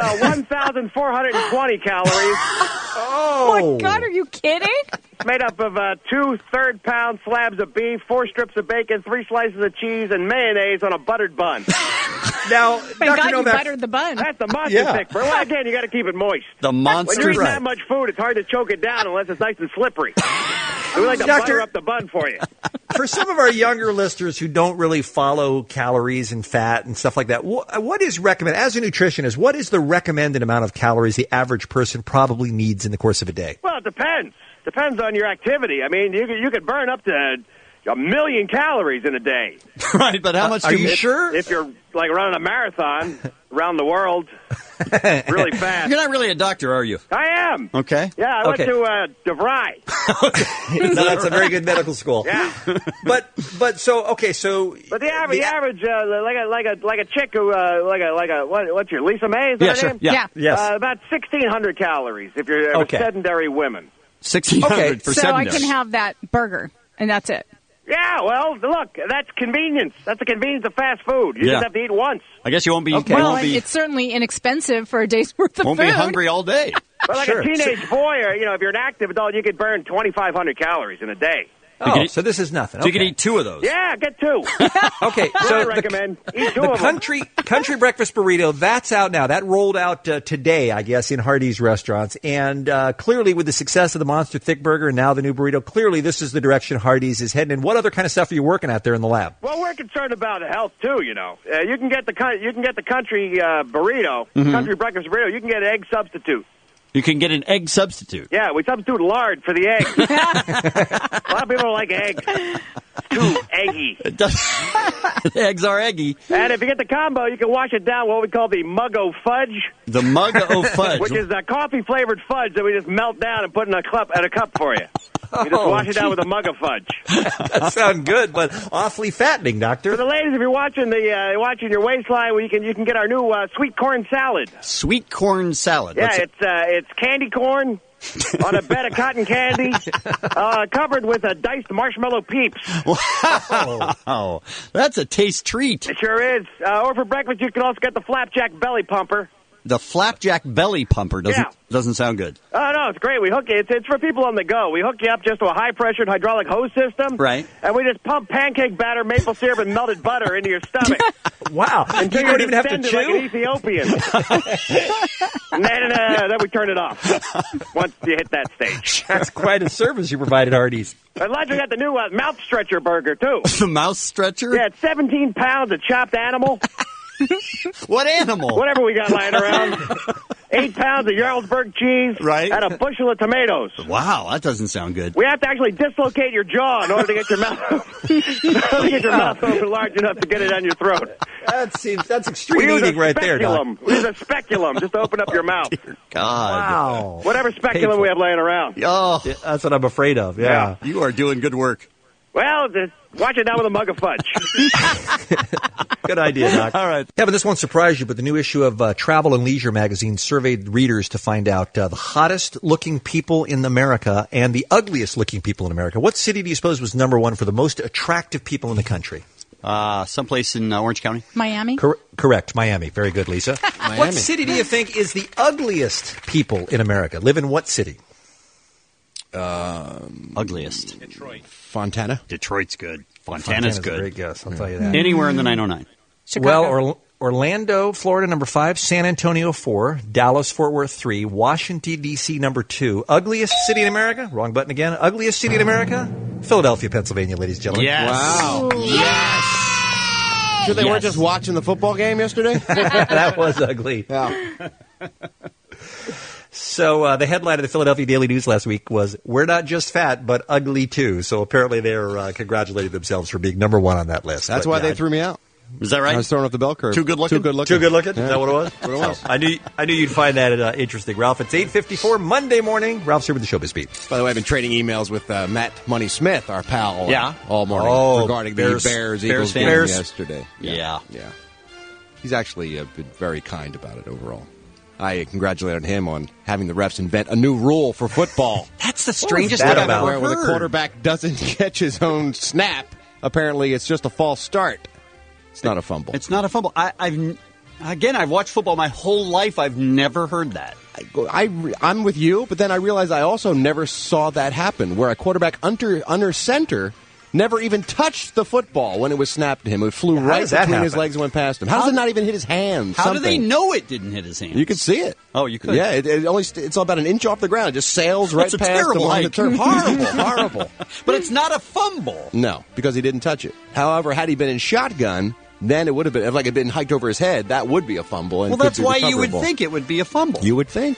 1,420 calories. Oh, my God, are you kidding? It's made up of 2 third-pound slabs of beef, 4 strips of bacon, 3 slices of cheese, and mayonnaise on a buttered bun. Now, my Dr. God, you Novak, buttered the bun. That's the Monster Thick Burger. Well, again, you got to keep it moist. The Monster. When you're eating that much food, it's hard to choke it down unless it's nice and slippery. We like to butter up the bun for you. For some of our younger listeners who don't really follow calories and fat and stuff like that, what is recommended, as a nutritionist, what is the recommended amount of calories the average person probably needs in the course of a day? Well, it depends. Depends on your activity. I mean, you could burn up to 1 million calories in a day. Right, but how much are you sure? If you're like running a marathon around the world really fast. You're not really a doctor, are you? I am. Okay. Yeah, I went to DeVry. No, that's a very good medical school. Yeah. But the average like a chick who what's your Lisa May? Is that her sure. name? Yeah. Yes. About 1,600 calories if you're sedentary women. 1,600 for so sedentary. I can have that burger, and that's it. Yeah, well, look, that's convenience. That's the convenience of fast food. You just have to eat once. I guess you won't be. Well, it's certainly inexpensive for a day's worth of won't food. be hungry all day. But like a teenage boy, or if you're an active adult, you could burn 2,500 calories in a day. Oh, so this is nothing. So you can eat 2 of those. Yeah, get 2. Okay, so I recommend eat 2 of them. country breakfast burrito, that's out now. That rolled out today, I guess, in Hardee's restaurants. And clearly, with the success of the Monster Thick Burger and now the new burrito, clearly this is the direction Hardee's is heading. And what other kind of stuff are you working at there in the lab? Well, we're concerned about health too. You can get the country burrito, country breakfast burrito. You can get an egg substitute. You can get an egg substitute. Yeah, we substitute lard for the egg. A lot of people don't like eggs. It's too eggy. The eggs are eggy. And if you get the combo, you can wash it down with what we call the Muggo Fudge. The Muggo Fudge. Which is a coffee-flavored fudge that we just melt down and put in a cup for you. You just wash it down with a Muggo Fudge. That sounds good, but awfully fattening, Doctor. For the ladies, if you're watching watching your waistline, you can get our new sweet corn salad. Sweet corn salad. Yeah, it's candy corn on a bed of cotton candy, covered with a diced marshmallow peeps. Wow, that's a taste treat. It sure is. Or for breakfast, you can also get the flapjack belly pumper. The flapjack belly pumper doesn't sound good. Oh, no, it's great. We hook you. It's for people on the go. We hook you up just to a high-pressured hydraulic hose system. Right. And we just pump pancake batter, maple syrup, and melted butter into your stomach. Wow. Until You don't even have to chew? like an Ethiopian. And then we turn it off once you hit that stage. That's quite a service you provided, Hardee's. At lunch, we got the new mouth stretcher burger, too. The mouth stretcher? Yeah, it's 17 pounds of chopped animal. What animal? Whatever we got lying around. 8 pounds of Jarlsberg cheese, Right. and a bushel of tomatoes. Wow, that doesn't sound good. We have to actually dislocate your jaw in order to get your mouth open large enough to get it on your throat. That's extreme eating right there, Doc. We use a speculum just to open up your mouth. God. Wow. Whatever speculum we have laying around. Oh, yeah, that's what I'm afraid of. Yeah. You are doing good work. Well, just wash it down with a mug of fudge. Good idea, Doc. All right. Yeah, but this won't surprise you, but the new issue of Travel and Leisure magazine surveyed readers to find out the hottest-looking people in America and the ugliest-looking people in America. What city do you suppose was number one for the most attractive people in the country? Someplace in Orange County. Miami? Correct. Miami. Very good, Lisa. What city do you think is the ugliest people in America? Live in what city? Ugliest. Detroit. Fontana. Detroit's good. Fontana's a good. great guess. I'll tell you that. Anywhere in the 909. Well, Orlando, Florida, number 5. San Antonio, 4. Dallas, Fort Worth, 3. Washington, D.C., number 2. Ugliest city in America? Wrong button again. Ugliest city in America? Philadelphia, Pennsylvania, ladies and gentlemen. Yes. Wow. Yes. Sure they weren't just watching the football game yesterday? That was ugly. Yeah. So the headline of the Philadelphia Daily News last week was, "We're not just fat, but ugly too." So apparently they're congratulating themselves for being number one on that list. That's why they threw me out. Is that right? I was throwing off the bell curve. Too good looking? Too good looking. Too good looking? Yeah. Is that what it was? What it was. I knew you'd find that interesting, Ralph. It's 8:54 Monday morning. Ralph's here with the Showbiz Beat. By the way, I've been trading emails with Matt Money Smith, our pal, all morning regarding the Bears-Eagles game yesterday. Yeah. He's actually been very kind about it overall. I congratulated him on having the refs invent a new rule for football. That's the strangest thing I've ever heard. Where the quarterback doesn't catch his own snap, apparently it's just a false start. It's not a fumble. It's not a fumble. I've watched football my whole life. I've never heard that. I'm with you, but then I realized I also never saw that happen, where a quarterback under center never even touched the football when it was snapped to him. It flew right between his legs and went past him. How does it not even hit his hands? How do they know it didn't hit his hands? You could see it. Oh, you could? Yeah, it's about an inch off the ground. It just sails right past him on the turf. Horrible. But it's not a fumble. No, because he didn't touch it. However, had he been in shotgun, then it would have been, if it had been hiked over his head, that would be a fumble. And well, that's why you would think it would be a fumble. You would think.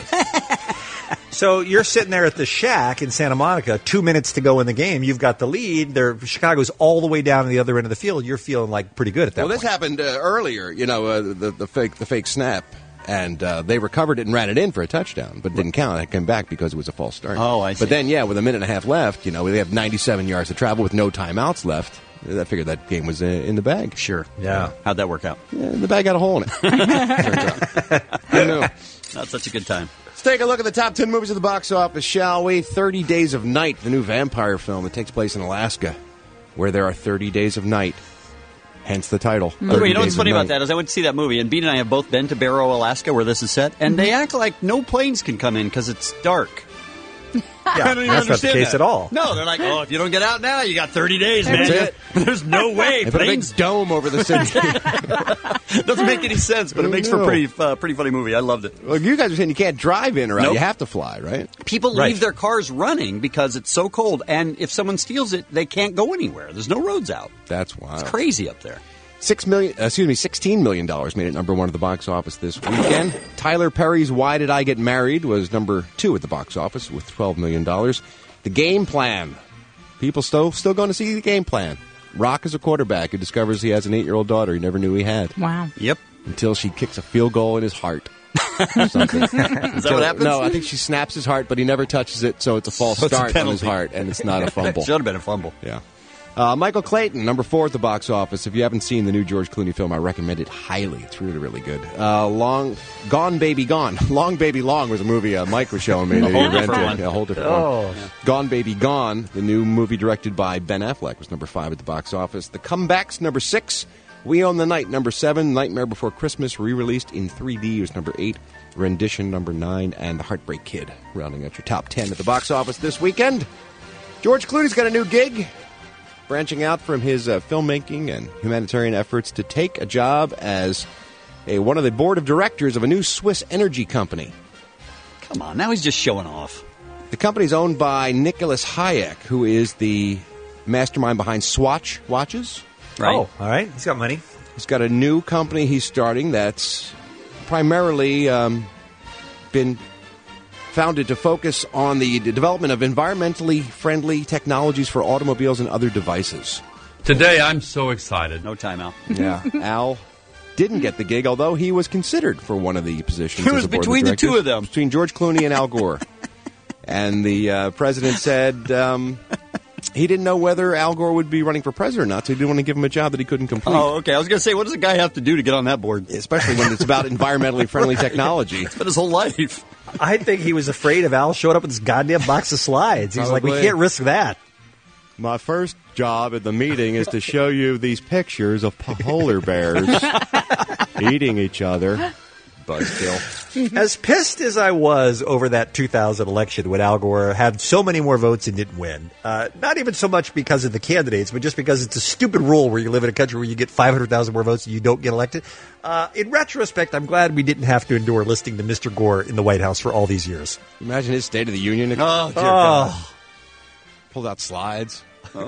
So you're sitting there at the Shack in Santa Monica, 2 minutes to go in the game. You've got the lead. Chicago's all the way down to the other end of the field. You're feeling like pretty good at that point. Well, this happened earlier, the fake snap. And they recovered it and ran it in for a touchdown, but it didn't count. It came back because it was a false start. Oh, I see. But then, with a minute and a half left, they have 97 yards to travel with no timeouts left. I figured that game was in the bag. Sure. Yeah. How'd that work out? Yeah, the bag had a hole in it. Turns out. I know. Not such a good time. Let's take a look at the top 10 movies at the box office, shall we? 30 Days of Night, the new vampire film that takes place in Alaska, where there are 30 days of night. Hence the title. You know what's funny about that is I went to see that movie, and Beat and I have both been to Barrow, Alaska, where this is set, and they act like no planes can come in because it's dark. Yeah, that's not the case at all. No, they're like, if you don't get out now, you got 30 days, man. That's it. There's no way. They put a big dome over the city. Doesn't make any sense, but it makes for a pretty funny movie. I loved it. Well, you guys are saying you can't drive in or out. Nope. You have to fly, right? People leave their cars running because it's so cold, and if someone steals it, they can't go anywhere. There's no roads out. That's wild. It's crazy up there. $16 million made it number one at the box office this weekend. Tyler Perry's Why Did I Get Married was number 2 at the box office with $12 million. The Game Plan. People still going to see The Game Plan. Rock is a quarterback who discovers he has an 8-year-old daughter he never knew he had. Wow. Yep. Until she kicks a field goal in his heart. Is that what happens? No, I think she snaps his heart, but he never touches it, so it's a false start on his heart, and it's not a fumble. Should have been a fumble. Yeah. Michael Clayton, number 4 at the box office. If you haven't seen the new George Clooney film, I recommend it highly. It's really, really good. Gone Baby Gone. Long Baby Long was a movie Mike was showing me. A whole different one. A whole different one. Yeah. Gone Baby Gone, the new movie directed by Ben Affleck, was number 5 at the box office. The Comebacks, number 6. We Own the Night, number 7. Nightmare Before Christmas, re-released in 3D, was number 8. Rendition, number 9. And The Heartbreak Kid, rounding out your top 10 at the box office this weekend. George Clooney's got a new gig. Branching out from his filmmaking and humanitarian efforts to take a job as one of the board of directors of a new Swiss energy company. Come on, now he's just showing off. The company's owned by Nicholas Hayek, who is the mastermind behind Swatch watches. Right. Oh, all right. He's got money. He's got a new company he's starting that's primarily been founded to focus on the development of environmentally friendly technologies for automobiles and other devices. Today, I'm so excited. No timeout. Yeah, Al didn't get the gig, although he was considered for one of the positions. It was between the two of them. Between George Clooney and Al Gore. And the president said he didn't know whether Al Gore would be running for president or not, so he didn't want to give him a job that he couldn't complete. Oh, okay. I was going to say, what does a guy have to do to get on that board? Especially when it's about environmentally friendly technology. It's been his whole life. I think he was afraid of Al showing up with this goddamn box of slides. He's like, we can't risk that. My first job at the meeting is to show you these pictures of polar bears eating each other. Buzzkill. As pissed as I was over that 2000 election when Al Gore had so many more votes and didn't win, not even so much because of the candidates, but just because it's a stupid rule where you live in a country where you get 500,000 more votes and you don't get elected. In retrospect, I'm glad we didn't have to endure listening to Mr. Gore in the White House for all these years. Imagine his State of the Union. Oh, dear God. Pulled out slides.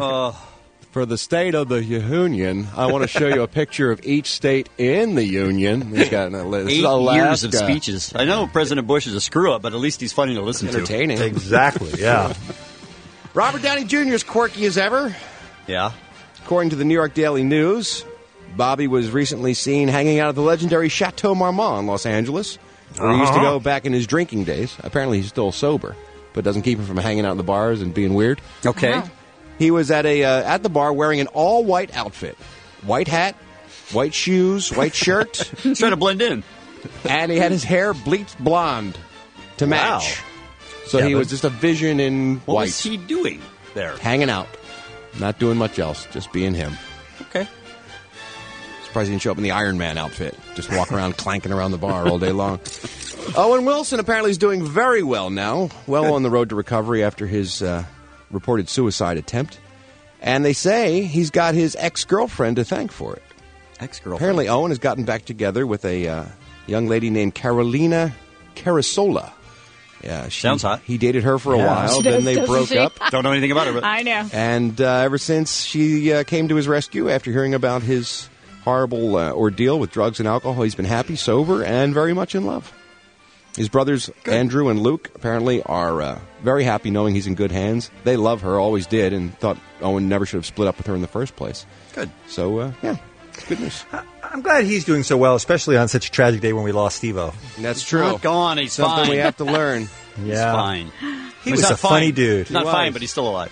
For the State of the Union, I want to show you a picture of each state in the Union. He's got a list. 8 years of speeches. I know President Bush is a screw-up, but at least he's funny to listen Entertaining. to. Exactly, yeah. Robert Downey Jr. is quirky as ever. Yeah. According to the New York Daily News, Bobby was recently seen hanging out at the legendary Chateau Marmont in Los Angeles, where he used to go back in his drinking days. Apparently he's still sober, but doesn't keep him from hanging out in the bars and being weird. Okay. Wow. He was at the bar wearing an all-white outfit. White hat, white shoes, white shirt. He's trying to blend in. And he had his hair bleached blonde to match. So he was just a vision in white. What was he doing there? Hanging out. Not doing much else. Just being him. Okay. Surprised he didn't show up in the Iron Man outfit. Just walk around clanking around the bar all day long. Owen Wilson apparently is doing very well now. Well on the road to recovery after his reported suicide attempt. And they say he's got his ex-girlfriend to thank for it. Ex-girlfriend? Apparently Owen has gotten back together with a young lady named Carolina Carasola. Yeah, sounds hot. He dated her for a while, then they broke up. Don't know anything about her. But. I know. And ever since she came to his rescue after hearing about his horrible ordeal with drugs and alcohol, he's been happy, sober, and very much in love. His brothers, Andrew and Luke, apparently are very happy knowing he's in good hands. They love her, always did, and thought Owen never should have split up with her in the first place. Good. So, yeah, good news. I'm glad he's doing so well, especially on such a tragic day when we lost Steve-O. That's true. Not gone. He's Something fine. we have to learn. Yeah. He's fine. He was a funny dude. He's not fine, but he's still alive.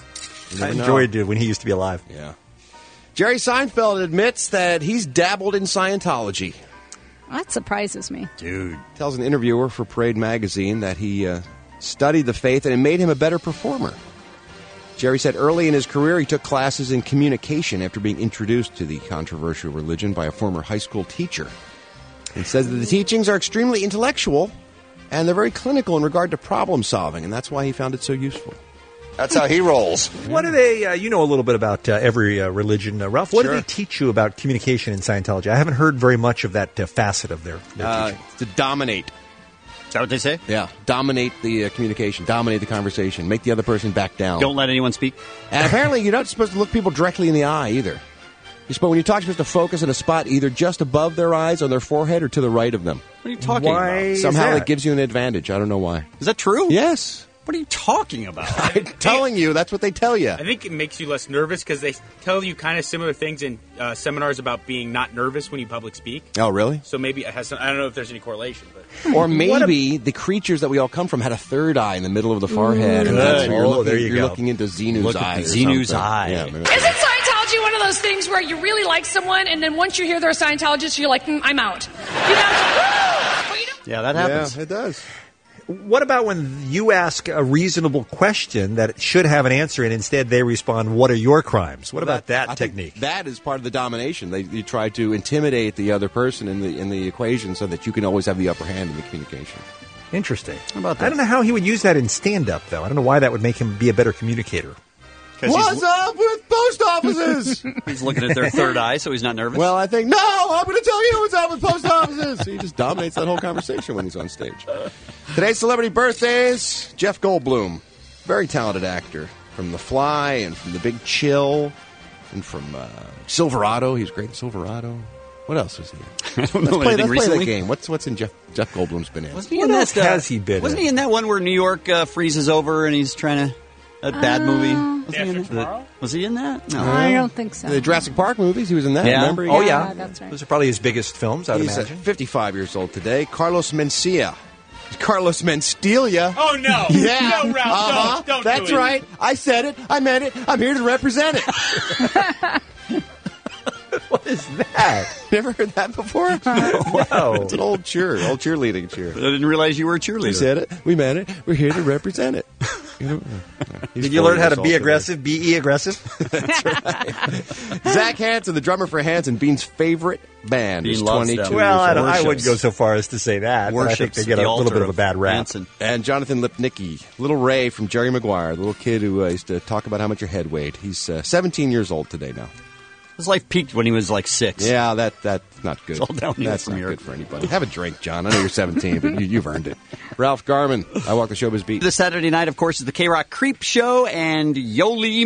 I enjoyed it when he used to be alive. Yeah. Jerry Seinfeld admits that he's dabbled in Scientology. That surprises me. Dude. Tells an interviewer for Parade magazine that he studied the faith and it made him a better performer. Jerry said early in his career he took classes in communication after being introduced to the controversial religion by a former high school teacher. He says that the teachings are extremely intellectual and they're very clinical in regard to problem solving, and that's why he found it so useful. That's how he rolls. What do they, you know a little bit about every religion. Ralph, what do they teach you about communication in Scientology? I haven't heard very much of that facet of their teaching. To dominate. Is that what they say? Yeah. Dominate the communication. Dominate the conversation. Make the other person back down. Don't let anyone speak. And apparently you're not supposed to look people directly in the eye either. When you talk, you're supposed to focus in a spot either just above their eyes, on their forehead, or to the right of them. What are you talking about? Somehow that gives you an advantage. I don't know why. Is that true? Yes. What are you talking about? I'm telling you, that's what they tell you. I think it makes you less nervous because they tell you kind of similar things in seminars about being not nervous when you public speak. Oh, really? So maybe it has some, I don't know if there's any correlation. But Or maybe the creatures that we all come from had a third eye in the middle of the forehead. And that's, There you go. looking into Xenu's eye. Xenu's eye. Yeah, maybe Isn't Scientology one of those things where you really like someone and then once you hear they're a Scientologist, you're like, I'm out. Yeah, that happens. Yeah, it does. What about when you ask a reasonable question that should have an answer and instead they respond, what are your crimes? What about that technique? That is part of the domination. You try to intimidate the other person in the equation so that you can always have the upper hand in the communication. Interesting. How about that? I don't know how he would use that in stand-up, though. I don't know why that would make him be a better communicator. What's up with post offices? He's looking at their third eye, so he's not nervous. Well, I think, no, I'm going to tell you what's up with post offices. He just dominates that whole conversation when he's on stage. Today's celebrity birthdays, Jeff Goldblum, very talented actor, from The Fly and from The Big Chill and from Silverado. He was great in Silverado. What else was he in? I don't know Let's anything play recently. that game. What's in Jeff Goldblum's been in? Wasn't he What in else that? has he been Wasn't in? he in that one where New York freezes over and he's trying to a bad movie? Wasn't he in that? Was he in that? No. I don't think so. The Jurassic Park movies, he was in that. Yeah. Remember? Oh, yeah. that's right. Those are probably his biggest films, I would He's imagine. 55 years old today. Carlos Mencia. Carlos Mencia. Oh, no. Yeah. No, Ralph, don't do That's it. right. I said it. I meant it. I'm here to represent it. What is that? Never heard that before? Wow. It's an old cheerleading cheer. I didn't realize you were a cheerleader. We said it. We meant it. We're here to represent it. Did you learn how to be aggressive, be aggressive? That's right. Zach Hansen, the drummer for Hanson, Bean's favorite band, Bean is loves 22 them. Well, years old. I wouldn't go so far as to say that, but I think they get a little bit of a bad rap. Hanson. And Jonathan Lipnicki, little Ray from Jerry Maguire, the little kid who used to talk about how much your head weighed. He's 17 years old today now. His life peaked when he was like 6. Yeah, that's not good. It's all downhill That's from not here. good for anybody. Have a drink, John. I know you're 17, but you've earned it. Ralph Garman, I walk the showbiz beat. This Saturday night, of course, is the K-Rock Creep Show and Yoli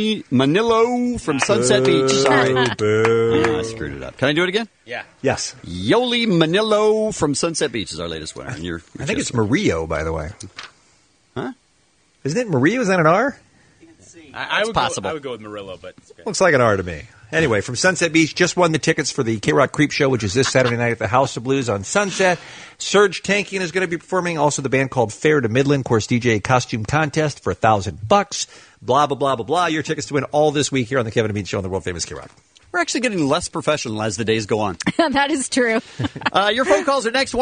Manilo from Sunset Beach. Sorry. I screwed it up. Can I do it again? Yeah. Yes. Yoli Manilo from Sunset Beach is our latest winner. And I think it's Murillo, by the way. Huh? Isn't it Murillo? Is that an R? I would possible. I would go with Murillo, but it's okay. Looks like an R to me. Anyway, from Sunset Beach, just won the tickets for the K-Rock Creep Show, which is this Saturday night at the House of Blues on Sunset. Serge Tankian is going to be performing. Also, the band called Fair to Midland. Of course, DJ Costume Contest for $1,000. Blah, blah, blah, blah, blah. Your tickets to win all this week here on the Kevin and Bean Show on the world-famous K-Rock. We're actually getting less professional as the days go on. That is true. Your phone calls are next,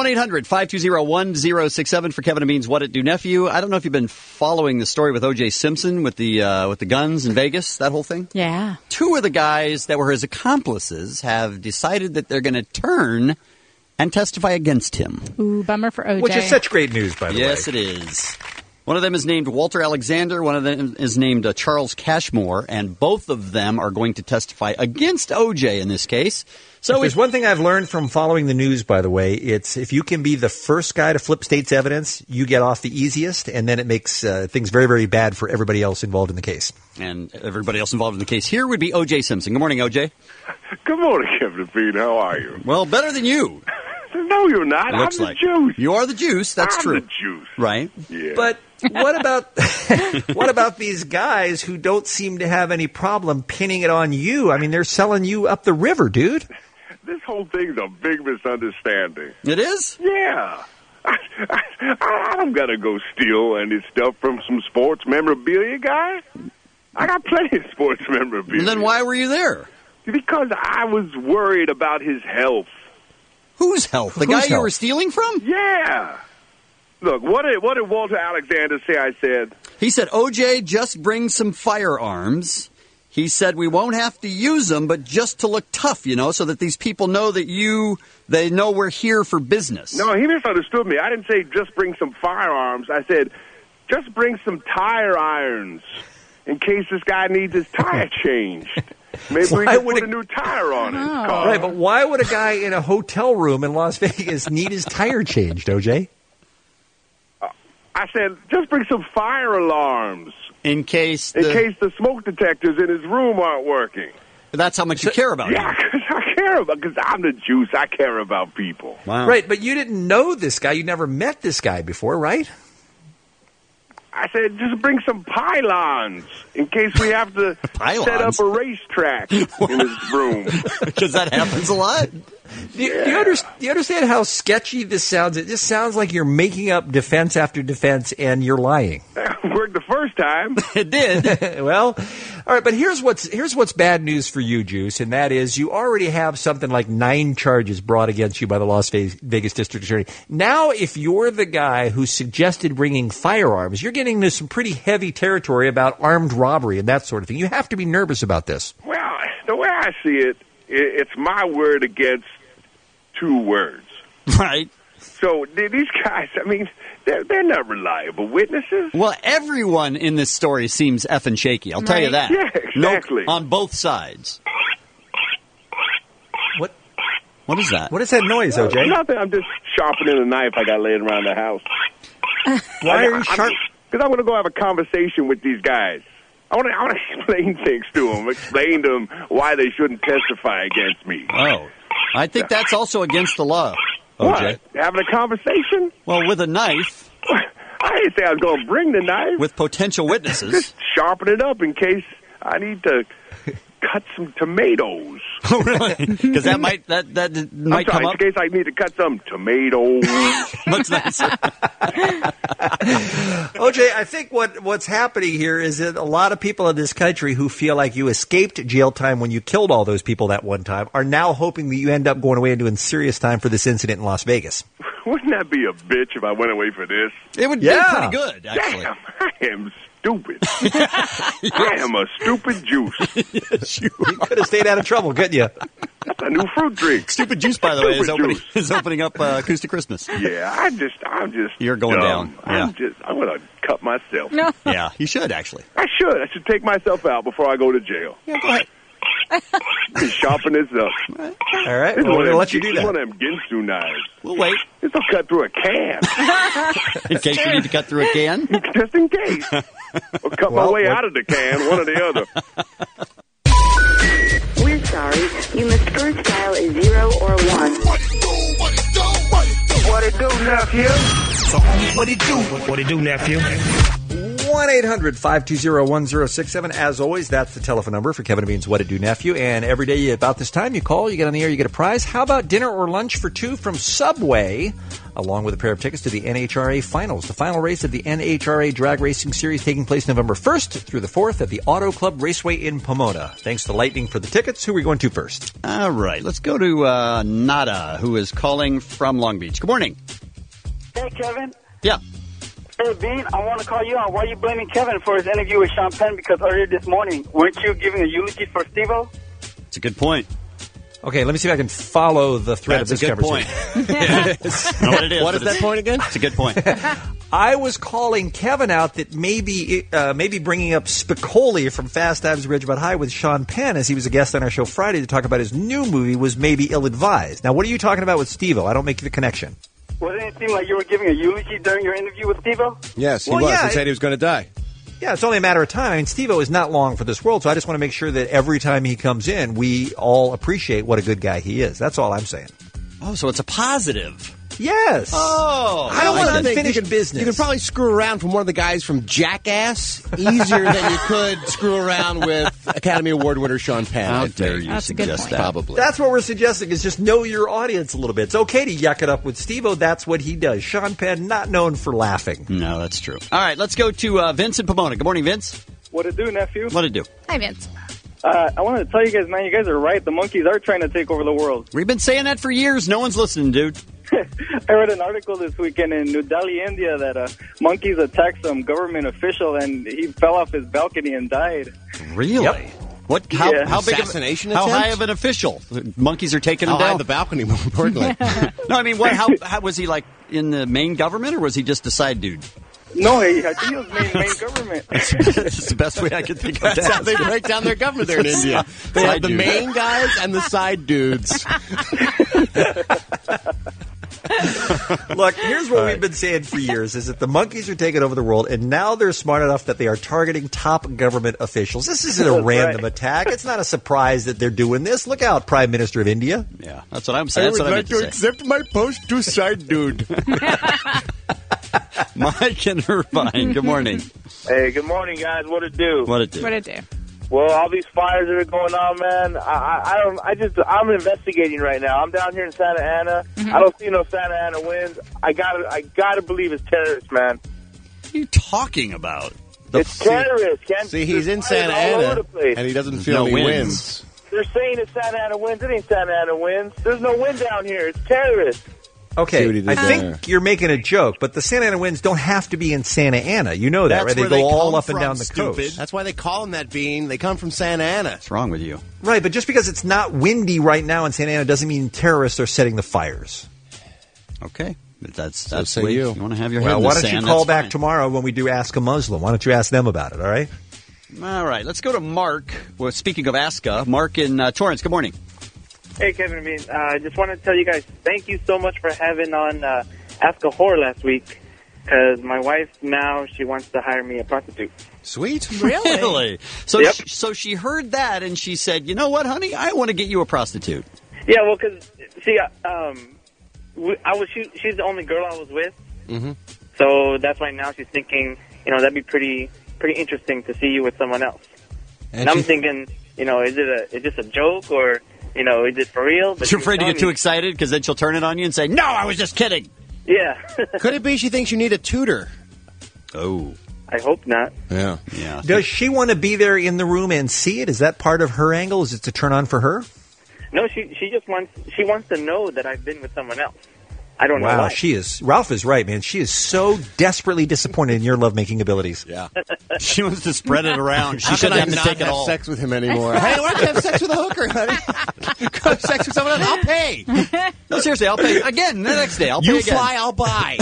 1-800-520-1067 for Kevin and Bean's What It Do Nephew. I don't know if you've been following the story with O.J. Simpson with the guns in Vegas, that whole thing. Yeah. 2 of the guys that were his accomplices have decided that they're going to turn and testify against him. Ooh, bummer for OJ. Which is such great news, by the way. Yes, it is. One of them is named Walter Alexander. One of them is named Charles Cashmore. And both of them are going to testify against O.J. in this case. So there's one thing I've learned from following the news, by the way, it's if you can be the first guy to flip state's evidence, you get off the easiest, and then it makes things very, very bad for everybody else involved in the case. And everybody else involved in the case here would be O.J. Simpson. Good morning, O.J. Good morning, Kevin Bean. How are you? Well, better than you. No, you're not. Looks I'm like. the juice. You are the juice. That's I'm true. the juice. Right. Yeah. But what about these guys who don't seem to have any problem pinning it on you? I mean, they're selling you up the river, dude. This whole thing's a big misunderstanding. It is? Yeah. I'm going to go steal any stuff from some sports memorabilia guy. I got plenty of sports memorabilia. And then why were you there? Because I was worried about his health. Whose health? The guy you were stealing from? Yeah. Look, what did Walter Alexander say I said? He said, O.J., just bring some firearms. He said we won't have to use them, but just to look tough, so that these people know that they know we're here for business. No, he misunderstood me. I didn't say just bring some firearms. I said just bring some tire irons in case this guy needs his tire changed. Maybe we can put a new tire on his car. Right, but why would a guy in a hotel room in Las Vegas need his tire changed, OJ? I said, just bring some fire alarms. In case the smoke detectors in his room aren't working. That's how much you care about Yeah, because I'm the juice. I care about people. Wow. Right, but you didn't know this guy. You never met this guy before, right? I said, just bring some pylons in case we have to set up a racetrack in his room. Because that happens a lot. Do you understand how sketchy this sounds? It just sounds like you're making up defense after defense and you're lying. Worked the first time. It did. Well, all right, but here's what's bad news for you, Juice, and that is you already have something like 9 charges brought against you by the Las Vegas District Attorney. Now, if you're the guy who suggested bringing firearms, you're getting into some pretty heavy territory about armed robbery and that sort of thing. You have to be nervous about this. Well, the way I see it, it's my word against 2 words. Right. So these guys, I mean, they're not reliable witnesses. Well, everyone in this story seems effing shaky. I'll tell you that. Yeah, exactly. On both sides. What is that? What is that noise, OJ? Nothing. I'm just sharpening a knife I got laying around the house. Why are you sharp? Because I'm going to go have a conversation with these guys. I want to explain things to them. Explain to them why they shouldn't testify against me. Oh. I think that's also against the law, OJ. What? Having a conversation? Well, with a knife. I didn't say I was going to bring the knife. With potential witnesses. Just sharpen it up in case I need to cut some tomatoes. Oh, really? Because that might come up. In case I need to cut some tomatoes. Much nicer. OJ, I think what's happening here is that a lot of people in this country who feel like you escaped jail time when you killed all those people that one time are now hoping that you end up going away and doing serious time for this incident in Las Vegas. Wouldn't that be a bitch if I went away for this? It would be pretty good, actually. Damn, I am stupid. I am a stupid juice. Yes, you could have stayed out of trouble, couldn't you? That's a new fruit drink. Stupid Juice, by the way, is opening up Acoustic Christmas. Yeah, I'm just. You're going dumb. down. Yeah. I'm going to cut myself. No. Yeah, you should, actually. I should take myself out before I go to jail. Yeah, go ahead. Just sharpen this up. All right, we're going to let you do that. It's one of them Ginsu knives. We'll wait. This will cut through a can. In case you need to cut through a can? Just in case. Or cut my way out of the can, one or the other. We're sorry. You must first dial a 0 or 1. What it do, nephew? So, what it do? What it do, nephew? 1-800-520-1067. As always, that's the telephone number for Kevin and Bean's What It Do Nephew. And every day about this time, you call, you get on the air, you get a prize. How about dinner or lunch for two from Subway, along with a pair of tickets to the NHRA Finals, the final race of the NHRA Drag Racing Series taking place November 1st through the 4th at the Auto Club Raceway in Pomona. Thanks to Lightning for the tickets. Who are we going to first? All right, let's go to Nada, who is calling from Long Beach. Good morning. Hey, Kevin. Yeah. Hey, Bean, I want to call you on why are you blaming Kevin for his interview with Sean Penn, because earlier this morning, weren't you giving a eulogy for Steve-O? It's a good point. Okay, let me see if I can follow the thread of this conversation. That's a good point. Know what it is, what is that point again? It's a good point. I was calling Kevin out that maybe bringing up Spicoli from Fast Times at Ridgemont High with Sean Penn, as he was a guest on our show Friday to talk about his new movie, was maybe ill-advised. Now, what are you talking about with Steve-O? I don't make the connection. Well, didn't it seem like you were giving a eulogy during your interview with Steve-O? Yes, he was. He said he was going to die. Yeah, it's only a matter of time. I mean, Steve-O is not long for this world, so I just want to make sure that every time he comes in, we all appreciate what a good guy he is. That's all I'm saying. Oh, so it's a positive. Yes. Oh. I don't want unfinished business. You can probably screw around from one of the guys from Jackass easier than you could screw around with Academy Award winner Sean Penn. How dare you suggest that? Probably. That's what we're suggesting, is just know your audience a little bit. It's okay to yuck it up with Steve-O. That's what he does. Sean Penn, not known for laughing. No, that's true. All right, let's go to Vince in Pomona. Good morning, Vince. What it do, nephew? What it do? Hi, Vince. I wanted to tell you guys, man, you guys are right. The monkeys are trying to take over the world. We've been saying that for years. No one's listening, dude. I read an article this weekend in New Delhi, India, that monkeys attacked some government official and he fell off his balcony and died. Really? Yep. What? How big? Assassination How attempt? high of an official? Monkeys are taking him How high down the balcony, more importantly. No, I mean, what? How was he, like, in the main government, or was he just a side dude? No, I think he was main government. That's the best way I could think of that. That's how they break down their government there in India. They have the main guys and the side dudes. Look, here's what we've been saying for years, is that the monkeys are taking over the world, and now they're smart enough that they are targeting top government officials. This isn't a random attack. It's not a surprise that they're doing this. Look out, Prime Minister of India. Yeah, that's what I'm saying. I would like to accept my post to side dude. Mike and Irvine, good morning. Hey, good morning, guys. What it do? What it do? What it do? Well, all these fires that are going on, man. I'm investigating right now. I'm down here in Santa Ana. Mm-hmm. I don't see no Santa Ana winds. I gotta believe it's terrorists, man. What are you talking about? It's terrorists. See, he's in Santa Ana, and he doesn't feel any winds. They're saying it's Santa Ana winds. It ain't Santa Ana winds. There's no wind down here. It's terrorists. Okay, I think you're making a joke, but the Santa Ana winds don't have to be in Santa Ana. You know that, right? They go all up and down the coast. That's why they call them that, Bean. They come from Santa Ana. What's wrong with you? Right, but just because it's not windy right now in Santa Ana doesn't mean terrorists are setting the fires. Okay. That's say way you. want to have your head in the why don't sand, you call that's back fine. tomorrow when we do Ask a Muslim? Why don't you ask them about it, all right? All right, let's go to Mark. Well, speaking of Aska, Mark in Torrance. Good morning. Hey, Kevin and Bean. I just wanted to tell you guys thank you so much for having on Ask a Whore last week, because my wife now, she wants to hire me a prostitute. Sweet. Really? So, Yep. so she heard that and she said, you know what, honey? I want to get you a prostitute. Yeah, well, because, see, she's the only girl I was with. Mm-hmm. So that's why now she's thinking, that'd be pretty interesting to see you with someone else. And I'm thinking, is this a joke or, is it for real? But you're afraid to get too excited because then she'll turn it on you and say, no, I was just kidding. Yeah. Could it be she thinks you need a tutor? Oh. I hope not. Yeah. Does she want to be there in the room and see it? Is that part of her angle? Is it to turn on for her? No, she just wants to know that I've been with someone else. I don't know Wow, why. she is. Ralph is right, man. She is so desperately disappointed in your lovemaking abilities. Yeah. She wants to spread it around. She shouldn't have to take it all. Sex with him anymore. Hey, why don't you have sex with a hooker, honey? Go have sex with someone else. I'll pay. No, seriously, I'll pay again the next day. I'll pay You again. fly, I'll buy.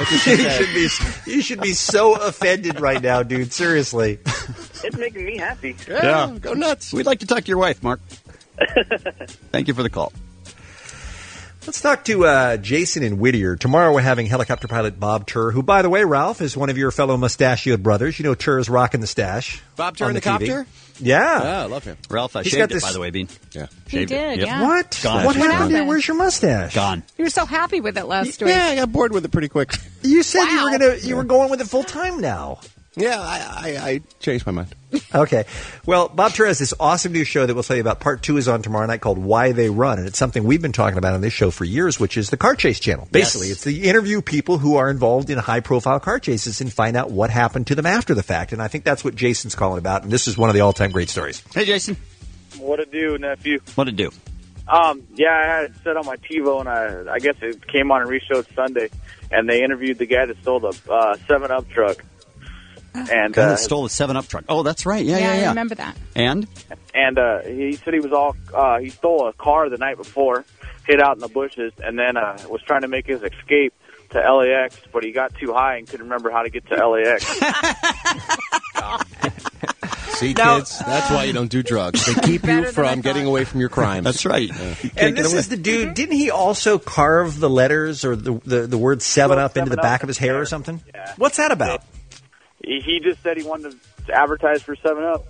You should be so offended right now, dude. Seriously. It's making me happy. Yeah, go nuts. We'd like to talk to your wife, Mark. Thank you for the call. Let's talk to Jason in Whittier. Tomorrow we're having helicopter pilot Bob Turr, who, by the way, Ralph, is one of your fellow mustachioed brothers. You know Turr is rocking the stash. Bob Turr on in the TV. copter? Yeah. Yeah, I love him. Ralph, I He's shaved got it, this- by the way, Bean. Yeah. He Shaved did, it. Yep. yeah. What? Gone. What What happened there? happened? Where's your mustache? Gone. You were so happy with it last week. Yeah, I got bored with it pretty quick. You said Wow. you were going with it full time now. Yeah, I changed my mind. Okay. Well, Bob Turr has this awesome new show that we'll tell you about. Part 2 is on tomorrow night called Why They Run. And it's something we've been talking about on this show for years, which is the car chase channel. Basically, Yes. it's the interview people who are involved in high-profile car chases and find out what happened to them after the fact. And I think that's what Jason's calling about. And this is one of the all-time great stories. Hey, Jason. What to do, nephew? What'd it do? Yeah, I had it set on my TiVo, and I guess it came on and reshowed Sunday, and they interviewed the guy that stole the 7-Up truck. And Guy that stole the 7-Up truck. Oh, that's right. Yeah. I remember that. And? He said he stole a car the night before, hid out in the bushes, and then was trying to make his escape to LAX, but he got too high and couldn't remember how to get to LAX. See, kids, that's why you don't do drugs. They keep you from getting away from your crimes. That's right. And this is the dude. Didn't he also carve the letters or the word 7-Up into the back of his hair or something? Yeah. What's that about? He just said he wanted to advertise for 7-Up.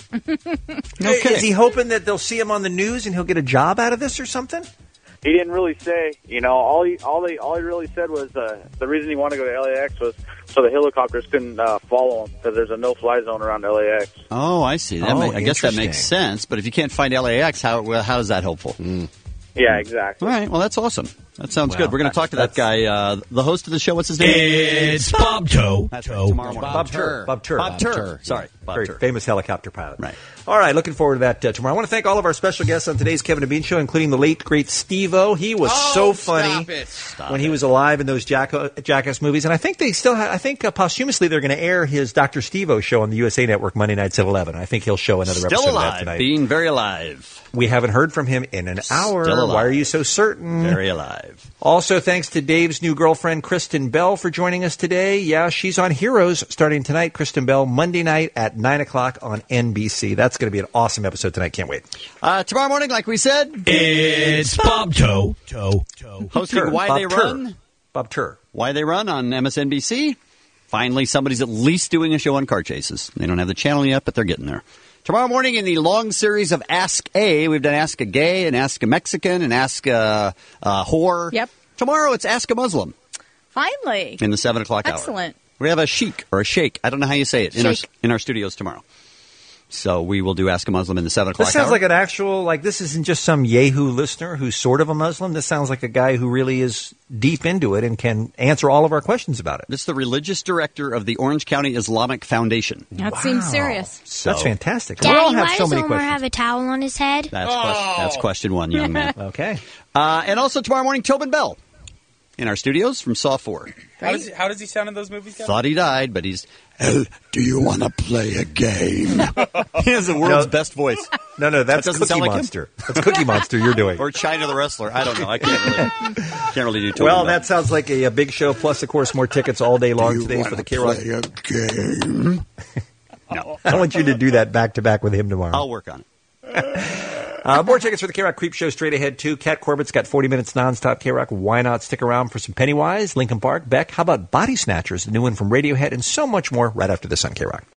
No kidding. Is he hoping that they'll see him on the news and he'll get a job out of this or something? He didn't really say. All he really said was the reason he wanted to go to LAX was so the helicopters couldn't follow him because there's a no-fly zone around LAX. Oh, I see. I guess that makes sense. But if you can't find LAX, how is that helpful? Yeah, exactly. All right. Well, that's awesome. That sounds good. We're going to talk to that guy, the host of the show. What's his name? It's Bob Toe. That's right, tomorrow morning. Bob Turr. Bob Turr. Sorry, Bob Very Turr. famous helicopter pilot. Right. All right, looking forward to that tomorrow. I want to thank all of our special guests on today's Kevin and Bean Show, including the late, great Steve-O. He was so funny when he was alive in those Jackass movies. And I think they still have, posthumously they're going to air his Dr. Steve-O show on the USA Network Monday nights at 11. I think he'll show another Still episode alive, of that tonight. being very alive. We haven't heard from him in an hour. Still alive. Why are you so certain? Very alive. Also, thanks to Dave's new girlfriend, Kristen Bell, for joining us today. Yeah, she's on Heroes starting tonight. Kristen Bell, Monday night at 9 o'clock on NBC. That's going to be an awesome episode tonight. Can't wait. Tomorrow morning, like we said, it's Bob Toe. Hosting Turr. Why Bob They Turr. Run. Bob Turr. Why They Run on MSNBC. Finally, somebody's at least doing a show on car chases. They don't have the channel yet, but they're getting there. Tomorrow morning in the long series of Ask A, we've done Ask a Gay and Ask a Mexican and Ask a Whore. Yep. Tomorrow it's Ask a Muslim Finally. in the 7 o'clock hour. Excellent. We have a sheik or a sheikh. I don't know how you say it in our studios tomorrow. So we will do Ask a Muslim in the 7 o'clock This sounds hour. like an actual, this isn't just some Yahoo listener who's sort of a Muslim. This sounds like a guy who really is deep into it and can answer all of our questions about it. This is the religious director of the Orange County Islamic Foundation. That seems serious. So, That's fantastic. Daddy, we all have why so does many Omar questions. have a towel on his head? That's question one, young man. Okay. And also tomorrow morning, Tobin Bell in our studios from Saw 4. How does he sound in those movies, Kevin? Thought he died, but he's... Do you want to play a game? He has the world's best voice. No, that's That doesn't Cookie sound like him? Monster. That's Cookie Monster you're doing. Or China the Wrestler. I don't know. I can't really do Tobin Well, Bell. that sounds like a big show. Plus, of course, more tickets all day long today for the K-Rock. Play a game? No. I want you to do that back to back with him tomorrow. I'll work on it. More tickets for the K-Rock Creep Show straight ahead, too. Cat Corbett's got 40 minutes nonstop K-Rock. Why not stick around for some Pennywise, Linkin Park, Beck? How about Body Snatchers, the new one from Radiohead, and so much more right after this on K-Rock.